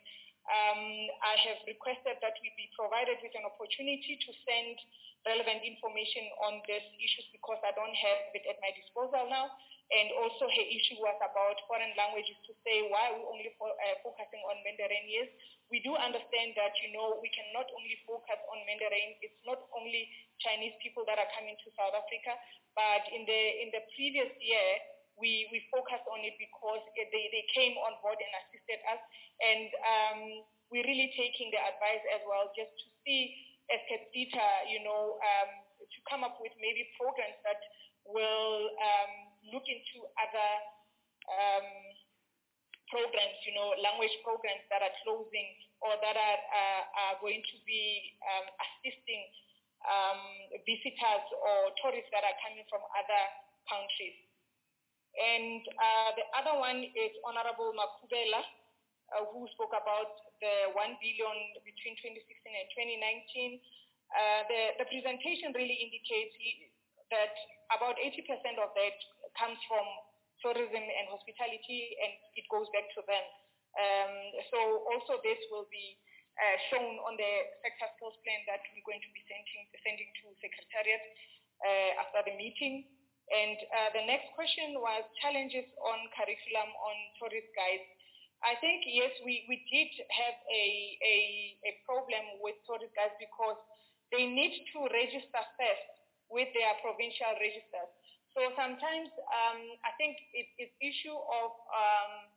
Speaker 1: Um, I have requested that we be provided with an opportunity to send relevant information on these issues because I don't have it at my disposal now. And also her issue was about foreign languages, to say why are we only fo uh, focusing on Mandarin. Yes, we do understand that, you know, we cannot only focus on Mandarin. It's not only Chinese people that are coming to South Africa, but in the in the previous year, we, we focused on it because it, they, they came on board and assisted us. And um, we're really taking the advice as well, just to see as CAPSITA, you know, um, to come up with maybe programs that will um, look into other um, programs, you know, language programs that are closing or that are, uh, are going to be um, assisting um, visitors or tourists that are coming from other countries. And uh, the other one is Honorable Makubela, uh, who spoke about the one billion between twenty sixteen and twenty nineteen. Uh, the, the presentation really indicates he, that about eighty percent of that comes from tourism and hospitality, and it goes back to them. Um, so also this will be uh, shown on the sector skills plan that we're going to be sending, sending to Secretariat uh, after the meeting. And uh, the next question was challenges on curriculum on tourist guides. I think, yes, we, we did have a, a, a problem with tourist guides because they need to register first with their provincial registers. So sometimes um, I think it, it's issue of, um,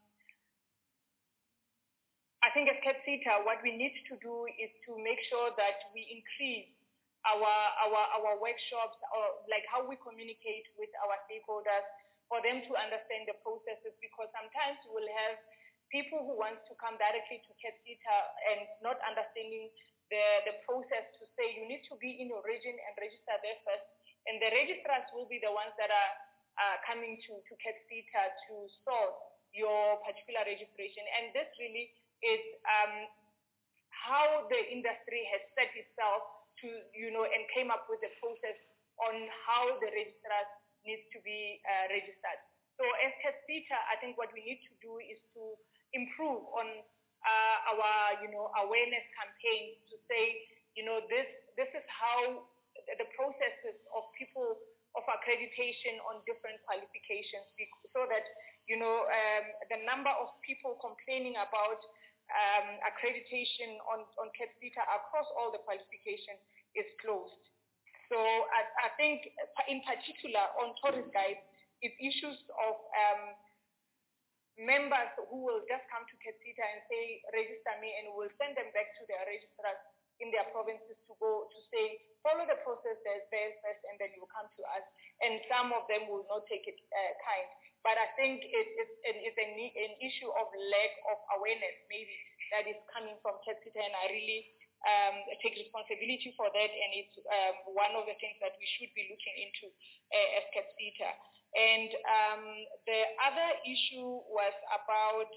Speaker 1: I think at CAPSITA, what we need to do is to make sure that we increase our, our, our workshops, or like how we communicate with our stakeholders for them to understand the processes, because sometimes we will have people who want to come directly to CAPSITA and not understanding the, the process to say you need to be in your region and register there first. And the registrars will be the ones that are uh, coming to, to CAPSITA to source your particular registration. And this really is um, how the industry has set itself to, you know, and came up with a process on how the registrars needs to be uh, registered. So as CAPSITA, I think what we need to do is to improve on uh, our, you know, awareness campaigns to say, you know, this, this is how the processes of people of accreditation on different qualifications, so that, you know, um, the number of people complaining about um, accreditation on, on CAPSITA across all the qualifications is closed. So I, I think in particular on tourist guides, it's issues of um, members who will just come to CAPSITA and say, register me, and we'll send them back to their registrars in their provinces to go to say, follow the process there first, and then you will come to us. And some of them will not take it uh, kind. But I think it, it, it's an, an issue of lack of awareness, maybe, that is coming from CAPSITA, and I really um, take responsibility for that, and it's um, one of the things that we should be looking into uh, as CAPSITA. And um, the other issue was about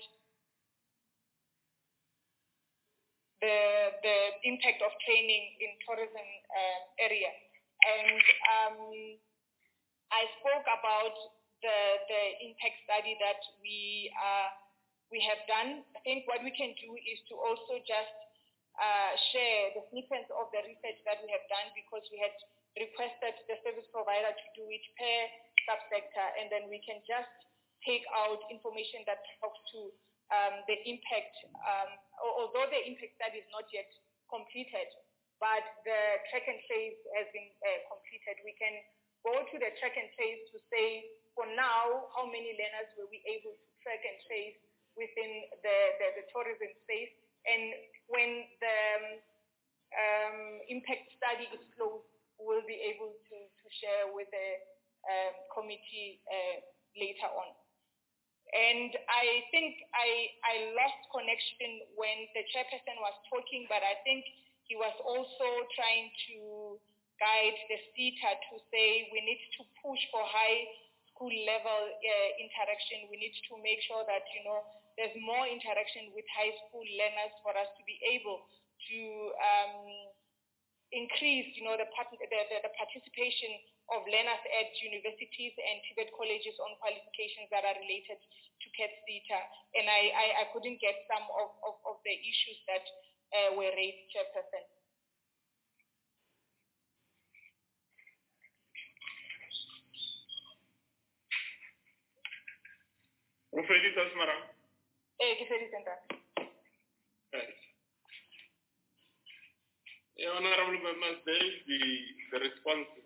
Speaker 1: the, the impact of training in tourism uh, area. And um, I spoke about the, the impact study that we, uh, we have done. I think what we can do is to also just uh, share the snippets of the research that we have done, because we had requested the service provider to do it per subsector, and then we can just take out information that talks to um, the impact, um, although the impact study is not yet completed, but the track and trace has been uh, completed. We can go to the track and trace to say, for now, how many learners were we able to track and trace within the, the, the tourism space. And when the um, impact study is closed, we'll be able to, to share with the um, committee uh, later on. And I think I, I lost connection when the chairperson was talking, but I think he was also trying to guide the SETA to say we need to push for high school level uh, interaction. We need to make sure that, you know, there's more interaction with high school learners for us to be able to um, increase, you know, the, part, the, the, the participation of learners at universities and Tibet colleges on qualifications that are related to CAPSITA. And I, I, I couldn't get some of, of, of the issues that uh, were raised, Chairperson. Eh, ke feditse ntate.
Speaker 5: Yeah, Honorable Members, there is the, the responses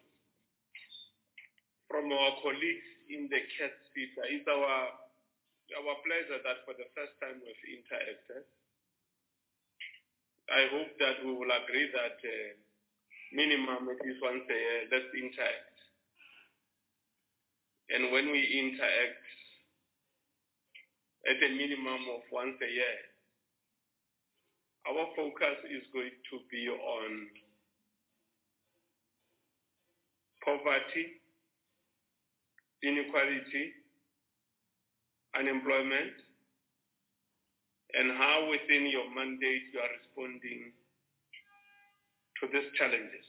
Speaker 5: from our colleagues in the CAPSITA. It's our, our pleasure that for the first time we've interacted. I hope that we will agree that uh, minimum at least once a year, let's interact. And when we interact, at a minimum of once a year, our focus is going to be on poverty, inequality, unemployment, and how within your mandate you are responding to these challenges.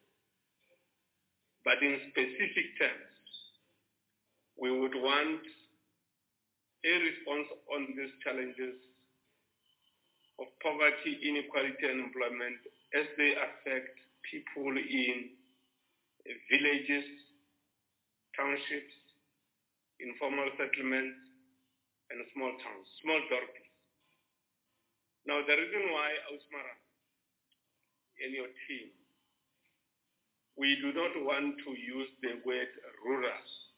Speaker 5: But in specific terms, we would want a response on these challenges of poverty, inequality, and employment as they affect people in villages, townships, informal settlements, and small towns, small dorpies. Now, the reason why, Ausmara and your team, we do not want to use the word rural.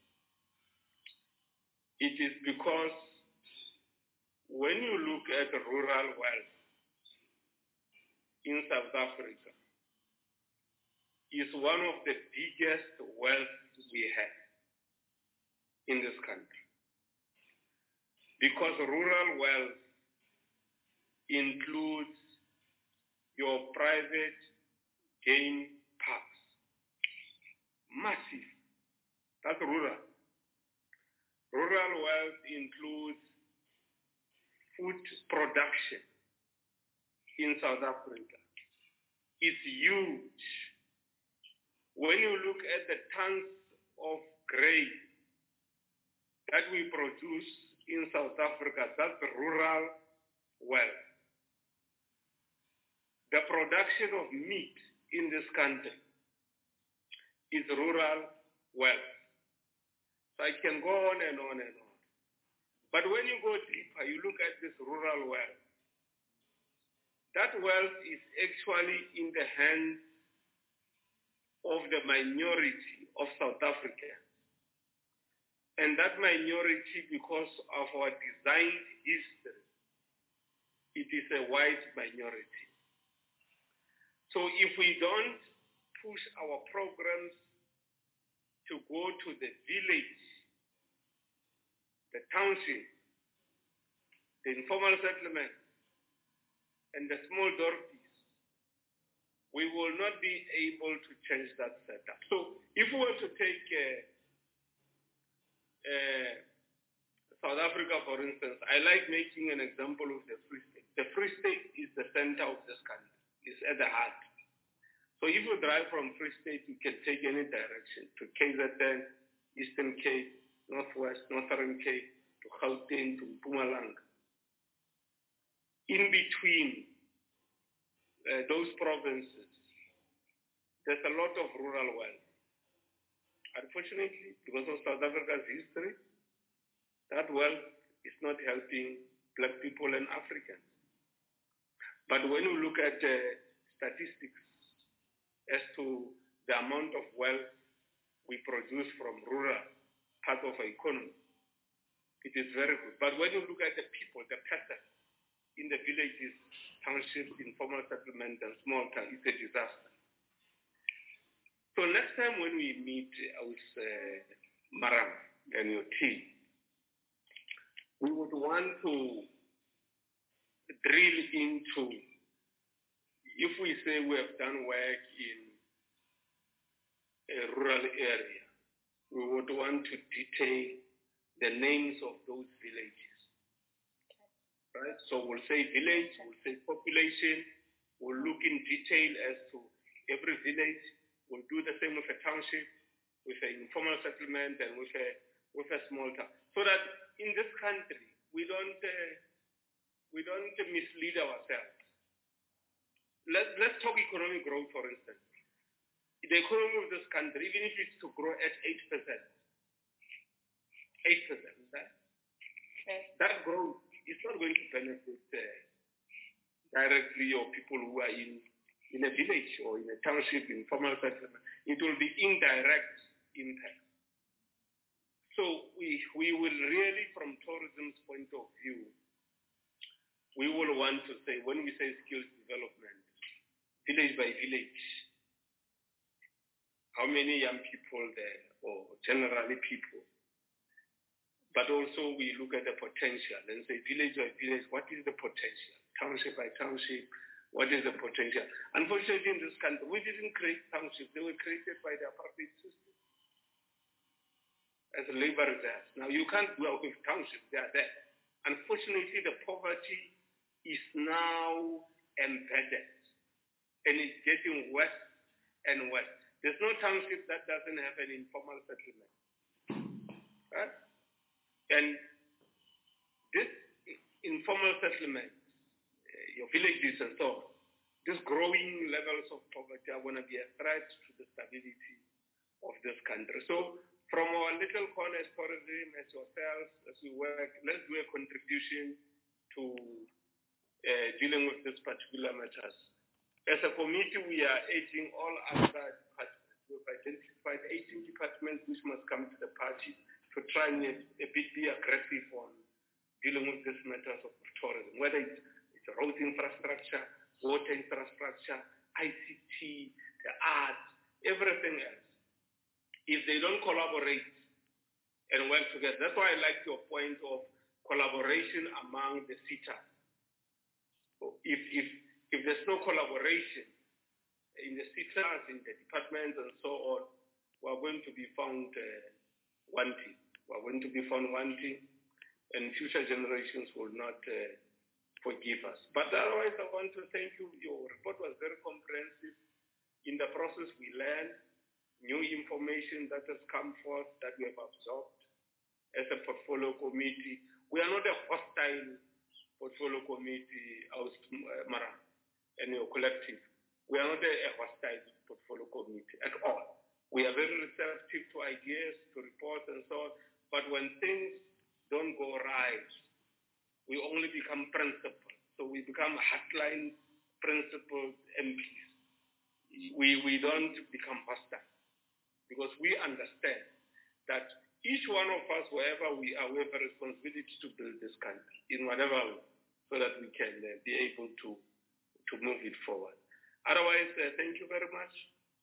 Speaker 5: It is because when you look at rural wealth in South Africa, it's one of the biggest wealth we have in this country. Because rural wealth includes your private game parks. Massive. That's rural. Rural wealth includes food production in South Africa. It's huge. When you look at the tons of grain that we produce in South Africa, that's rural wealth. The production of meat in this country is rural wealth. So I can go on and on and on. But when you go deeper, you look at this rural wealth. That wealth is actually in the hands of the minority of South Africa. And that minority, because of our designed history, it is a white minority. So if we don't push our programs to go to the village, the township, the informal settlement, and the small dorpies, we will not be able to change that setup. So if we were to take uh, uh, South Africa, for instance, I like making an example of the Free State. The Free State is the center of this country. It's at the heart. So if you drive from Free State, you can take any direction to K Z N, Eastern Cape, Northwest, Northern Cape, to Gauteng, to Mpumalanga. In between uh, those provinces, there's a lot of rural wealth. Unfortunately, because of South Africa's history, that wealth is not helping Black people and Africans. But when you look at uh, statistics as to the amount of wealth we produce from rural part of our economy, it is very good. But when you look at the people, the peasants in the villages, townships, informal settlements, and small towns, it's a disaster. So next time when we meet with uh, Maram and your team, we would want to drill into, if we say we have done work in a rural area, we would want to detail the names of those villages. Right? So we'll say village, we'll say population, we'll look in detail as to every village, we'll do the same with a township, with an informal settlement and with a with a small town, so that in this country we don't uh, we don't mislead ourselves. Let's let's talk economic growth, for instance. The economy of this country, even if it's to grow at eight percent, eight percent, that
Speaker 1: Okay.
Speaker 5: that growth is not going to benefit uh, directly or people who are in in a village or in a township, informal settlement. It will be indirect impact. So we, we will really, from tourism's point of view, we will want to say, when we say skills development, village by village, how many young people there, or generally people, but also we look at the potential and say village by village, what is the potential? Township by township, what is the potential? Unfortunately, in this country, we didn't create townships. They were created by the apartheid system as labor reserves. Now, you can't do away with townships. They are there. Unfortunately, the poverty is now embedded, and it's getting worse and worse. There's no township that doesn't have an informal settlement. Right? And this informal settlement, uh, your villages and so on, these growing levels of poverty are going to be a threat to the stability of this country. So from our little corner as tourism, as yourselves, as we work, let's do a contribution to uh, dealing with these particular matters. As a committee, we are urging all other departments. We've identified eighteen departments which must come to the party to try and a, a bit be aggressive on dealing with these matters of tourism, whether it's, it's road infrastructure, water infrastructure, I C T, the arts, everything else. If they don't collaborate and work together, that's why I like your point of collaboration among the C T A. So if, if, if there's no collaboration in the C T As, in the departments and so on, we're going to be found uh, wanting. We're going to be found wanting, and future generations will not uh, forgive us. But otherwise, I want to thank you. Your report was very comprehensive. In the process, we learned new information that has come forth that we have absorbed as a portfolio committee. We are not a hostile portfolio committee, Mara, and your collective. We are not a hostile portfolio committee at all. We are very receptive to ideas, to reports and so on. But when things don't go right, we only become principled. So we become hardline principled M Ps. We, we don't become hostile, because we understand that each one of us, wherever we are, we have a responsibility to build this country in whatever way, so that we can uh, be able to, to move it forward. Otherwise, uh, thank you very much.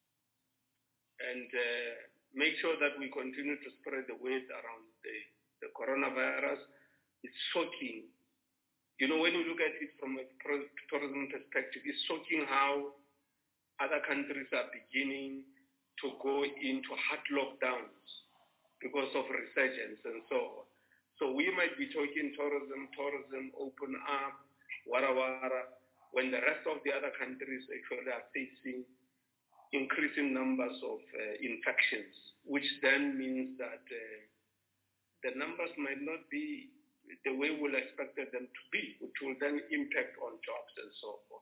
Speaker 5: And uh, make sure that we continue to spread the word around the, the coronavirus. It's shocking. You know, when you look at it from a tourism perspective, it's shocking how other countries are beginning to go into hard lockdowns because of resurgence and so on. So we might be talking tourism, tourism, open up, wara wara, when the rest of the other countries actually are facing increasing numbers of uh, infections, which then means that uh, the numbers might not be the way we expected them to be, which will then impact on jobs and so forth.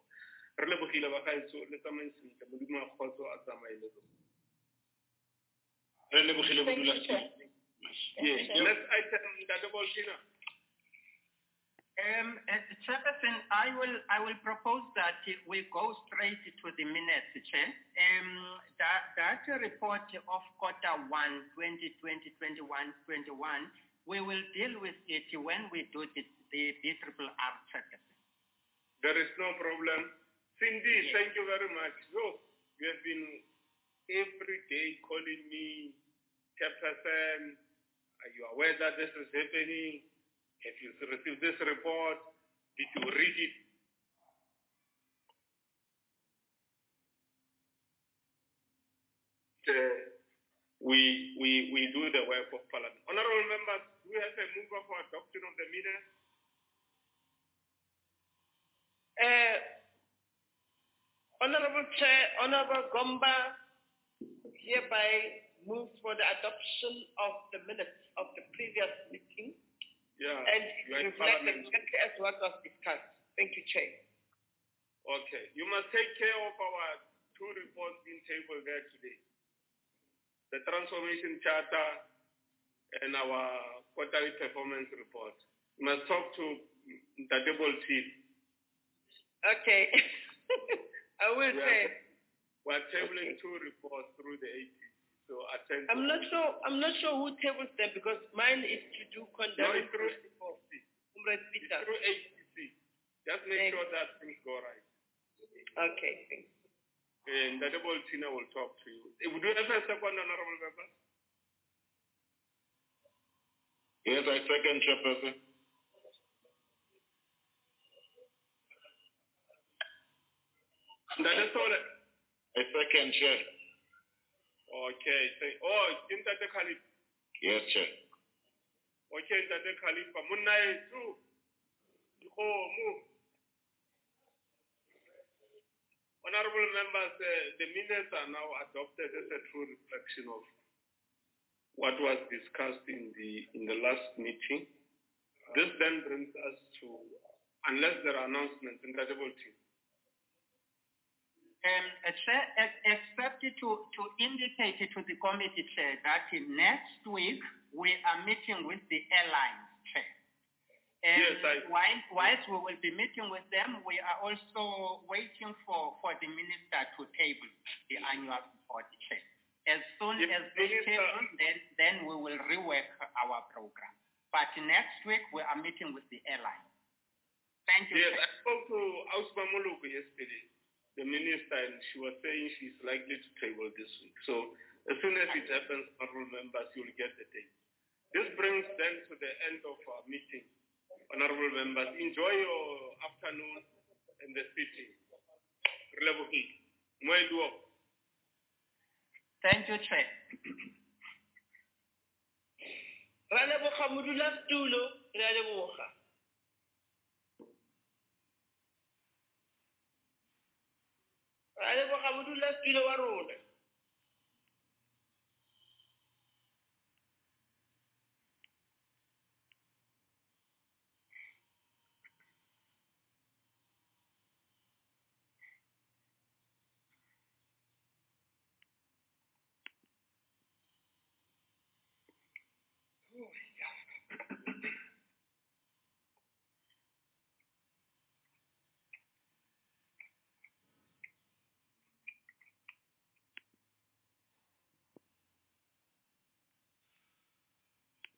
Speaker 5: Yes, let's item Dada Bolshina.
Speaker 3: Um, as the chairperson, I will I will propose that we go straight to the minutes, Chair. Um, that, that report of quarter one, twenty twenty, twenty-one, twenty-one, we will deal with it when we do the, the B triple R, Chairperson.
Speaker 5: There is no problem. Cindy, yes. Thank you very much. So, you have been every day calling me, Chairperson. Are you aware that this is happening? Have you received this report? Did you read it? Uh, we, we, we do the work of Parliament. Honorable members, we have a mover for adoption of the minutes.
Speaker 10: Uh, Honorable Chair, Honorable Gomba hereby move for the adoption of the minutes of the previous meeting.
Speaker 5: Yeah.
Speaker 10: And
Speaker 5: you are in
Speaker 10: reflect
Speaker 5: Parliament.
Speaker 10: exactly as what was discussed. Thank you, Chair.
Speaker 5: Okay. You must take care of our two reports being tabled there today. The Transformation Charter and our quarterly performance report. You must talk to the double team.
Speaker 10: Okay. I will
Speaker 5: we
Speaker 10: say.
Speaker 5: Are, we're tabling okay. two reports through the A T C. So attend.
Speaker 10: I'm not sure. I'm not sure who tables them because mine is to do conduct.
Speaker 5: No, it's through, it's through A T C. Just make Thanks. sure that things go right.
Speaker 10: Okay. Thanks.
Speaker 5: And the double Tina will talk to you. Would you have a second, honorable member?
Speaker 15: Yes, I second, Chairperson.
Speaker 5: That is all.
Speaker 15: I second, Chair.
Speaker 5: Okay. Oh, Intate Khalif.
Speaker 15: Yes, Chair.
Speaker 5: Okay, Intate Khalif. Munai too. Oh, move. Honorable members, uh, the minutes are now adopted as a true reflection of what was discussed in the in the last meeting. This then brings us to, unless there are announcements in the double team.
Speaker 3: Um, except to, to indicate to the committee chair that next week we are meeting with the airlines chair. And
Speaker 5: yes, I,
Speaker 3: while, whilst we will be meeting with them, we are also waiting for, for the minister to table the annual report chair. As soon yes, as they table, then, then we will rework our program. But next week we are meeting with the airlines. Thank you.
Speaker 5: Yes,
Speaker 3: chair.
Speaker 5: I spoke to Ausma Moluku yesterday, the minister, and she was saying she's likely to table this week. So as soon as it happens, honorable members, you'll get the date. This brings then to the end of our meeting. Honorable members, enjoy your afternoon in the city.
Speaker 3: Thank you, Chair.
Speaker 10: Raleboga modulasetulo, raleboga. Raleboga modulasetulo wa rona.